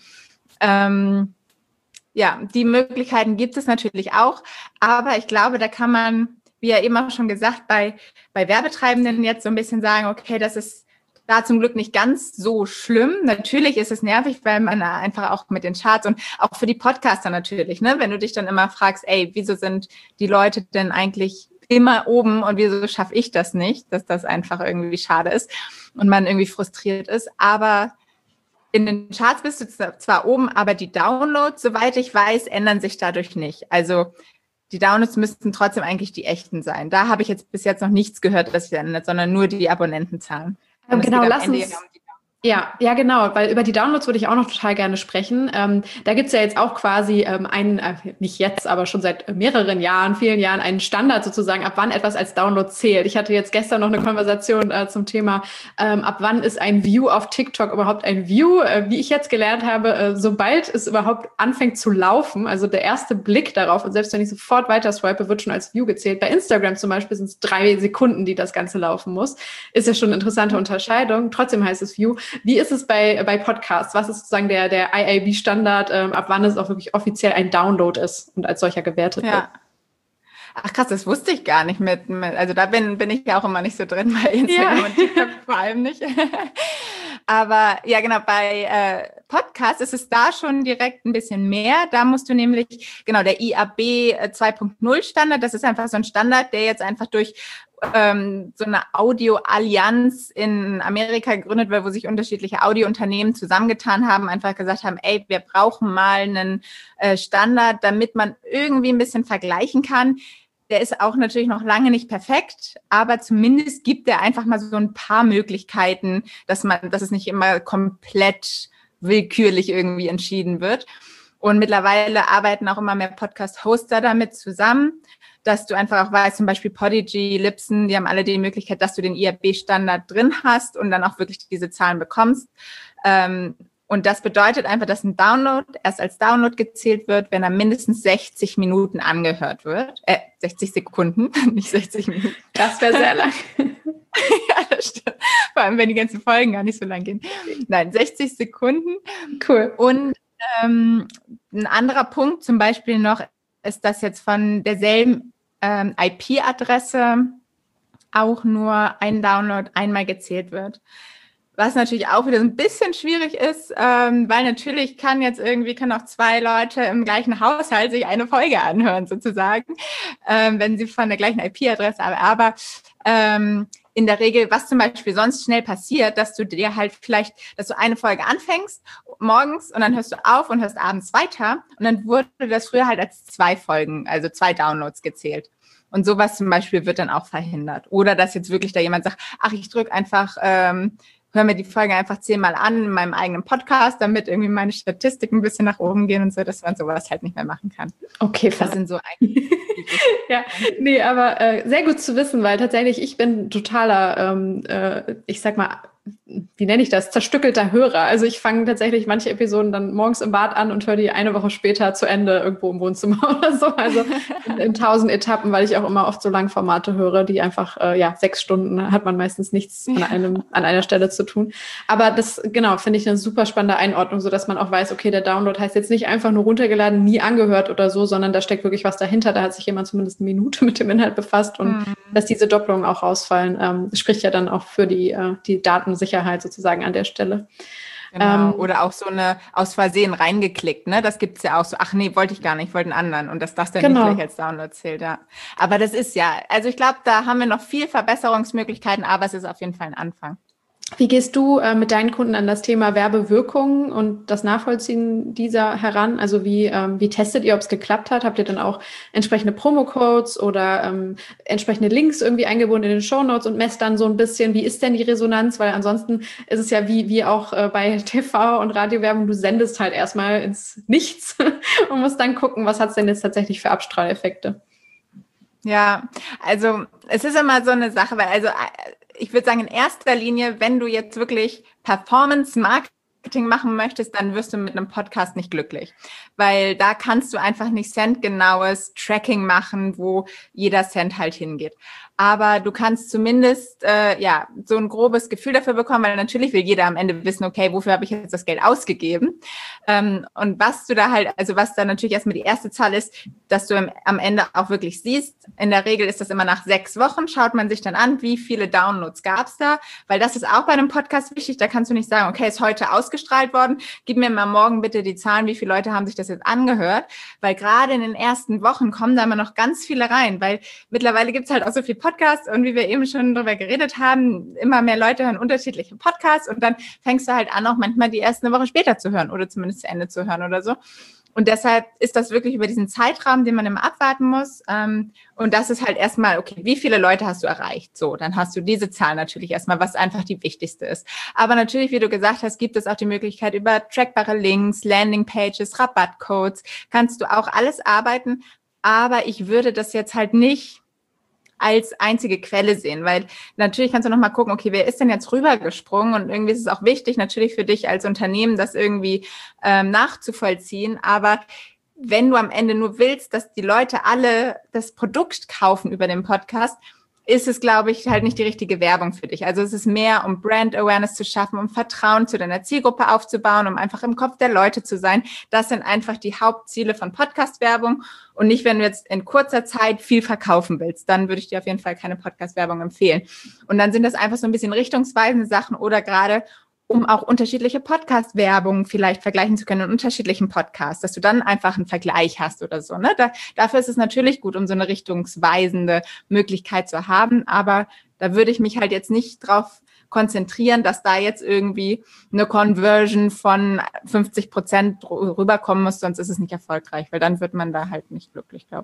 Die Möglichkeiten gibt es natürlich auch, aber ich glaube, da kann man, wie ja eben auch schon gesagt, bei Werbetreibenden jetzt so ein bisschen sagen, okay, das ist da zum Glück nicht ganz so schlimm. Natürlich ist es nervig, weil man einfach auch mit den Charts und auch für die Podcaster natürlich, ne, wenn du dich dann immer fragst, ey, wieso sind die Leute denn eigentlich immer oben und wieso schaffe ich das nicht, dass das einfach irgendwie schade ist und man irgendwie frustriert ist. Aber in den Charts bist du zwar oben, aber die Downloads, soweit ich weiß, ändern sich dadurch nicht. Also die Downloads müssten trotzdem eigentlich die echten sein. Da habe ich jetzt bis jetzt noch nichts gehört, dass sich ändert, sondern nur die Abonnentenzahlen. Genau, lass uns. Ja, genau, weil über die Downloads würde ich auch noch total gerne sprechen. Da gibt's ja jetzt auch quasi nicht jetzt, aber schon seit mehreren Jahren, vielen Jahren, einen Standard sozusagen, ab wann etwas als Download zählt. Ich hatte jetzt gestern noch eine Konversation zum Thema, ab wann ist ein View auf TikTok überhaupt ein View? Wie ich jetzt gelernt habe, sobald es überhaupt anfängt zu laufen, also der erste Blick darauf, und selbst wenn ich sofort weiter swipe, wird schon als View gezählt. Bei Instagram zum Beispiel sind es 3 Sekunden, die das Ganze laufen muss. Ist ja schon eine interessante Unterscheidung. Trotzdem heißt es View. Wie ist es bei Podcasts? Was ist sozusagen der IAB-Standard, ab wann es auch wirklich offiziell ein Download ist und als solcher gewertet wird? Ach krass, das wusste ich gar nicht also da bin ich ja auch immer nicht so drin bei Instagram und TikTok vor allem nicht. Aber ja, genau, bei Podcasts ist es da schon direkt ein bisschen mehr. Da musst du nämlich, genau, der IAB 2.0 Standard, das ist einfach so ein Standard, der jetzt einfach durch so eine Audio-Allianz in Amerika gegründet wird, wo sich unterschiedliche Audiounternehmen zusammengetan haben, einfach gesagt haben, ey, wir brauchen mal einen Standard, damit man irgendwie ein bisschen vergleichen kann. Der ist auch natürlich noch lange nicht perfekt, aber zumindest gibt er einfach mal so ein paar Möglichkeiten, dass es nicht immer komplett willkürlich irgendwie entschieden wird. Und mittlerweile arbeiten auch immer mehr Podcast-Hoster damit zusammen, dass du einfach auch weißt, zum Beispiel Podigy, Libsyn, die haben alle die Möglichkeit, dass du den IAB-Standard drin hast und dann auch wirklich diese Zahlen bekommst. Und das bedeutet einfach, dass ein Download erst als Download gezählt wird, wenn er mindestens 60 Minuten angehört wird. 60 Sekunden, nicht 60 Minuten. Das wäre sehr lang. Ja, das stimmt. Vor allem, wenn die ganzen Folgen gar nicht so lang gehen. Nein, 60 Sekunden. Cool. Und ein anderer Punkt zum Beispiel noch ist, dass jetzt von derselben IP-Adresse auch nur ein Download einmal gezählt wird. Was natürlich auch wieder so ein bisschen schwierig ist, weil natürlich können auch 2 Leute im gleichen Haushalt sich eine Folge anhören, sozusagen, wenn sie von der gleichen IP-Adresse haben. Aber in der Regel, was zum Beispiel sonst schnell passiert, dass du dir halt vielleicht, dass du eine Folge anfängst morgens und dann hörst du auf und hörst abends weiter und dann wurde das früher halt als 2 Folgen, also 2 Downloads gezählt. Und sowas zum Beispiel wird dann auch verhindert. Oder dass jetzt wirklich da jemand sagt, ach, ich drücke einfach, höre mir die Folge einfach 10-mal an in meinem eigenen Podcast, damit irgendwie meine Statistiken ein bisschen nach oben gehen und so, dass man sowas halt nicht mehr machen kann. Okay, das sind so eigentlich. Ja, nee, aber sehr gut zu wissen, weil tatsächlich ich bin totaler, ich sag mal, wie nenne ich das, zerstückelter Hörer. Also ich fange tatsächlich manche Episoden dann morgens im Bad an und höre die eine Woche später zu Ende irgendwo im Wohnzimmer oder so. Also in 1000 Etappen, weil ich auch immer oft so Langformate höre, die einfach, 6 Stunden hat man meistens nichts an einer Stelle zu tun. Aber das, genau, finde ich eine super spannende Einordnung, so dass man auch weiß, okay, der Download heißt jetzt nicht einfach nur runtergeladen, nie angehört oder so, sondern da steckt wirklich was dahinter. Da hat sich jemand zumindest eine Minute mit dem Inhalt befasst und dass diese Doppelungen auch rausfallen, spricht ja dann auch für die Datensicherheit sozusagen an der Stelle. Genau. Oder auch so eine aus Versehen reingeklickt, ne? Das gibt's ja auch so, ach nee, wollte ich gar nicht, ich wollte einen anderen und dass das dann nicht gleich als Download zählt, ja. Aber das ist ja, also ich glaube, da haben wir noch viel Verbesserungsmöglichkeiten, aber es ist auf jeden Fall ein Anfang. Wie gehst du mit deinen Kunden an das Thema Werbewirkung und das Nachvollziehen dieser heran? Also wie testet ihr, ob es geklappt hat? Habt ihr dann auch entsprechende Promo-Codes oder entsprechende Links irgendwie eingebunden in den Shownotes und messt dann so ein bisschen, wie ist denn die Resonanz? Weil ansonsten ist es ja wie auch bei TV- und Radiowerbung, du sendest halt erstmal ins Nichts und musst dann gucken, was hat es denn jetzt tatsächlich für Abstrahleffekte? Ja, also es ist immer so eine Sache, weil ich würde sagen, in erster Linie, wenn du jetzt wirklich Performance-Marketing machen möchtest, dann wirst du mit einem Podcast nicht glücklich, weil da kannst du einfach nicht centgenaues Tracking machen, wo jeder Cent halt hingeht. Aber du kannst zumindest so ein grobes Gefühl dafür bekommen, weil natürlich will jeder am Ende wissen, okay, wofür habe ich jetzt das Geld ausgegeben? Und was du da halt, also was da natürlich erstmal die erste Zahl ist, dass du am Ende auch wirklich siehst. In der Regel ist das immer nach 6 Wochen, schaut man sich dann an, wie viele Downloads gab es da, weil das ist auch bei einem Podcast wichtig. Da kannst du nicht sagen, okay, ist heute ausgestrahlt worden, gib mir mal morgen bitte die Zahlen, wie viele Leute haben sich das jetzt angehört, weil gerade in den ersten Wochen kommen da immer noch ganz viele rein, weil mittlerweile gibt es halt auch so viel Podcasts und wie wir eben schon drüber geredet haben, immer mehr Leute hören unterschiedliche Podcasts und dann fängst du halt an, auch manchmal die erst eine Woche später zu hören oder zumindest zu Ende zu hören oder so. Und deshalb ist das wirklich über diesen Zeitraum, den man immer abwarten muss. Und das ist halt erstmal, okay, wie viele Leute hast du erreicht? So, dann hast du diese Zahl natürlich erstmal, was einfach die wichtigste ist. Aber natürlich, wie du gesagt hast, gibt es auch die Möglichkeit über trackbare Links, Landingpages, Rabattcodes, kannst du auch alles arbeiten. Aber ich würde das jetzt halt nicht als einzige Quelle sehen, weil natürlich kannst du noch mal gucken, okay, wer ist denn jetzt rübergesprungen und irgendwie ist es auch wichtig, natürlich für dich als Unternehmen, das irgendwie nachzuvollziehen, aber wenn du am Ende nur willst, dass die Leute alle das Produkt kaufen über den Podcast, ist es, glaube ich, halt nicht die richtige Werbung für dich. Also es ist mehr, um Brand Awareness zu schaffen, um Vertrauen zu deiner Zielgruppe aufzubauen, um einfach im Kopf der Leute zu sein. Das sind einfach die Hauptziele von Podcast-Werbung und nicht, wenn du jetzt in kurzer Zeit viel verkaufen willst. Dann würde ich dir auf jeden Fall keine Podcast-Werbung empfehlen. Und dann sind das einfach so ein bisschen richtungsweisende Sachen oder gerade um auch unterschiedliche Podcast-Werbung vielleicht vergleichen zu können in unterschiedlichen Podcasts, dass du dann einfach einen Vergleich hast oder so. Ne? Dafür ist es natürlich gut, um so eine richtungsweisende Möglichkeit zu haben, aber da würde ich mich halt jetzt nicht drauf konzentrieren, dass da jetzt irgendwie eine Conversion von 50% rüberkommen muss, sonst ist es nicht erfolgreich, weil dann wird man da halt nicht glücklich, glaube ich.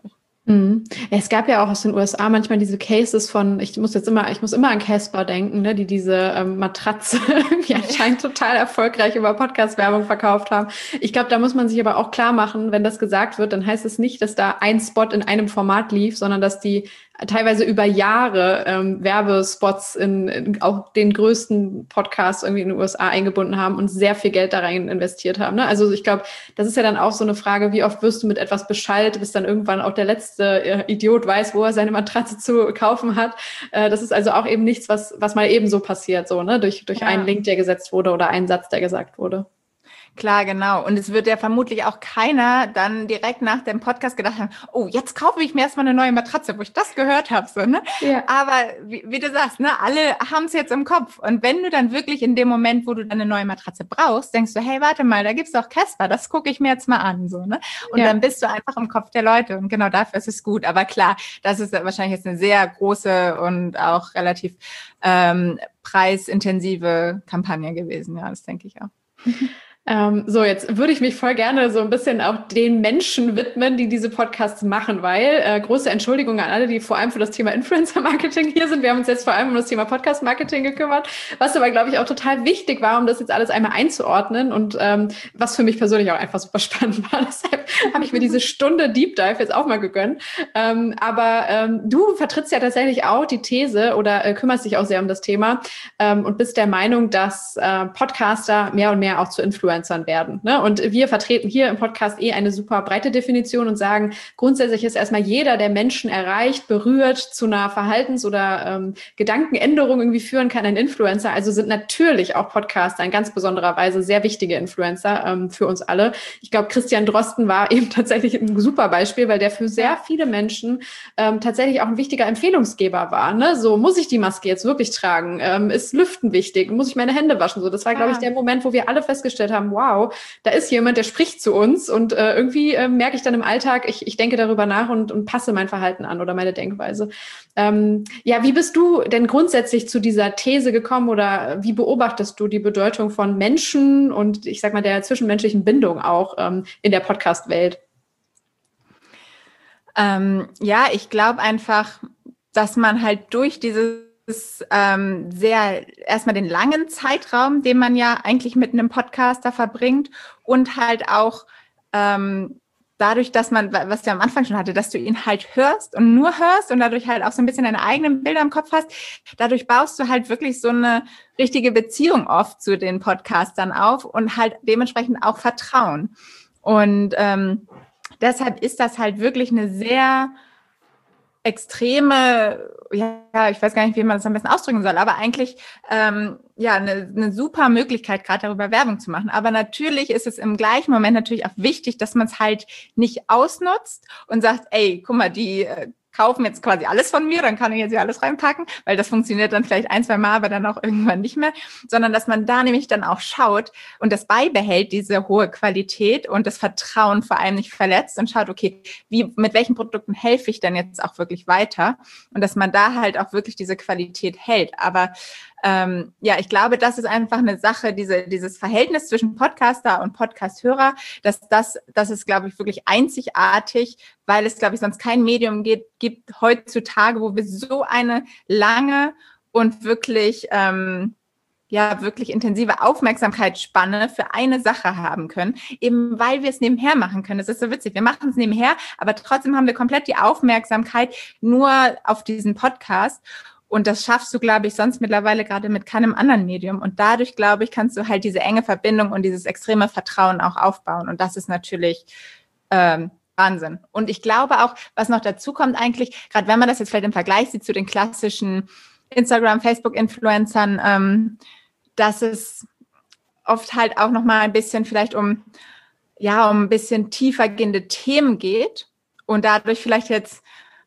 Mhm. Es gab ja auch aus den USA manchmal diese Cases von, ich muss immer an Casper denken, ne, die diese Matratze irgendwie anscheinend total erfolgreich über Podcast-Werbung verkauft haben. Ich glaube, da muss man sich aber auch klar machen, wenn das gesagt wird, dann heißt es nicht, dass da ein Spot in einem Format lief, sondern dass die teilweise über Jahre Werbespots in auch den größten Podcasts irgendwie in den USA eingebunden haben und sehr viel Geld da rein investiert haben. Ne? Also ich glaube, das ist ja dann auch so eine Frage, wie oft wirst du mit etwas beschallt, bis dann irgendwann auch der letzte Idiot weiß, wo er seine Matratze zu kaufen hat. Das ist also auch eben nichts, was mal eben so passiert, so, ne? Durch einen Link, der gesetzt wurde oder einen Satz, der gesagt wurde. Klar, genau. Und es wird ja vermutlich auch keiner dann direkt nach dem Podcast gedacht haben, oh, jetzt kaufe ich mir erstmal eine neue Matratze, wo ich das gehört habe. So, ne? Ja. Aber wie du sagst, ne, alle haben es jetzt im Kopf. Und wenn du dann wirklich in dem Moment, wo du dann eine neue Matratze brauchst, denkst du, hey, warte mal, da gibt's doch Casper, das gucke ich mir jetzt mal an. So, ne? Und dann bist du einfach im Kopf der Leute. Und genau dafür ist es gut. Aber klar, das ist wahrscheinlich jetzt eine sehr große und auch relativ preisintensive Kampagne gewesen. Ja, das denke ich auch. So, jetzt würde ich mich voll gerne so ein bisschen auch den Menschen widmen, die diese Podcasts machen, weil große Entschuldigung an alle, die vor allem für das Thema Influencer-Marketing hier sind. Wir haben uns jetzt vor allem um das Thema Podcast-Marketing gekümmert, was aber, glaube ich, auch total wichtig war, um das jetzt alles einmal einzuordnen und was für mich persönlich auch einfach super spannend war. Deshalb habe ich mir diese Stunde Deep Dive jetzt auch mal gegönnt. Aber du vertrittst ja tatsächlich auch die These oder kümmerst dich auch sehr um das Thema und bist der Meinung, dass Podcaster mehr und mehr auch zu Influencern werden. Ne? Und wir vertreten hier im Podcast eine super breite Definition und sagen, grundsätzlich ist erstmal jeder, der Menschen erreicht, berührt, zu einer Verhaltens- oder Gedankenänderung irgendwie führen kann, ein Influencer. Also sind natürlich auch Podcaster in ganz besonderer Weise sehr wichtige Influencer für uns alle. Ich glaube, Christian Drosten war eben tatsächlich ein super Beispiel, weil der für sehr viele Menschen tatsächlich auch ein wichtiger Empfehlungsgeber war. Ne? So, muss ich die Maske jetzt wirklich tragen? Ist Lüften wichtig? Muss ich meine Hände waschen? So, das war, glaube ich, der Moment, wo wir alle festgestellt haben, wow, da ist jemand, der spricht zu uns und irgendwie merke ich dann im Alltag, ich denke darüber nach und passe mein Verhalten an oder meine Denkweise. Ja, wie bist du denn grundsätzlich zu dieser These gekommen oder wie beobachtest du die Bedeutung von Menschen und ich sag mal der zwischenmenschlichen Bindung auch in der Podcast-Welt? Ja, ich glaube einfach, dass man halt durch dieses erstmal den langen Zeitraum, den man ja eigentlich mit einem Podcaster verbringt und halt auch dadurch, dass man, was du am Anfang schon hatte, dass du ihn halt hörst und nur hörst und dadurch halt auch so ein bisschen deine eigenen Bilder im Kopf hast, dadurch baust du halt wirklich so eine richtige Beziehung oft zu den Podcastern auf und halt dementsprechend auch Vertrauen. Und deshalb ist das halt wirklich eine sehr extreme, ja, ich weiß gar nicht, wie man das am besten ausdrücken soll, aber eigentlich eine super Möglichkeit, gerade darüber Werbung zu machen. Aber natürlich ist es im gleichen Moment natürlich auch wichtig, dass man es halt nicht ausnutzt und sagt, ey, guck mal, die kaufen jetzt quasi alles von mir, dann kann ich jetzt hier alles reinpacken, weil das funktioniert dann vielleicht 1-2 Mal, aber dann auch irgendwann nicht mehr, sondern dass man da nämlich dann auch schaut und das beibehält, diese hohe Qualität und das Vertrauen vor allem nicht verletzt und schaut, okay, mit welchen Produkten helfe ich denn jetzt auch wirklich weiter und dass man da halt auch wirklich diese Qualität hält. Aber ich glaube, das ist einfach eine Sache, dieses Verhältnis zwischen Podcaster und Podcast-Hörer, das ist, glaube ich, wirklich einzigartig, weil es, glaube ich, sonst kein Medium gibt heutzutage, wo wir so eine lange und wirklich, wirklich intensive Aufmerksamkeitsspanne für eine Sache haben können, eben weil wir es nebenher machen können. Das ist so witzig. Wir machen es nebenher, aber trotzdem haben wir komplett die Aufmerksamkeit nur auf diesen Podcast. Und das schaffst du, glaube ich, sonst mittlerweile gerade mit keinem anderen Medium. Und dadurch, glaube ich, kannst du halt diese enge Verbindung und dieses extreme Vertrauen auch aufbauen. Und das ist natürlich Wahnsinn. Und ich glaube auch, was noch dazu kommt eigentlich, gerade wenn man das jetzt vielleicht im Vergleich sieht zu den klassischen Instagram-, Facebook-Influencern, dass es oft halt auch nochmal ein bisschen vielleicht um ein bisschen tiefergehende Themen geht und dadurch vielleicht jetzt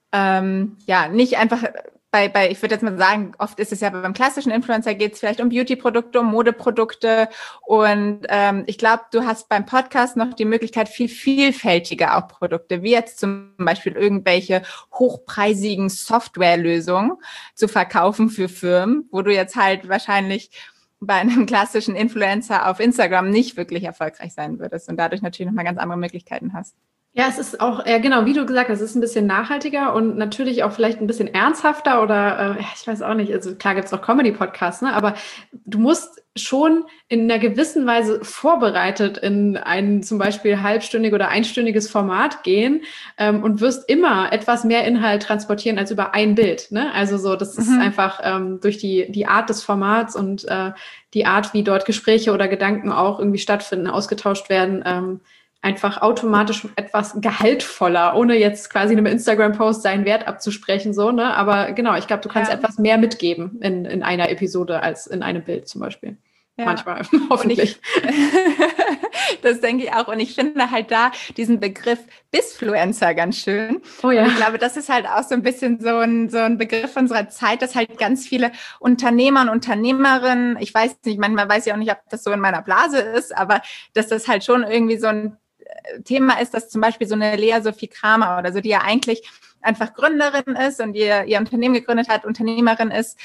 nicht einfach ich würde jetzt mal sagen, oft ist es ja beim klassischen Influencer geht es vielleicht um Beauty-Produkte, um Modeprodukte und ich glaube, du hast beim Podcast noch die Möglichkeit, viel vielfältiger auch Produkte, wie jetzt zum Beispiel irgendwelche hochpreisigen Softwarelösungen zu verkaufen für Firmen, wo du jetzt halt wahrscheinlich bei einem klassischen Influencer auf Instagram nicht wirklich erfolgreich sein würdest und dadurch natürlich nochmal ganz andere Möglichkeiten hast. Ja, es ist auch, ja genau, wie du gesagt hast, es ist ein bisschen nachhaltiger und natürlich auch vielleicht ein bisschen ernsthafter oder ich weiß auch nicht, also klar gibt es auch Comedy-Podcasts, ne? Aber du musst schon in einer gewissen Weise vorbereitet in ein zum Beispiel halbstündig oder einstündiges Format gehen und wirst immer etwas mehr Inhalt transportieren als über ein Bild. Ne? Also so, das ist einfach durch die Art des Formats und die Art, wie dort Gespräche oder Gedanken auch irgendwie stattfinden, ausgetauscht werden, einfach automatisch etwas gehaltvoller, ohne jetzt quasi in einem Instagram-Post seinen Wert abzusprechen, so, ne? Aber genau, ich glaube, du kannst etwas mehr mitgeben in einer Episode als in einem Bild zum Beispiel. Ja. Manchmal, hoffentlich. Das denke ich auch. Und ich finde halt da diesen Begriff Bisfluencer ganz schön. Oh ja. Und ich glaube, das ist halt auch so ein bisschen so ein Begriff unserer Zeit, dass halt ganz viele Unternehmer und Unternehmerinnen, ich weiß nicht, manchmal weiß ich auch nicht, ob das so in meiner Blase ist, aber dass das halt schon irgendwie so ein Thema ist, dass zum Beispiel so eine Lea Sophie Kramer oder so, die ja eigentlich einfach Gründerin ist und ihr Unternehmen gegründet hat, Unternehmerin ist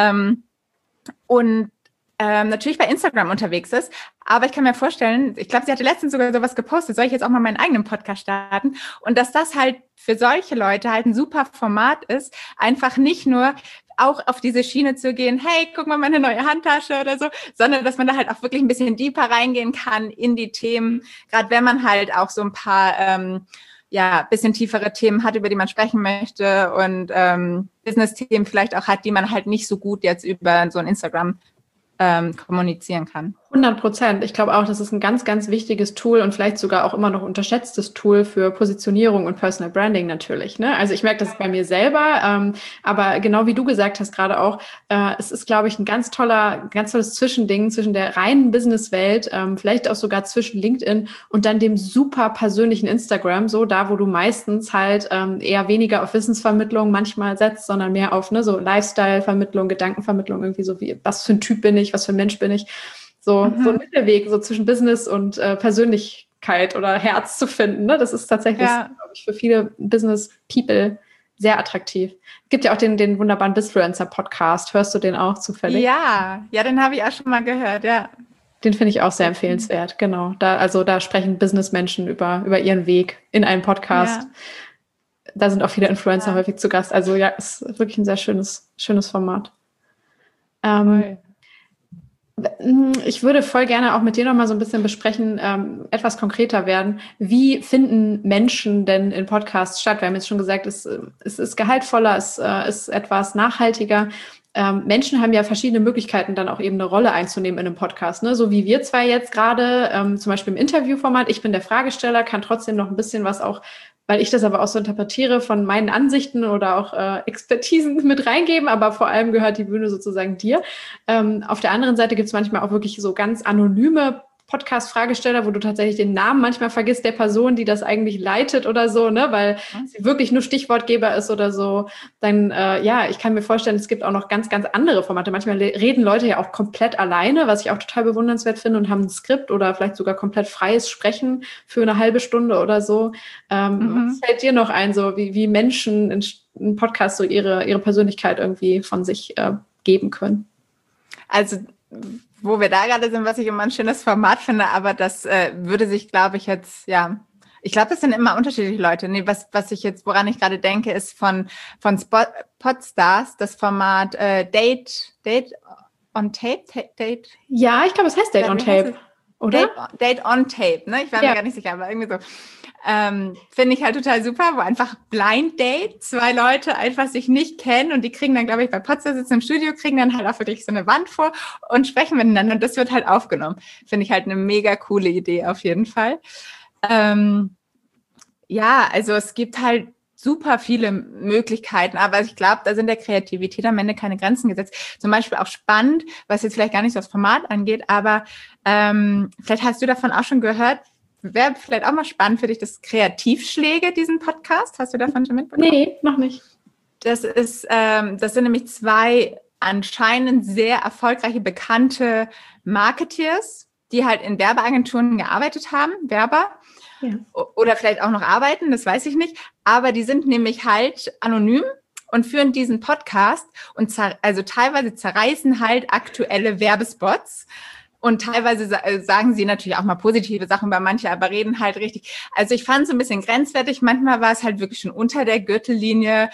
und natürlich bei Instagram unterwegs ist. Aber ich kann mir vorstellen, ich glaube, sie hatte letztens sogar sowas gepostet, soll ich jetzt auch mal meinen eigenen Podcast starten? Und dass das halt für solche Leute halt ein super Format ist, einfach nicht nur auch auf diese Schiene zu gehen, hey, guck mal, meine neue Handtasche oder so, sondern dass man da halt auch wirklich ein bisschen deeper reingehen kann in die Themen, gerade wenn man halt auch so ein paar bisschen tiefere Themen hat, über die man sprechen möchte und Business-Themen vielleicht auch hat, die man halt nicht so gut jetzt über so ein Instagram kommunizieren kann. 100%. Ich glaube auch, das ist ein ganz, ganz wichtiges Tool und vielleicht sogar auch immer noch unterschätztes Tool für Positionierung und Personal Branding natürlich. Ne? Also ich merke das bei mir selber, aber genau wie du gesagt hast gerade auch, es ist, glaube ich, ein ganz tolles Zwischending zwischen der reinen Businesswelt, vielleicht auch sogar zwischen LinkedIn und dann dem super persönlichen Instagram, so da, wo du meistens halt eher weniger auf Wissensvermittlung manchmal setzt, sondern mehr auf so Lifestyle-Vermittlung, Gedankenvermittlung, irgendwie so wie, was für ein Typ bin ich, was für ein Mensch bin ich. So ein Mittelweg so zwischen Business und Persönlichkeit oder Herz zu finden. Ne? Das ist tatsächlich, glaube ich, für viele Business-People sehr attraktiv. Es gibt ja auch den wunderbaren Bizfluencer-Podcast. Hörst du den auch zufällig? Ja, den habe ich auch schon mal gehört, ja. Den finde ich auch sehr empfehlenswert, genau. Da sprechen Businessmenschen über ihren Weg in einem Podcast. Ja. Da sind auch viele Influencer häufig zu Gast. Also ja, ist wirklich ein sehr schönes Format. Ich würde voll gerne auch mit dir noch mal so ein bisschen besprechen, etwas konkreter werden. Wie finden Menschen denn in Podcasts statt? Wir haben jetzt schon gesagt, es ist gehaltvoller, es ist etwas nachhaltiger. Menschen haben ja verschiedene Möglichkeiten, dann auch eben eine Rolle einzunehmen in einem Podcast. Ne? So wie wir zwei jetzt gerade, zum Beispiel im Interviewformat. Ich bin der Fragesteller, kann trotzdem noch ein bisschen was auch, weil ich das aber auch so interpretiere, von meinen Ansichten oder auch Expertisen mit reingeben, aber vor allem gehört die Bühne sozusagen dir. Auf der anderen Seite gibt es manchmal auch wirklich so ganz anonyme Podcast-Fragesteller, wo du tatsächlich den Namen manchmal vergisst der Person, die das eigentlich leitet oder so, ne, weil sie wirklich nur Stichwortgeber ist oder so. Dann, ich kann mir vorstellen, es gibt auch noch ganz, ganz andere Formate. Manchmal reden Leute ja auch komplett alleine, was ich auch total bewundernswert finde und haben ein Skript oder vielleicht sogar komplett freies Sprechen für eine halbe Stunde oder so. Was fällt dir noch ein, so wie Menschen in Podcasts so ihre Persönlichkeit irgendwie von sich geben können? Also wo wir da gerade sind, was ich immer ein schönes Format finde, aber das würde sich, glaube ich, jetzt, ich glaube, das sind immer unterschiedliche Leute. Nee, woran ich gerade denke, ist von Podstars, das Format Date on Tape. Date. Ja, ich glaube, es heißt Date on Tape, oder? Date on Tape, ne? Ich war mir gar nicht sicher, aber irgendwie so. Finde ich halt total super, wo einfach Blind Date, 2 Leute einfach sich nicht kennen und die kriegen dann, glaube ich, bei Potsdam sitzen im Studio, kriegen dann halt auch wirklich so eine Wand vor und sprechen miteinander und das wird halt aufgenommen. Finde ich halt eine mega coole Idee auf jeden Fall. Also es gibt halt super viele Möglichkeiten, aber ich glaube, da sind der Kreativität am Ende keine Grenzen gesetzt. Zum Beispiel auch spannend, was jetzt vielleicht gar nicht so das Format angeht, aber vielleicht hast du davon auch schon gehört, wäre vielleicht auch mal spannend für dich, das Kreativschläge, diesen Podcast. Hast du davon schon mitbekommen? Nee, noch nicht. Das sind nämlich 2 anscheinend sehr erfolgreiche, bekannte Marketeers, die halt in Werbeagenturen gearbeitet haben, Werber. Ja. Oder vielleicht auch noch arbeiten, das weiß ich nicht. Aber die sind nämlich halt anonym und führen diesen Podcast und teilweise zerreißen halt aktuelle Werbespots Und teilweise sagen sie natürlich auch mal positive Sachen über manche, aber reden halt richtig. Also ich fand es ein bisschen grenzwertig. Manchmal war es halt wirklich schon unter der Gürtellinie.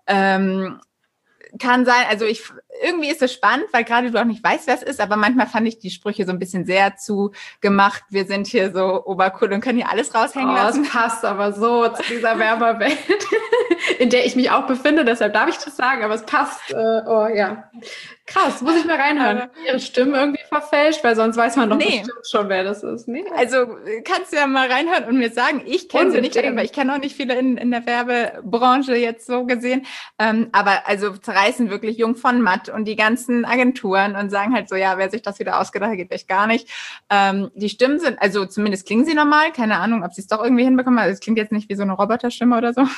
Kann sein, also irgendwie ist es spannend, weil gerade du auch nicht weißt, wer es ist, aber manchmal fand ich die Sprüche so ein bisschen sehr zu gemacht. Wir sind hier so obercool und können hier alles raushängen lassen. Das passt aber so zu dieser Werbewelt, in der ich mich auch befinde, deshalb darf ich das sagen, aber es passt. Oh ja. Krass, muss ich mal reinhören. Ihre Stimme irgendwie verfälscht, weil sonst weiß man doch bestimmt schon, wer das ist. Nee. Also kannst du ja mal reinhören und mir sagen, ich kenne sie nicht, aber ich kenne auch nicht viele in der Werbebranche jetzt so gesehen. Aber also zerreißen wirklich Jung von Matt und die ganzen Agenturen und sagen halt so, ja, wer sich das wieder ausgedacht hat, geht echt gar nicht. Die Stimmen sind, also zumindest klingen sie normal, keine Ahnung, ob sie es doch irgendwie hinbekommen. Also es klingt jetzt nicht wie so eine Roboterstimme oder so.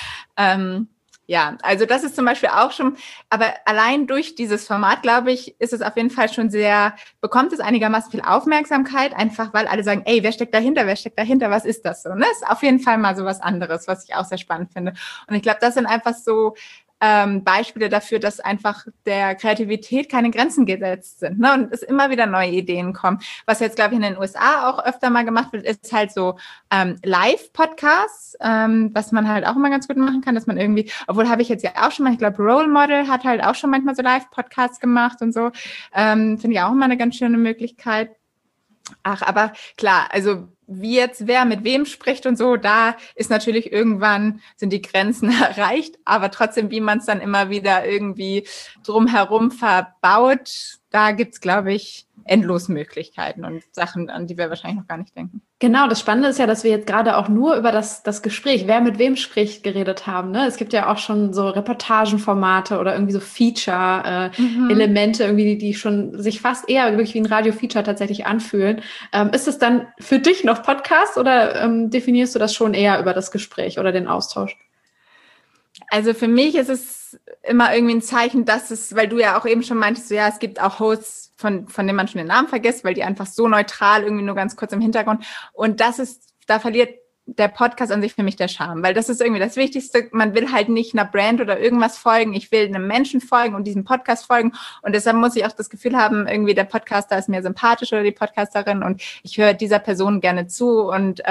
Ja, also das ist zum Beispiel auch schon, aber allein durch dieses Format, glaube ich, ist es auf jeden Fall schon bekommt es einigermaßen viel Aufmerksamkeit, einfach weil alle sagen, ey, wer steckt dahinter, was ist das so? Ne? Ist auf jeden Fall mal so was anderes, was ich auch sehr spannend finde. Und ich glaube, das sind einfach so Beispiele dafür, dass einfach der Kreativität keine Grenzen gesetzt sind, ne? Und es immer wieder neue Ideen kommen. Was jetzt, glaube ich, in den USA auch öfter mal gemacht wird, ist halt so Live-Podcasts, was man halt auch immer ganz gut machen kann, dass man irgendwie, obwohl habe ich jetzt ja auch schon mal, ich glaube, Role Model hat halt auch schon manchmal so Live-Podcasts gemacht und so. Finde ich auch immer eine ganz schöne Möglichkeit. Ach, aber klar, also wie jetzt wer mit wem spricht und so, da ist natürlich irgendwann, sind die Grenzen erreicht, aber trotzdem, wie man es dann immer wieder irgendwie drumherum verbaut, da gibt's, glaube ich, endlos Möglichkeiten und Sachen, an die wir wahrscheinlich noch gar nicht denken. Genau, das Spannende ist ja, dass wir jetzt gerade auch nur über das Gespräch, wer mit wem spricht, geredet haben. Ne? Es gibt ja auch schon so Reportagenformate oder irgendwie so Feature-Elemente, irgendwie, die schon sich fast eher wirklich wie ein Radio-Feature tatsächlich anfühlen. Ist es dann für dich noch Podcast oder definierst du das schon eher über das Gespräch oder den Austausch? Also für mich ist es immer irgendwie ein Zeichen, dass es, weil du ja auch eben schon meintest, so, ja, es gibt auch Hosts, von denen man schon den Namen vergisst, weil die einfach so neutral irgendwie nur ganz kurz im Hintergrund. Und da verliert der Podcast an sich für mich der Charme, weil das ist irgendwie das Wichtigste. Man will halt nicht einer Brand oder irgendwas folgen. Ich will einem Menschen folgen und diesem Podcast folgen. Und deshalb muss ich auch das Gefühl haben, irgendwie der Podcaster ist mir sympathisch oder die Podcasterin und ich höre dieser Person gerne zu. Und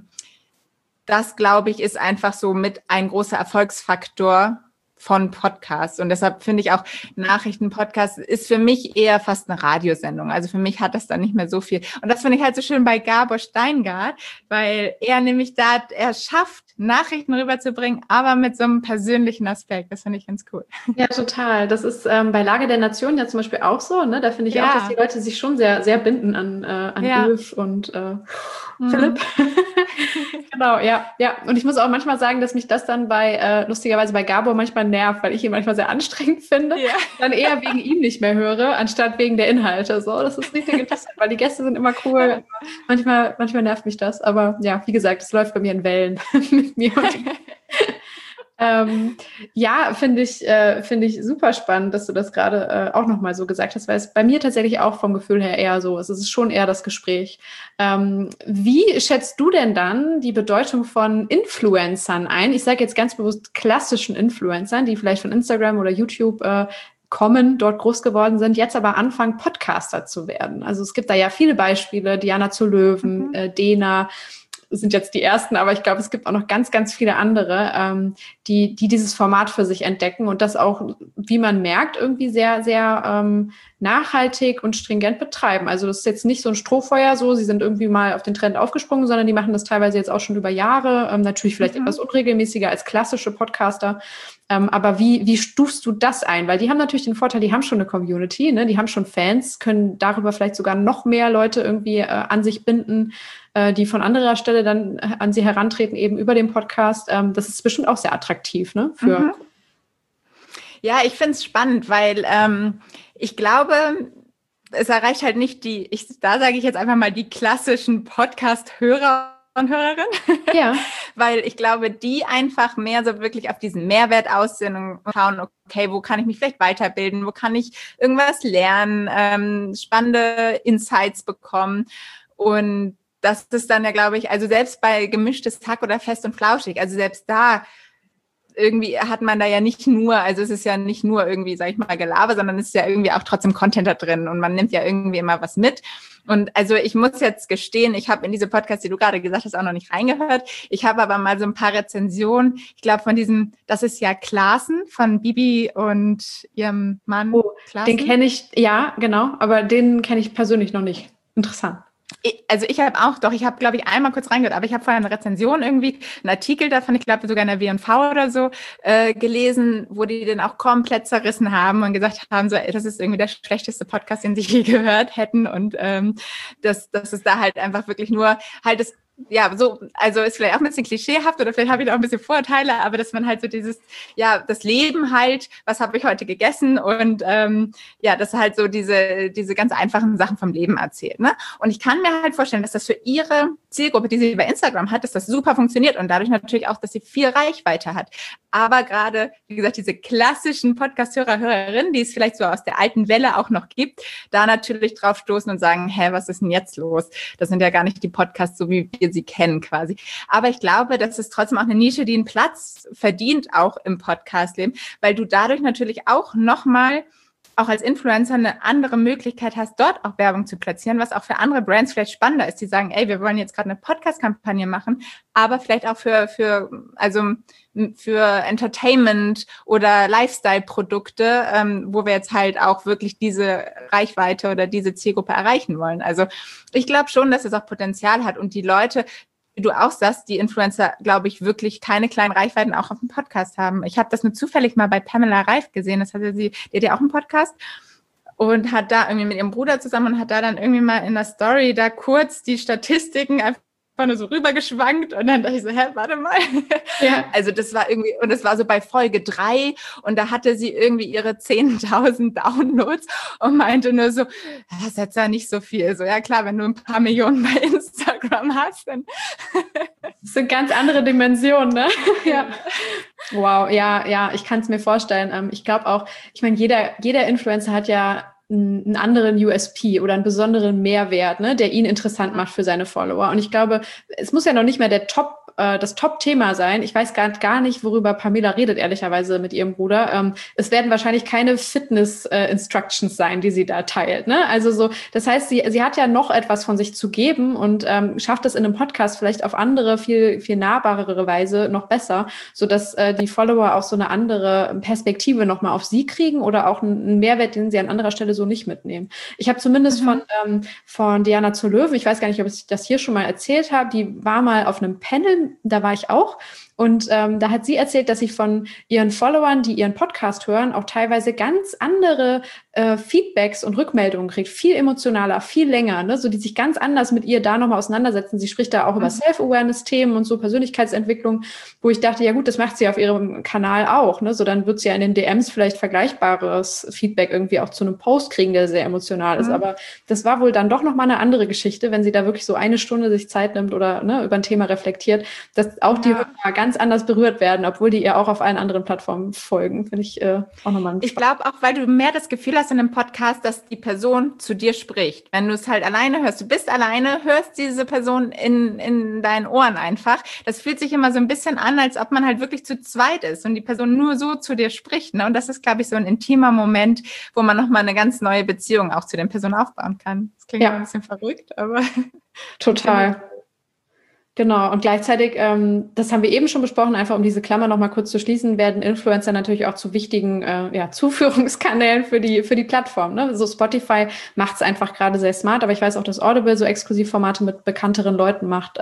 das, glaube ich, ist einfach so mit ein großer Erfolgsfaktor von Podcasts. Und deshalb finde ich auch, Nachrichtenpodcast ist für mich eher fast eine Radiosendung. Also für mich hat das dann nicht mehr so viel. Und das finde ich halt so schön bei Gabor Steingart, weil er nämlich er schafft, Nachrichten rüberzubringen, aber mit so einem persönlichen Aspekt. Das finde ich ganz cool. Ja, total. Das ist bei Lage der Nation ja zum Beispiel auch so. Ne? Da finde ich auch, dass die Leute sich schon sehr, sehr binden an Ulf und Philipp. Genau, ja. Und ich muss auch manchmal sagen, dass mich das dann lustigerweise bei Gabor manchmal nervt, weil ich ihn manchmal sehr anstrengend finde. Ja. Dann eher wegen ihm nicht mehr höre, anstatt wegen der Inhalte. So, das ist richtig interessant, weil die Gäste sind immer cool. Manchmal nervt mich das. Aber ja, wie gesagt, es läuft bei mir in Wellen mit mir. Ja, finde ich super spannend, dass du das gerade auch nochmal so gesagt hast, weil es bei mir tatsächlich auch vom Gefühl her eher so ist. Es ist schon eher das Gespräch. Wie schätzt du denn dann die Bedeutung von Influencern ein? Ich sage jetzt ganz bewusst klassischen Influencern, die vielleicht von Instagram oder YouTube kommen, dort groß geworden sind, jetzt aber anfangen, Podcaster zu werden. Also es gibt da ja viele Beispiele, Diana zu Löwen, Dena, sind jetzt die ersten, aber ich glaube, es gibt auch noch ganz, ganz viele andere, die dieses Format für sich entdecken und das auch, wie man merkt, irgendwie sehr, sehr nachhaltig und stringent betreiben. Also das ist jetzt nicht so ein Strohfeuer so, sie sind irgendwie mal auf den Trend aufgesprungen, sondern die machen das teilweise jetzt auch schon über Jahre, natürlich vielleicht etwas unregelmäßiger als klassische Podcaster. Aber wie stufst du das ein? Weil die haben natürlich den Vorteil, die haben schon eine Community, ne? Die haben schon Fans, können darüber vielleicht sogar noch mehr Leute irgendwie an sich binden, die von anderer Stelle dann an sie herantreten, eben über den Podcast. Das ist bestimmt auch sehr attraktiv, ne? Ja, ich finde es spannend, weil ich glaube, es erreicht halt nicht da sage ich jetzt einfach mal die klassischen Podcast-Hörer und Hörerinnen. Ja. Weil ich glaube, die einfach mehr so wirklich auf diesen Mehrwert aussehen und schauen, okay, wo kann ich mich vielleicht weiterbilden, wo kann ich irgendwas lernen, spannende Insights bekommen. Und das ist dann ja, glaube ich, also selbst bei Gemischtes Hack oder Fest und Flauschig, also selbst da irgendwie hat man da ja nicht nur, also es ist ja nicht nur irgendwie, sag ich mal, Gelaber, sondern es ist ja irgendwie auch trotzdem Content da drin und man nimmt ja irgendwie immer was mit. Und also ich muss jetzt gestehen, ich habe in diese Podcasts, die du gerade gesagt hast, auch noch nicht reingehört. Ich habe aber mal so ein paar Rezensionen, ich glaube von diesem, das ist ja Klaassen von Bibi und ihrem Mann. Oh, den kenne ich, ja, genau, aber den kenne ich persönlich noch nicht. Interessant. Also ich habe, glaube ich, einmal kurz reingehört, aber ich habe vorher eine Rezension irgendwie, einen Artikel davon, ich glaube sogar in der W&V oder so, gelesen, wo die den auch komplett zerrissen haben und gesagt haben, so, das ist irgendwie der schlechteste Podcast, den sie je gehört hätten und dass es da halt einfach wirklich nur halt das, ja, so, also ist vielleicht auch ein bisschen klischeehaft oder vielleicht habe ich da auch ein bisschen Vorurteile, aber dass man halt so dieses, ja, das Leben halt, was habe ich heute gegessen und ja, dass halt so diese ganz einfachen Sachen vom Leben erzählt, ne? Und ich kann mir halt vorstellen, dass das für ihre Zielgruppe, die sie bei Instagram hat, dass das super funktioniert und dadurch natürlich auch, dass sie viel Reichweite hat. Aber gerade, wie gesagt, diese klassischen Podcast-Hörer, Hörerinnen, die es vielleicht so aus der alten Welle auch noch gibt, da natürlich drauf stoßen und sagen, hä, was ist denn jetzt los? Das sind ja gar nicht die Podcasts, so wie wir sie kennen quasi. Aber ich glaube, das ist trotzdem auch eine Nische, die einen Platz verdient, auch im Podcast-Leben, weil du dadurch natürlich auch nochmal auch als Influencer eine andere Möglichkeit hast, dort auch Werbung zu platzieren, was auch für andere Brands vielleicht spannender ist, die sagen, ey, wir wollen jetzt gerade eine Podcast-Kampagne machen, aber vielleicht auch für Entertainment oder Lifestyle-Produkte, wo wir jetzt halt auch wirklich diese Reichweite oder diese Zielgruppe erreichen wollen. Also ich glaube schon, dass es auch Potenzial hat und die Leute, wie du auch sagst, die Influencer, glaube ich, wirklich keine kleinen Reichweiten auch auf dem Podcast haben. Ich habe das nur zufällig mal bei Pamela Reif gesehen. Das hatte die hat ja auch einen Podcast und hat da irgendwie mit ihrem Bruder zusammen und hat da dann irgendwie mal in der Story da kurz die Statistiken einfach nur so rübergeschwankt und dann dachte ich so, warte mal. Ja. Also das war irgendwie, und das war so bei Folge 3 und da hatte sie irgendwie ihre 10.000 Downloads und meinte nur so, das ist jetzt ja nicht so viel. So, ja klar, wenn du ein paar Millionen bei Instagram hast, dann das sind ganz andere Dimensionen, ne? Ja. Wow, ja, ich kann es mir vorstellen. Ich glaube auch, ich meine, jeder Influencer hat ja einen anderen USP oder einen besonderen Mehrwert, ne, der ihn interessant macht für seine Follower. Und ich glaube, es muss ja noch nicht mehr das Top-Thema sein. Ich weiß gar nicht, worüber Pamela redet, ehrlicherweise mit ihrem Bruder. Es werden wahrscheinlich keine Fitness-Instructions sein, die sie da teilt, ne? Also so, das heißt, sie hat ja noch etwas von sich zu geben und schafft es in einem Podcast vielleicht auf andere, viel, viel nahbarere Weise noch besser, sodass die Follower auch so eine andere Perspektive nochmal auf sie kriegen oder auch einen Mehrwert, den sie an anderer Stelle so nicht mitnehmen. Ich habe zumindest von Diana zur Löwen, ich weiß gar nicht, ob ich das hier schon mal erzählt habe, die war mal auf einem Panel, da war ich auch. Und da hat sie erzählt, dass sie von ihren Followern, die ihren Podcast hören, auch teilweise ganz andere Feedbacks und Rückmeldungen kriegt. Viel emotionaler, viel länger, ne? So die sich ganz anders mit ihr da nochmal auseinandersetzen. Sie spricht da auch über Self-Awareness-Themen und so Persönlichkeitsentwicklung, wo ich dachte, ja gut, das macht sie auf ihrem Kanal auch. Ne? So dann wird sie ja in den DMs vielleicht vergleichbares Feedback irgendwie auch zu einem Post kriegen, der sehr emotional ist. Aber das war wohl dann doch nochmal eine andere Geschichte, wenn sie da wirklich so eine Stunde sich Zeit nimmt oder ne, über ein Thema reflektiert, dass auch die Hörer ganz anders berührt werden, obwohl die ihr auch auf allen anderen Plattformen folgen. Finde ich auch nochmal Ich glaube auch, weil du mehr das Gefühl hast in einem Podcast, dass die Person zu dir spricht. Wenn du es halt alleine hörst, du bist alleine, hörst diese Person in deinen Ohren einfach. Das fühlt sich immer so ein bisschen an, als ob man halt wirklich zu zweit ist und die Person nur so zu dir spricht. Ne? Und das ist, glaube ich, so ein intimer Moment, wo man nochmal eine ganz neue Beziehung auch zu den Personen aufbauen kann. Das klingt ein bisschen verrückt, aber total. Genau, und gleichzeitig, das haben wir eben schon besprochen, einfach um diese Klammer nochmal kurz zu schließen, werden Influencer natürlich auch zu wichtigen Zuführungskanälen für die Plattform. Ne? So Spotify macht es einfach gerade sehr smart, aber ich weiß auch, dass Audible so Exklusivformate mit bekannteren Leuten macht.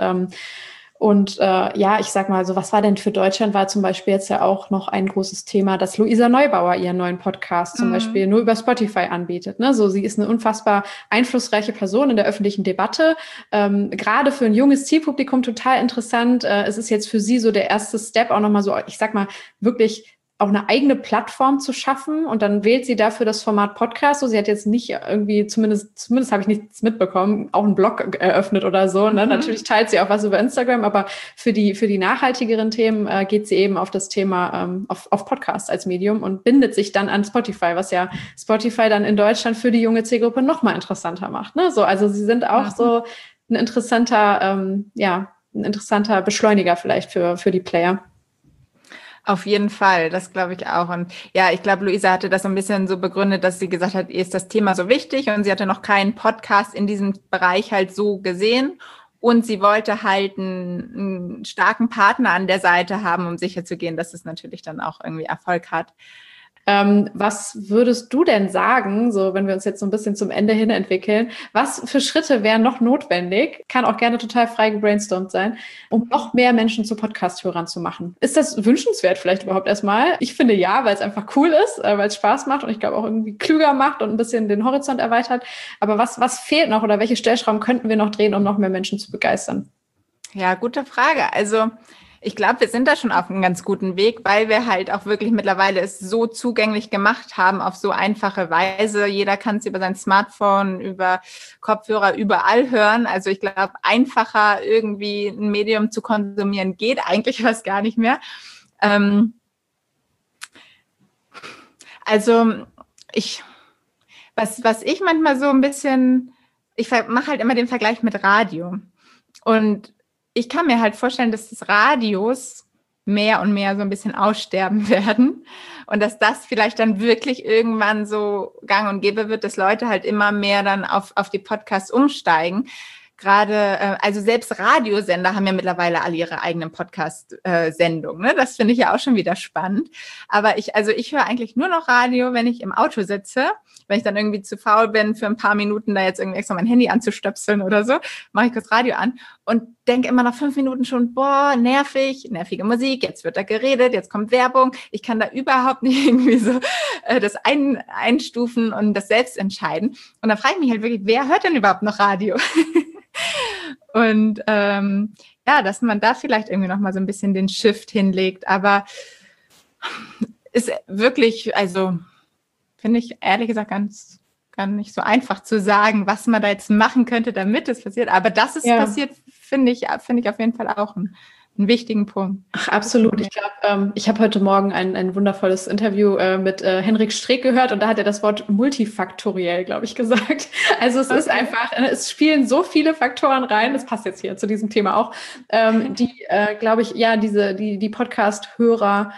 Ich sag mal so, was war denn für Deutschland, war zum Beispiel jetzt ja auch noch ein großes Thema, dass Luisa Neubauer ihren neuen Podcast zum Beispiel nur über Spotify anbietet. Ne? So, sie ist eine unfassbar einflussreiche Person in der öffentlichen Debatte. Gerade für ein junges Zielpublikum total interessant. Es ist jetzt für sie so der erste Step, auch nochmal so, ich sag mal, wirklich auch eine eigene Plattform zu schaffen und dann wählt sie dafür das Format Podcast. So, sie hat jetzt nicht irgendwie, zumindest habe ich nichts mitbekommen, auch einen Blog eröffnet oder so. Ne? Natürlich teilt sie auch was über Instagram, aber für die nachhaltigeren Themen geht sie eben auf das Thema auf Podcast als Medium und bindet sich dann an Spotify, was ja Spotify dann in Deutschland für die junge Zielgruppe noch mal interessanter macht. Ne? So, also sie sind auch so ein interessanter Beschleuniger vielleicht für die Player. Auf jeden Fall, das glaube ich auch. Und ja, ich glaube, Luisa hatte das so ein bisschen so begründet, dass sie gesagt hat, ihr ist das Thema so wichtig und sie hatte noch keinen Podcast in diesem Bereich halt so gesehen. Und sie wollte halt einen starken Partner an der Seite haben, um sicherzugehen, dass es natürlich dann auch irgendwie Erfolg hat. Was würdest du denn sagen, so wenn wir uns jetzt so ein bisschen zum Ende hin entwickeln, was für Schritte wären noch notwendig, kann auch gerne total frei gebrainstormt sein, um noch mehr Menschen zu Podcast-Hörern zu machen? Ist das wünschenswert vielleicht überhaupt erstmal? Ich finde ja, weil es einfach cool ist, weil es Spaß macht und ich glaube auch irgendwie klüger macht und ein bisschen den Horizont erweitert. Aber was fehlt noch oder welche Stellschrauben könnten wir noch drehen, um noch mehr Menschen zu begeistern? Ja, gute Frage. Also ich glaube, wir sind da schon auf einem ganz guten Weg, weil wir halt auch wirklich mittlerweile es so zugänglich gemacht haben auf so einfache Weise. Jeder kann es über sein Smartphone, über Kopfhörer, überall hören. Also ich glaube, einfacher irgendwie ein Medium zu konsumieren geht eigentlich fast gar nicht mehr. Was ich manchmal so ein bisschen, ich mache halt immer den Vergleich mit Radio. Und ich kann mir halt vorstellen, dass das Radios mehr und mehr so ein bisschen aussterben werden und dass das vielleicht dann wirklich irgendwann so gang und gäbe wird, dass Leute halt immer mehr dann auf die Podcasts umsteigen. Gerade, also selbst Radiosender haben ja mittlerweile alle ihre eigenen Podcast-Sendungen. Ne? Das finde ich ja auch schon wieder spannend. Aber ich höre eigentlich nur noch Radio, wenn ich im Auto sitze. Wenn ich dann irgendwie zu faul bin, für ein paar Minuten da jetzt irgendwie extra mein Handy anzustöpseln oder so, mache ich kurz Radio an und denke immer nach 5 Minuten schon, boah, nervige Musik, jetzt wird da geredet, jetzt kommt Werbung. Ich kann da überhaupt nicht irgendwie so das einstufen und das selbst entscheiden. Und dann frage ich mich halt wirklich, wer hört denn überhaupt noch Radio? Und ja, dass man da vielleicht irgendwie nochmal so ein bisschen den Shift hinlegt. Aber ist wirklich, also finde ich ehrlich gesagt gar nicht so einfach zu sagen, was man da jetzt machen könnte, damit es passiert. Aber dass es passiert, finde ich auf jeden Fall auch einen wichtigen Punkt. Ach, absolut. Ich glaube, ich habe heute Morgen ein wundervolles Interview mit Henrik Streeck gehört und da hat er das Wort multifaktoriell, glaube ich, gesagt. Also es ist einfach, es spielen so viele Faktoren rein, das passt jetzt hier zu diesem Thema auch, die, glaube ich, ja, die Podcast-Hörer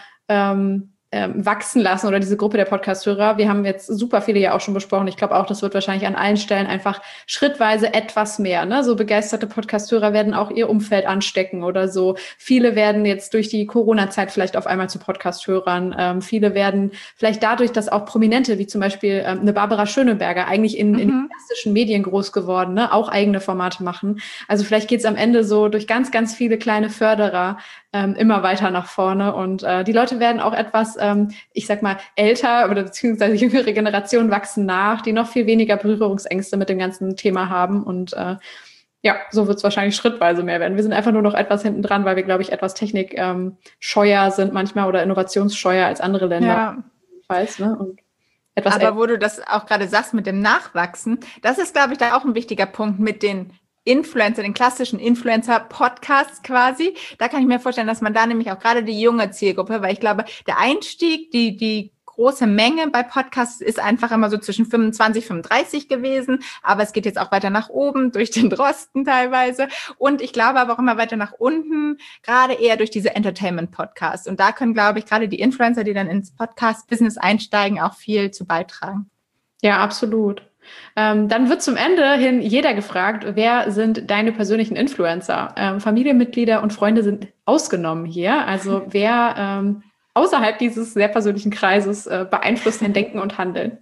wachsen lassen oder diese Gruppe der Podcast-Hörer. Wir haben jetzt super viele ja auch schon besprochen. Ich glaube auch, das wird wahrscheinlich an allen Stellen einfach schrittweise etwas mehr. Ne? So begeisterte Podcast-Hörer werden auch ihr Umfeld anstecken oder so. Viele werden jetzt durch die Corona-Zeit vielleicht auf einmal zu Podcast-Hörern. Viele werden vielleicht dadurch, dass auch Prominente, wie zum Beispiel eine Barbara Schöneberger, eigentlich in den klassischen Medien groß geworden, ne? Auch eigene Formate machen. Also vielleicht geht's am Ende so durch ganz, ganz viele kleine Förderer immer weiter nach vorne und die Leute werden auch etwas, ich sag mal, älter oder beziehungsweise jüngere Generationen wachsen nach, die noch viel weniger Berührungsängste mit dem ganzen Thema haben und ja, so wird es wahrscheinlich schrittweise mehr werden. Wir sind einfach nur noch etwas hinten dran, weil wir, glaube ich, etwas technikscheuer sind manchmal oder innovationsscheuer als andere Länder. Ja. Weiß, ne? Und aber wo du das auch gerade sagst mit dem Nachwachsen, das ist, glaube ich, da auch ein wichtiger Punkt mit den Influencer, den klassischen Influencer-Podcasts quasi. Da kann ich mir vorstellen, dass man da nämlich auch gerade die junge Zielgruppe, weil ich glaube, der Einstieg, die große Menge bei Podcasts ist einfach immer so zwischen 25, 35 gewesen, aber es geht jetzt auch weiter nach oben, durch den Drosten teilweise und ich glaube aber auch immer weiter nach unten, gerade eher durch diese Entertainment-Podcasts und da können, glaube ich, gerade die Influencer, die dann ins Podcast-Business einsteigen, auch viel zu beitragen. Ja, absolut. Dann wird zum Ende hin jeder gefragt, wer sind deine persönlichen Influencer? Familienmitglieder und Freunde sind ausgenommen hier. Also wer außerhalb dieses sehr persönlichen Kreises beeinflusst dein Denken und Handeln?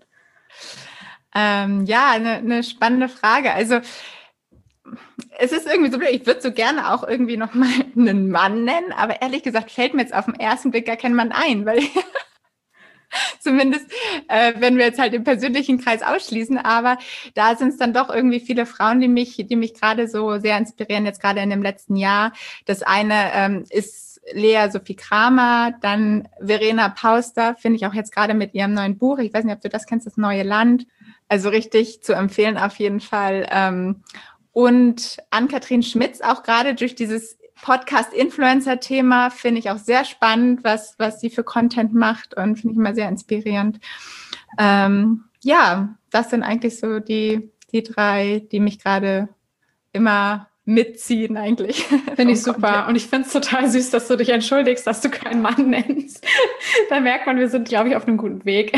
Ja, eine spannende Frage. Also es ist irgendwie so, ich würde so gerne auch irgendwie noch mal einen Mann nennen, aber ehrlich gesagt fällt mir jetzt auf den ersten Blick gar kein Mann ein, weil zumindest, wenn wir jetzt halt den persönlichen Kreis ausschließen, aber da sind es dann doch irgendwie viele Frauen, die mich gerade so sehr inspirieren, jetzt gerade in dem letzten Jahr. Das eine ist Lea Sophie Kramer, dann Verena Pauster, finde ich auch jetzt gerade mit ihrem neuen Buch, ich weiß nicht, ob du das kennst, Das neue Land, also richtig zu empfehlen auf jeden Fall. Und Ann-Kathrin Schmitz, auch gerade durch dieses Podcast-Influencer-Thema finde ich auch sehr spannend, was sie für Content macht und finde ich immer sehr inspirierend. Ja, das sind eigentlich so die 3, die mich gerade immer mitziehen eigentlich. Finde ich super. Und ich finde es total süß, dass du dich entschuldigst, dass du keinen Mann nennst. Da merkt man, wir sind, glaube ich, auf einem guten Weg.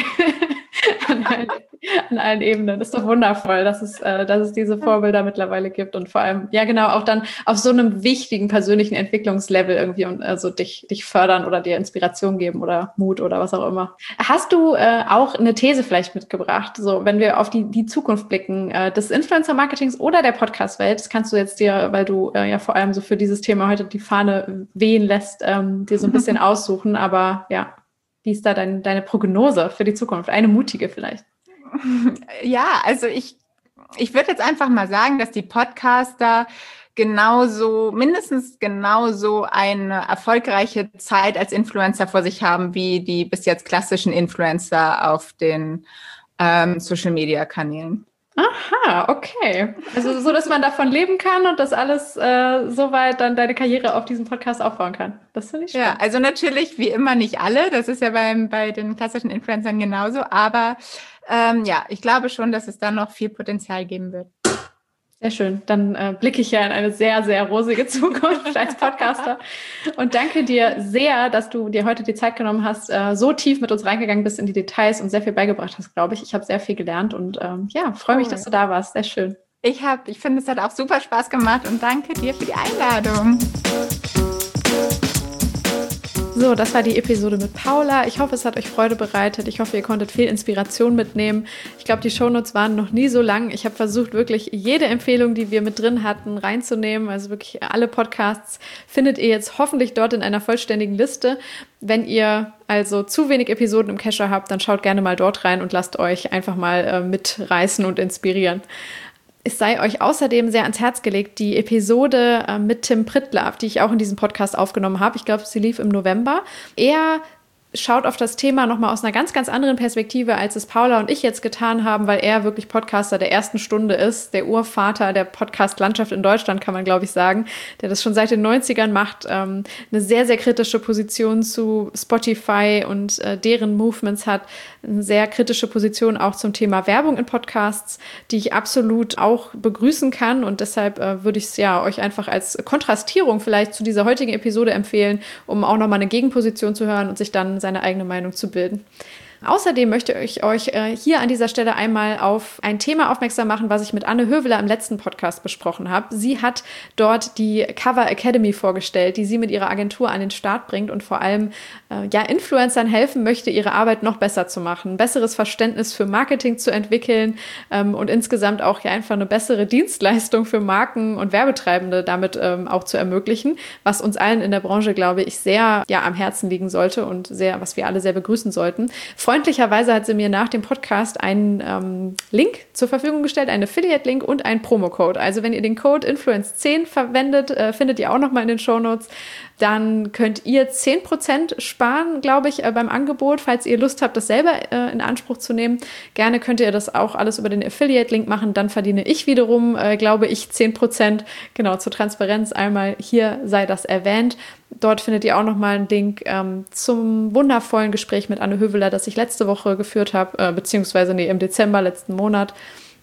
An allen Ebenen. Das ist doch wundervoll, dass es diese Vorbilder mittlerweile gibt und vor allem, ja genau, auch dann auf so einem wichtigen persönlichen Entwicklungslevel irgendwie und also dich fördern oder dir Inspiration geben oder Mut oder was auch immer. Hast du auch eine These vielleicht mitgebracht, so wenn wir auf die Zukunft blicken, des Influencer-Marketings oder der Podcast-Welt? Das kannst du jetzt dir, weil du ja vor allem so für dieses Thema heute die Fahne wehen lässt, dir so ein bisschen aussuchen, aber ja, wie ist da deine Prognose für die Zukunft? Eine mutige vielleicht. Ja, also ich würde jetzt einfach mal sagen, dass die Podcaster mindestens genauso eine erfolgreiche Zeit als Influencer vor sich haben, wie die bis jetzt klassischen Influencer auf den Social-Media-Kanälen. Aha, okay. Also so, dass man davon leben kann und dass alles soweit dann deine Karriere auf diesem Podcast aufbauen kann. Das finde ich spannend. Ja, also natürlich wie immer nicht alle. Das ist ja bei den klassischen Influencern genauso. Aber ja, ich glaube schon, dass es da noch viel Potenzial geben wird. Sehr schön. Dann blicke ich ja in eine sehr, sehr rosige Zukunft als Podcaster. Und danke dir sehr, dass du dir heute die Zeit genommen hast, so tief mit uns reingegangen bist in die Details und sehr viel beigebracht hast, glaube ich. Ich habe sehr viel gelernt und freue mich, dass du da warst. Sehr schön. Ich finde, es hat auch super Spaß gemacht und danke dir für die Einladung. So, das war die Episode mit Paula. Ich hoffe, es hat euch Freude bereitet. Ich hoffe, ihr konntet viel Inspiration mitnehmen. Ich glaube, die Shownotes waren noch nie so lang. Ich habe versucht, wirklich jede Empfehlung, die wir mit drin hatten, reinzunehmen. Also wirklich alle Podcasts findet ihr jetzt hoffentlich dort in einer vollständigen Liste. Wenn ihr also zu wenig Episoden im Cacher habt, dann schaut gerne mal dort rein und lasst euch einfach mal mitreißen und inspirieren. Es sei euch außerdem sehr ans Herz gelegt, die Episode mit Tim Pritlove, die ich auch in diesem Podcast aufgenommen habe. Ich glaube, sie lief im November. Er schaut auf das Thema nochmal aus einer ganz, ganz anderen Perspektive, als es Paula und ich jetzt getan haben, weil er wirklich Podcaster der ersten Stunde ist, der Urvater der Podcast-Landschaft in Deutschland, kann man, glaube ich, sagen, der das schon seit den 90ern macht, eine sehr, sehr kritische Position zu Spotify und deren Movements hat, eine sehr kritische Position auch zum Thema Werbung in Podcasts, die ich absolut auch begrüßen kann und deshalb würde ich es ja euch einfach als Kontrastierung vielleicht zu dieser heutigen Episode empfehlen, um auch nochmal eine Gegenposition zu hören und sich dann seine eigene Meinung zu bilden. Außerdem möchte ich euch hier an dieser Stelle einmal auf ein Thema aufmerksam machen, was ich mit Anne Höveler im letzten Podcast besprochen habe. Sie hat dort die Cover Academy vorgestellt, die sie mit ihrer Agentur an den Start bringt und vor allem Influencern helfen möchte, ihre Arbeit noch besser zu machen, ein besseres Verständnis für Marketing zu entwickeln und insgesamt auch einfach eine bessere Dienstleistung für Marken und Werbetreibende damit auch zu ermöglichen, was uns allen in der Branche, glaube ich, sehr am Herzen liegen sollte und was wir alle sehr begrüßen sollten. Freundlicherweise hat sie mir nach dem Podcast einen Link zur Verfügung gestellt, einen Affiliate-Link und einen Promocode. Also wenn ihr den Code Influence10 verwendet, findet ihr auch nochmal in den Shownotes, dann könnt ihr 10% sparen, glaube ich, beim Angebot, falls ihr Lust habt, das selber in Anspruch zu nehmen. Gerne könnt ihr das auch alles über den Affiliate-Link machen, dann verdiene ich wiederum, glaube ich, 10%. Genau, zur Transparenz einmal hier sei das erwähnt. Dort findet ihr auch nochmal einen Link zum wundervollen Gespräch mit Anne Höveler, das ich letzte Woche geführt habe, beziehungsweise im Dezember letzten Monat,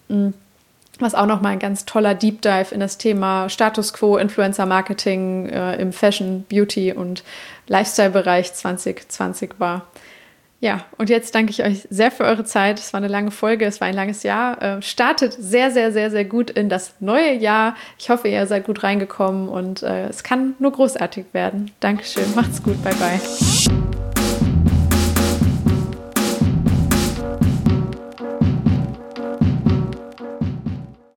was auch nochmal ein ganz toller Deep Dive in das Thema Status Quo, Influencer Marketing im Fashion, Beauty und Lifestyle-Bereich 2020 war. Ja, und jetzt danke ich euch sehr für eure Zeit. Es war eine lange Folge, es war ein langes Jahr. Startet sehr, sehr, sehr, sehr gut in das neue Jahr. Ich hoffe, ihr seid gut reingekommen und es kann nur großartig werden. Dankeschön, macht's gut, bye, bye.